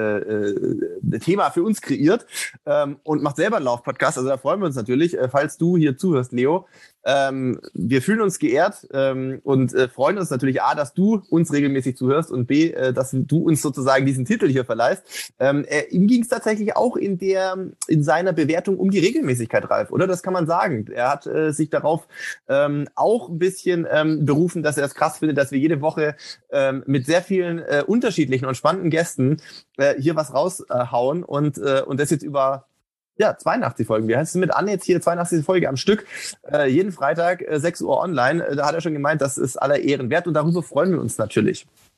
Thema für uns kreiert und macht selber einen Lauf-Podcast. Also da freuen wir uns natürlich, falls du hier zuhörst, Leo. Wir fühlen uns geehrt und freuen uns natürlich A, dass du uns regelmäßig zuhörst und B, dass du uns sozusagen diesen Titel hier verleihst. Ihm ging es tatsächlich auch in seiner Bewertung um die Regelmäßigkeit, Ralf, oder? Das kann man sagen. Er hat sich darauf auch ein bisschen berufen, dass er es krass findet, dass wir jede Woche mit sehr vielen unterschiedlichen und spannenden Gästen hier was raushauen und das jetzt über 82 Folgen. Wir sind mit Anne jetzt hier 82. Folge am Stück. Jeden Freitag 6 Uhr online. Da hat er schon gemeint, das ist aller Ehren wert und darüber freuen wir uns natürlich.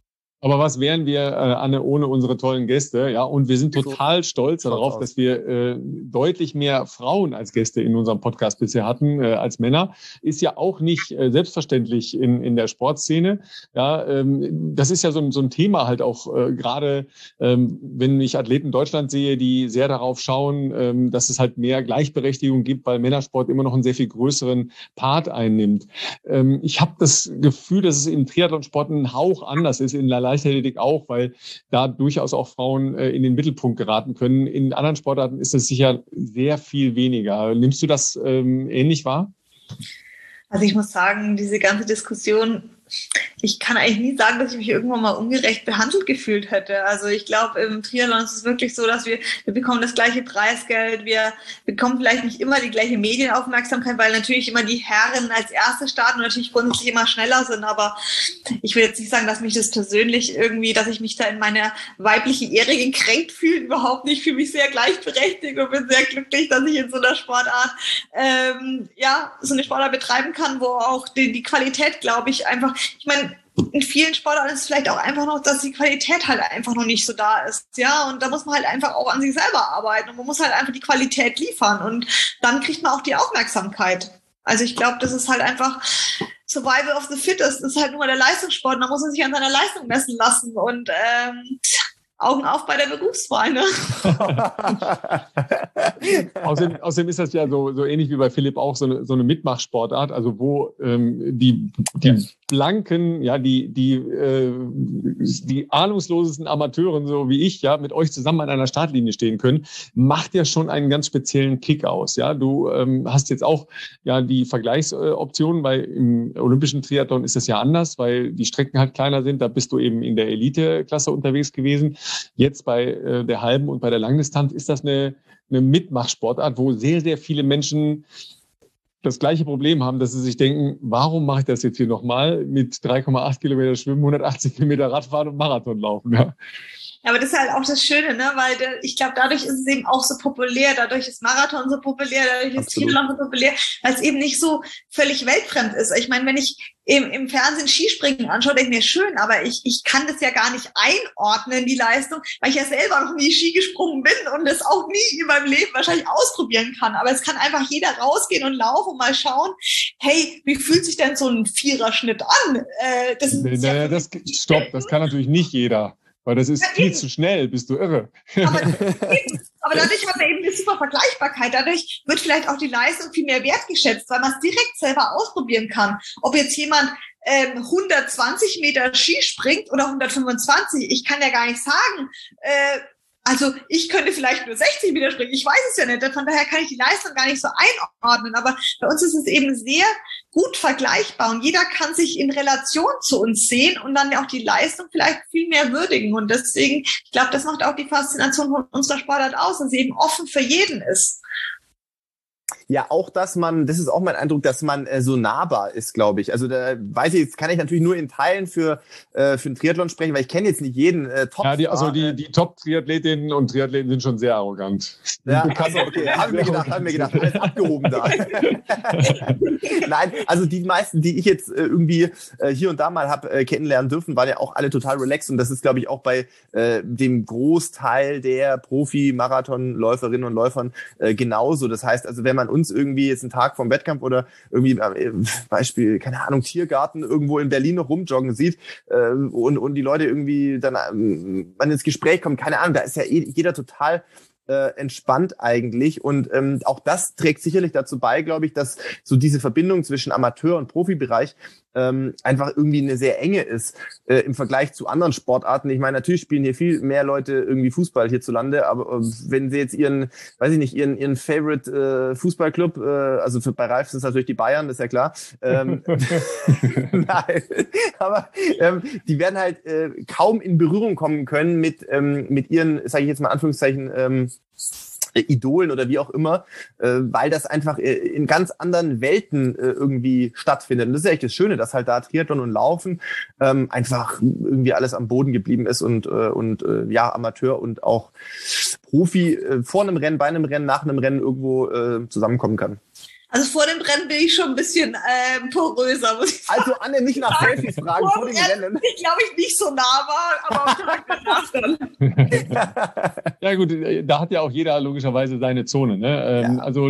Aber was wären wir, Anne, ohne unsere tollen Gäste? Ja, und wir sind total stolz darauf, dass wir deutlich mehr Frauen als Gäste in unserem Podcast bisher hatten als Männer. Ist ja auch nicht selbstverständlich in der Sportszene. Ja, das ist ja so ein Thema halt auch gerade, wenn ich Athleten Deutschland sehe, die sehr darauf schauen, dass es halt mehr Gleichberechtigung gibt, weil Männersport immer noch einen sehr viel größeren Part einnimmt. Ich habe das Gefühl, dass es im Triathlonsport ein Hauch anders ist, in der Leichtathletik auch, weil da durchaus auch Frauen in den Mittelpunkt geraten können. In anderen Sportarten ist es sicher sehr viel weniger. Nimmst du das ähnlich wahr? Also ich muss sagen, diese ganze Diskussion, ich kann eigentlich nie sagen, dass ich mich irgendwann mal ungerecht behandelt gefühlt hätte. Also ich glaube, im Triathlon ist es wirklich so, dass wir bekommen das gleiche Preisgeld, wir bekommen vielleicht nicht immer die gleiche Medienaufmerksamkeit, weil natürlich immer die Herren als Erste starten und natürlich grundsätzlich immer schneller sind. Aber ich will jetzt nicht sagen, dass mich das persönlich irgendwie, dass ich mich da in meiner weiblichen Ehre gekränkt fühle. Überhaupt nicht. Ich fühle mich sehr gleichberechtigt und bin sehr glücklich, dass ich in so einer Sportart, so eine Sportart betreiben kann, wo auch die Qualität, glaube ich, einfach, ich meine, in vielen Sportarten ist es vielleicht auch einfach noch, dass die Qualität halt einfach noch nicht so da ist, ja, und da muss man halt einfach auch an sich selber arbeiten und man muss halt einfach die Qualität liefern und dann kriegt man auch die Aufmerksamkeit. Also ich glaube, das ist halt einfach Survival of the Fittest, das ist halt nur der Leistungssport, da muss man sich an seiner Leistung messen lassen und Augen auf bei der Berufswahl, ne? Außerdem ist das ja so ähnlich wie bei Philipp auch so eine Mitmachsportart, also wo die Blanken, ja, die ahnungslosesten Amateuren, so wie ich, ja, mit euch zusammen an einer Startlinie stehen können, macht ja schon einen ganz speziellen Kick aus, ja. Du hast jetzt auch ja die Vergleichsoptionen, weil im olympischen Triathlon ist es ja anders, weil die Strecken halt kleiner sind, da bist du eben in der Elite-Klasse unterwegs gewesen. Jetzt bei der halben und bei der Langdistanz ist das eine Mitmachsportart, wo sehr, sehr viele Menschen das gleiche Problem haben, dass sie sich denken, warum mache ich das jetzt hier nochmal mit 3,8 Kilometer Schwimmen, 180 Kilometer Radfahren und Marathon laufen? Ja. Ja, aber das ist halt auch das Schöne, ne? Weil ich glaube, dadurch ist es eben auch so populär, dadurch ist Marathon so populär, dadurch ist Triathlon so populär, weil es eben nicht so völlig weltfremd ist. Ich meine, wenn ich im Fernsehen Skispringen anschaue, denke ich mir, schön, aber ich kann das ja gar nicht einordnen, die Leistung, weil ich ja selber noch nie Ski gesprungen bin und das auch nie in meinem Leben wahrscheinlich ausprobieren kann. Aber es kann einfach jeder rausgehen und laufen und mal schauen, hey, wie fühlt sich denn so ein Viererschnitt an? Stopp, das kann natürlich nicht jeder. Weil das ist viel zu schnell, bist du irre. Aber dadurch hat man eben eine super Vergleichbarkeit. Dadurch wird vielleicht auch die Leistung viel mehr wertgeschätzt, weil man es direkt selber ausprobieren kann. Ob jetzt jemand 120 Meter Ski springt oder 125, ich kann ja gar nicht sagen. Also ich könnte vielleicht nur 60 Meter springen, ich weiß es ja nicht. Von daher kann ich die Leistung gar nicht so einordnen. Aber bei uns ist es eben sehr gut vergleichbar und jeder kann sich in Relation zu uns sehen und dann ja auch die Leistung vielleicht viel mehr würdigen. Und deswegen, ich glaube, das macht auch die Faszination von unserer Sportart aus, dass sie eben offen für jeden ist. Ja, auch, das ist auch mein Eindruck, dass man so nahbar ist, glaube ich. Also da weiß ich, jetzt kann ich natürlich nur in Teilen für den Triathlon sprechen, weil ich kenne jetzt nicht jeden Top. Ja, die Top-Triathletinnen und Triathleten sind schon sehr arrogant. Ja, also, okay, haben wir gedacht, alles abgehoben da. Nein, also die meisten, die ich jetzt irgendwie hier und da mal habe kennenlernen dürfen, waren ja auch alle total relaxed und das ist, glaube ich, auch bei dem Großteil der Profi-Marathon-Läuferinnen und Läufern genauso. Das heißt, also wenn man uns irgendwie jetzt einen Tag vom Wettkampf oder irgendwie Beispiel, keine Ahnung, Tiergarten irgendwo in Berlin noch rumjoggen sieht und die Leute irgendwie dann man ins Gespräch kommt, keine Ahnung, da ist ja jeder total entspannt eigentlich und auch das trägt sicherlich dazu bei, glaube ich, dass so diese Verbindung zwischen Amateur- und Profibereich einfach irgendwie eine sehr enge ist im Vergleich zu anderen Sportarten. Ich meine, natürlich spielen hier viel mehr Leute irgendwie Fußball hierzulande, aber wenn sie jetzt ihren Favorite Fußballclub, also bei Ralf sind es natürlich die Bayern, das ist ja klar. Nein, aber die werden halt kaum in Berührung kommen können mit ihren, sage ich jetzt mal Anführungszeichen, Idolen oder wie auch immer, weil das einfach in ganz anderen Welten irgendwie stattfindet. Und das ist ja echt das Schöne, dass halt da Triathlon und Laufen einfach irgendwie alles am Boden geblieben ist und Amateur und auch Profi vor einem Rennen, bei einem Rennen, nach einem Rennen irgendwo zusammenkommen kann. Also vor dem Rennen bin ich schon ein bisschen poröser, muss ich sagen. Also Anne, nicht nach Selfies fragen vor dem Rennen. Ich glaube, ich nicht so nah war, aber am Tag danach dann. Ja gut, da hat ja auch jeder logischerweise seine Zone. Ne? Ja. Also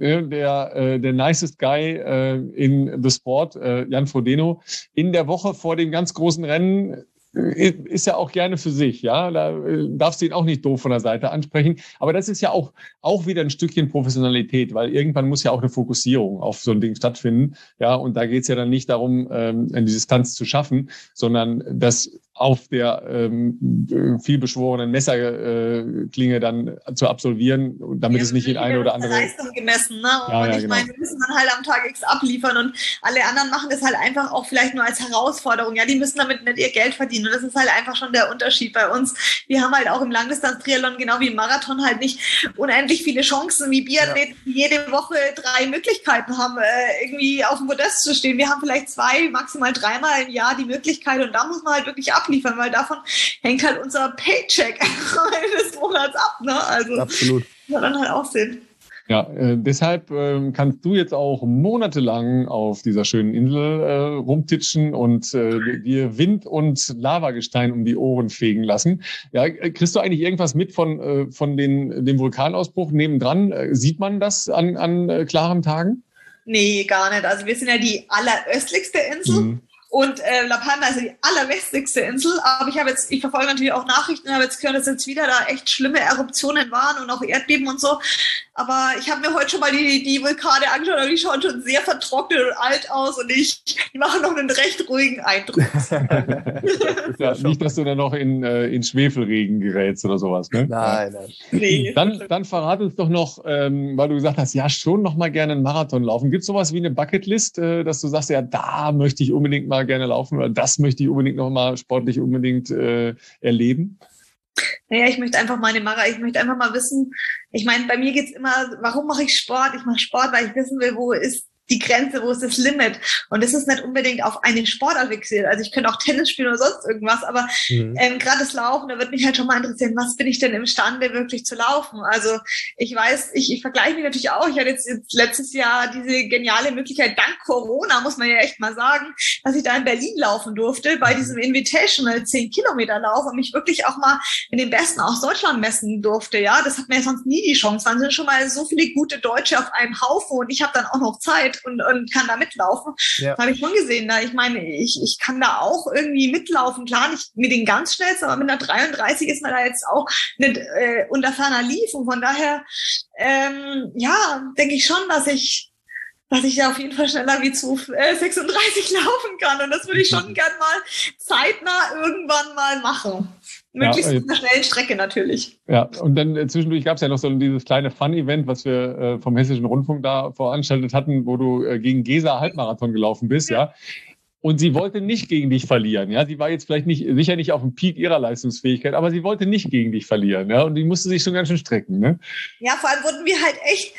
der nicest guy in the Sport, Jan Frodeno, in der Woche vor dem ganz großen Rennen ist ja auch gerne für sich, ja. Da darfst du ihn auch nicht doof von der Seite ansprechen. Aber das ist ja auch wieder ein Stückchen Professionalität, weil irgendwann muss ja auch eine Fokussierung auf so ein Ding stattfinden. Ja, und da geht's ja dann nicht darum, die Distanz zu schaffen, sondern das auf der vielbeschworenen Messerklinge dann zu absolvieren, damit es nicht in eine oder andere Leistung gemessen, ne? Ja, und ja, ich meine, wir müssen dann halt am Tag X abliefern und alle anderen machen das halt einfach auch vielleicht nur als Herausforderung. Ja, die müssen damit nicht ihr Geld verdienen und das ist halt einfach schon der Unterschied bei uns. Wir haben halt auch im Langdistanz-Triathlon genau wie im Marathon halt nicht unendlich viele Chancen wie Biathleten, die jede Woche 3 Möglichkeiten haben, irgendwie auf dem Podest zu stehen. Wir haben vielleicht 2, maximal 3-mal im Jahr die Möglichkeit und da muss man halt wirklich abliefern, weil davon hängt halt unser Paycheck des Monats ab, ne? Also absolut. Ja, dann halt auch sehen. Ja, deshalb kannst du jetzt auch monatelang auf dieser schönen Insel rumtitschen und dir Wind und Lavagestein um die Ohren fegen lassen. Ja, kriegst du eigentlich irgendwas mit von dem Vulkanausbruch nebendran? Sieht man das an klaren Tagen? Nee, gar nicht. Also wir sind ja die alleröstlichste Insel. Mhm. Und La Palma ist die allerwestlichste Insel, aber ich verfolge natürlich auch Nachrichten, habe jetzt gehört, dass jetzt wieder da echt schlimme Eruptionen waren und auch Erdbeben und so. Aber ich habe mir heute schon mal die Vulkane angeschaut, und die schauen schon sehr vertrocknet und alt aus und die machen noch einen recht ruhigen Eindruck. Ja, nicht, dass du dann noch in Schwefelregen gerätst oder sowas, ne? Nein. Nee. Dann verrat uns doch noch, weil du gesagt hast, ja, schon noch mal gerne einen Marathon laufen. Gibt es sowas wie eine Bucketlist, dass du sagst, ja, da möchte ich unbedingt mal gerne laufen oder das möchte ich unbedingt noch mal sportlich unbedingt erleben? Naja, ich möchte einfach mal wissen, ich meine, bei mir geht's immer, warum mache ich Sport? Ich mache Sport, weil ich wissen will, wo ist die Grenze, wo ist das Limit? Und das ist nicht unbedingt auf eine Sportart fixiert. Also ich könnte auch Tennis spielen oder sonst irgendwas, aber gerade das Laufen, da wird mich halt schon mal interessieren, was bin ich denn imstande wirklich zu laufen? Also ich weiß, ich vergleiche mich natürlich auch. Ich hatte jetzt letztes Jahr diese geniale Möglichkeit, dank Corona, muss man ja echt mal sagen, dass ich da in Berlin laufen durfte, bei diesem Invitational 10 Kilometer Lauf und mich wirklich auch mal mit den Besten aus Deutschland messen durfte. Ja, das hat mir sonst nie die Chance. Dann sind schon mal so viele gute Deutsche auf einem Haufen und ich habe dann auch noch Zeit und kann da mitlaufen. Ja. Das habe ich schon gesehen. Da. Ich meine, ich kann da auch irgendwie mitlaufen. Klar, nicht mit den ganz schnellsten, aber mit einer 33 ist man da jetzt auch nicht unter ferner Liefen. Von daher, denke ich schon, dass ich da auf jeden Fall schneller wie zu 36 laufen kann. Und das würde ich schon gern mal zeitnah irgendwann mal machen. Möglichst auf einer schnellen Strecke natürlich. Ja, und dann zwischendurch gab es ja noch so dieses kleine Fun-Event, was wir vom Hessischen Rundfunk da veranstaltet hatten, wo du gegen Gesa Halbmarathon gelaufen bist, ja. Und sie wollte nicht gegen dich verlieren, ja. Sie war jetzt vielleicht sicher nicht auf dem Peak ihrer Leistungsfähigkeit, aber sie wollte nicht gegen dich verlieren, ja. Und die musste sich schon ganz schön strecken, ne? Ja, vor allem wurden wir halt echt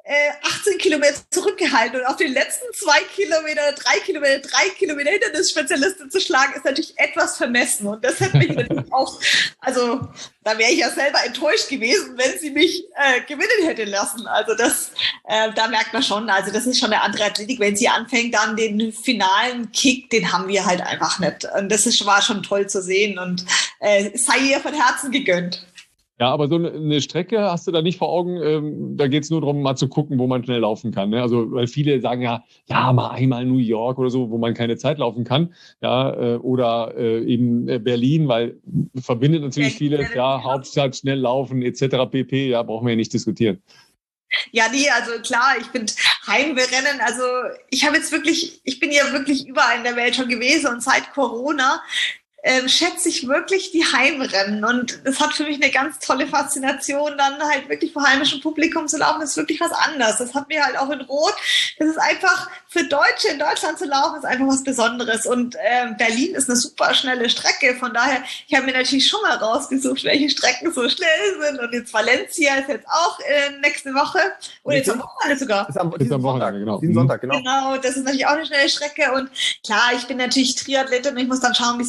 18 Kilometer zurückgehalten und auf den letzten 2 Kilometer, 3 Kilometer Hindernisspezialisten zu schlagen, ist natürlich etwas vermessen und das hätte mich natürlich auch, also da wäre ich ja selber enttäuscht gewesen, wenn sie mich gewinnen hätte lassen. Also das, da merkt man schon, also das ist schon eine andere Athletik, wenn sie anfängt, dann den finalen Kick, den haben wir halt einfach nicht. Und das war schon toll zu sehen und sei ihr von Herzen gegönnt. Ja, aber so eine Strecke hast du da nicht vor Augen, da geht's nur darum, mal zu gucken, wo man schnell laufen kann. Ne? Also, weil viele sagen ja, mal einmal New York oder so, wo man keine Zeit laufen kann. Ja, oder eben Berlin, weil verbindet natürlich vieles, ja, Hauptstadt, schnell laufen, etc. pp. Ja, brauchen wir ja nicht diskutieren. Ja, nee, also klar, ich finde Heimrennen, also ich bin ja wirklich überall in der Welt schon gewesen und seit Corona schätze ich wirklich die Heimrennen und es hat für mich eine ganz tolle Faszination, dann halt wirklich vor heimischem Publikum zu laufen, das ist wirklich was anderes. Das hat mir halt auch in Rot, das ist einfach für Deutsche in Deutschland zu laufen, ist einfach was Besonderes und Berlin ist eine super schnelle Strecke, von daher, ich habe mir natürlich schon mal rausgesucht, welche Strecken so schnell sind und jetzt Valencia ist jetzt auch nächste Woche oder jetzt am Wochenende sogar. Ist am Wochenende, genau. Diesen Sonntag, genau. Genau, das ist natürlich auch eine schnelle Strecke und klar, ich bin natürlich Triathletin und ich muss dann schauen, wie es irgendwie rein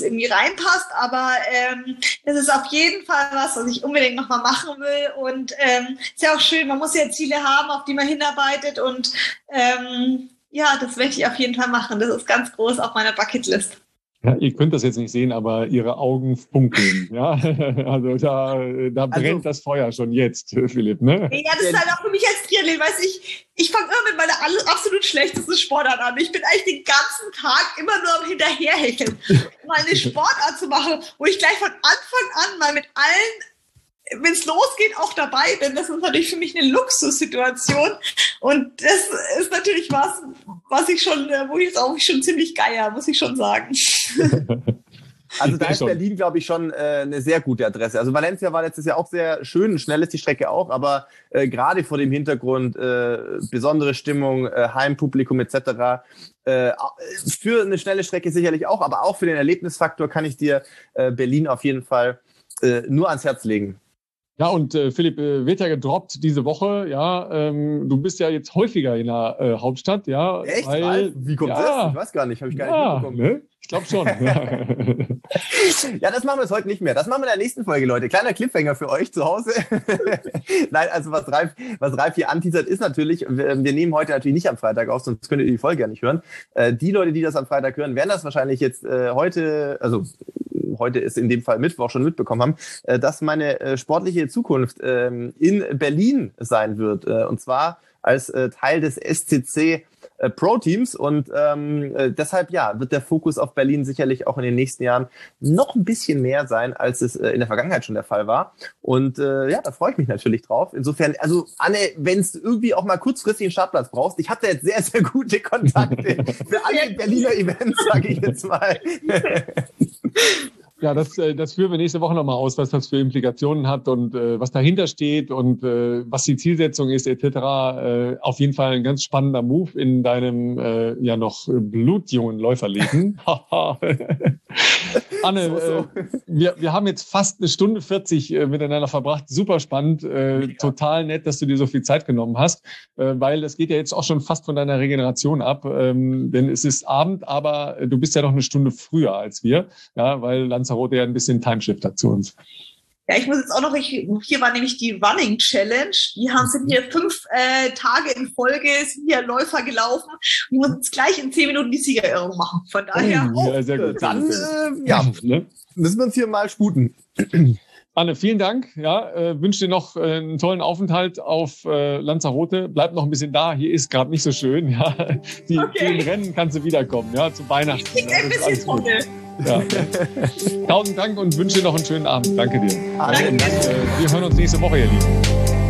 reinpasst, aber das ist auf jeden Fall was ich unbedingt nochmal machen will und ist ja auch schön, man muss ja Ziele haben, auf die man hinarbeitet und ja, das möchte ich auf jeden Fall machen. Das ist ganz groß auf meiner Bucketlist. Ja, ihr könnt das jetzt nicht sehen, aber ihre Augen funkeln. Ja, also da brennt das Feuer schon jetzt, Philipp. Ne? Ja, das ist halt auch für mich als Triathlon, weißt du, ich fange immer mit meiner absolut schlechtesten Sportart an. Ich bin eigentlich den ganzen Tag immer nur am Hinterherhecheln, mal eine Sportart zu machen, wo ich gleich von Anfang an mal mit allen, wenn es losgeht, auch dabei bin. Das ist natürlich für mich eine Luxussituation. Und das ist natürlich was ich schon, wo ich jetzt auch schon ziemlich geier, muss ich schon sagen. Also da ist Berlin, glaube ich, schon eine sehr gute Adresse. Also Valencia war letztes Jahr auch sehr schön, schnell ist die Strecke auch, aber gerade vor dem Hintergrund besondere Stimmung, Heimpublikum etc. Für eine schnelle Strecke sicherlich auch, aber auch für den Erlebnisfaktor kann ich dir Berlin auf jeden Fall nur ans Herz legen. Ja, und Philipp, wird ja gedroppt diese Woche, ja, du bist ja jetzt häufiger in der Hauptstadt, ja. Echt? Wie kommt das? Ich weiß gar nicht, habe ich gar nicht mitbekommen. Ne? Ich glaube schon. Ja, das machen wir jetzt heute nicht mehr. Das machen wir in der nächsten Folge, Leute. Kleiner Cliffhanger für euch zu Hause. Nein, also was Ralf hier anteasert, ist natürlich, wir nehmen heute natürlich nicht am Freitag auf, sonst könnt ihr die Folge ja nicht hören. Die Leute, die das am Freitag hören, werden das wahrscheinlich jetzt heute ist in dem Fall Mittwoch, schon mitbekommen haben, dass meine sportliche Zukunft in Berlin sein wird. Und zwar als Teil des SCC Pro-Teams. Und deshalb, ja, wird der Fokus auf Berlin sicherlich auch in den nächsten Jahren noch ein bisschen mehr sein, als es in der Vergangenheit schon der Fall war. Und ja, da freue ich mich natürlich drauf. Insofern, also Anne, wenn es irgendwie auch mal kurzfristig einen Startplatz brauchst, ich habe da jetzt sehr, sehr gute Kontakte für alle Berliner Events, sage ich jetzt mal. Ja, das führen wir nächste Woche nochmal aus, was das für Implikationen hat und was dahinter steht und was die Zielsetzung ist etc. Auf jeden Fall ein ganz spannender Move in deinem ja noch blutjungen Läuferleben. Anne, wir haben jetzt fast 1:40 miteinander verbracht. Super spannend, total nett, dass du dir so viel Zeit genommen hast, weil das geht ja jetzt auch schon fast von deiner Regeneration ab, denn es ist Abend, aber du bist ja noch eine Stunde früher als wir, ja, weil Lanzarote ja ein bisschen Timeshift hat zu uns. Ja, ich muss jetzt auch noch, hier war nämlich die Running Challenge. Sind hier 5 Tage in Folge, sind hier Läufer gelaufen. Und ich muss jetzt gleich in 10 Minuten die Siegerehrung machen. Von daher. Ja, sehr gut. Dann, müssen wir uns hier mal sputen. Anne, vielen Dank. Ja, wünsche dir noch einen tollen Aufenthalt auf Lanzarote. Bleib noch ein bisschen da. Hier ist gerade nicht so schön. Ja, den Rennen kannst du wiederkommen. Ja, zu Weihnachten. Ich krieg ein bisschen Sonne. Ja. 1000 Dank und wünsche dir noch einen schönen Abend. Danke dir. Danke. Wir hören uns nächste Woche, ihr Lieben.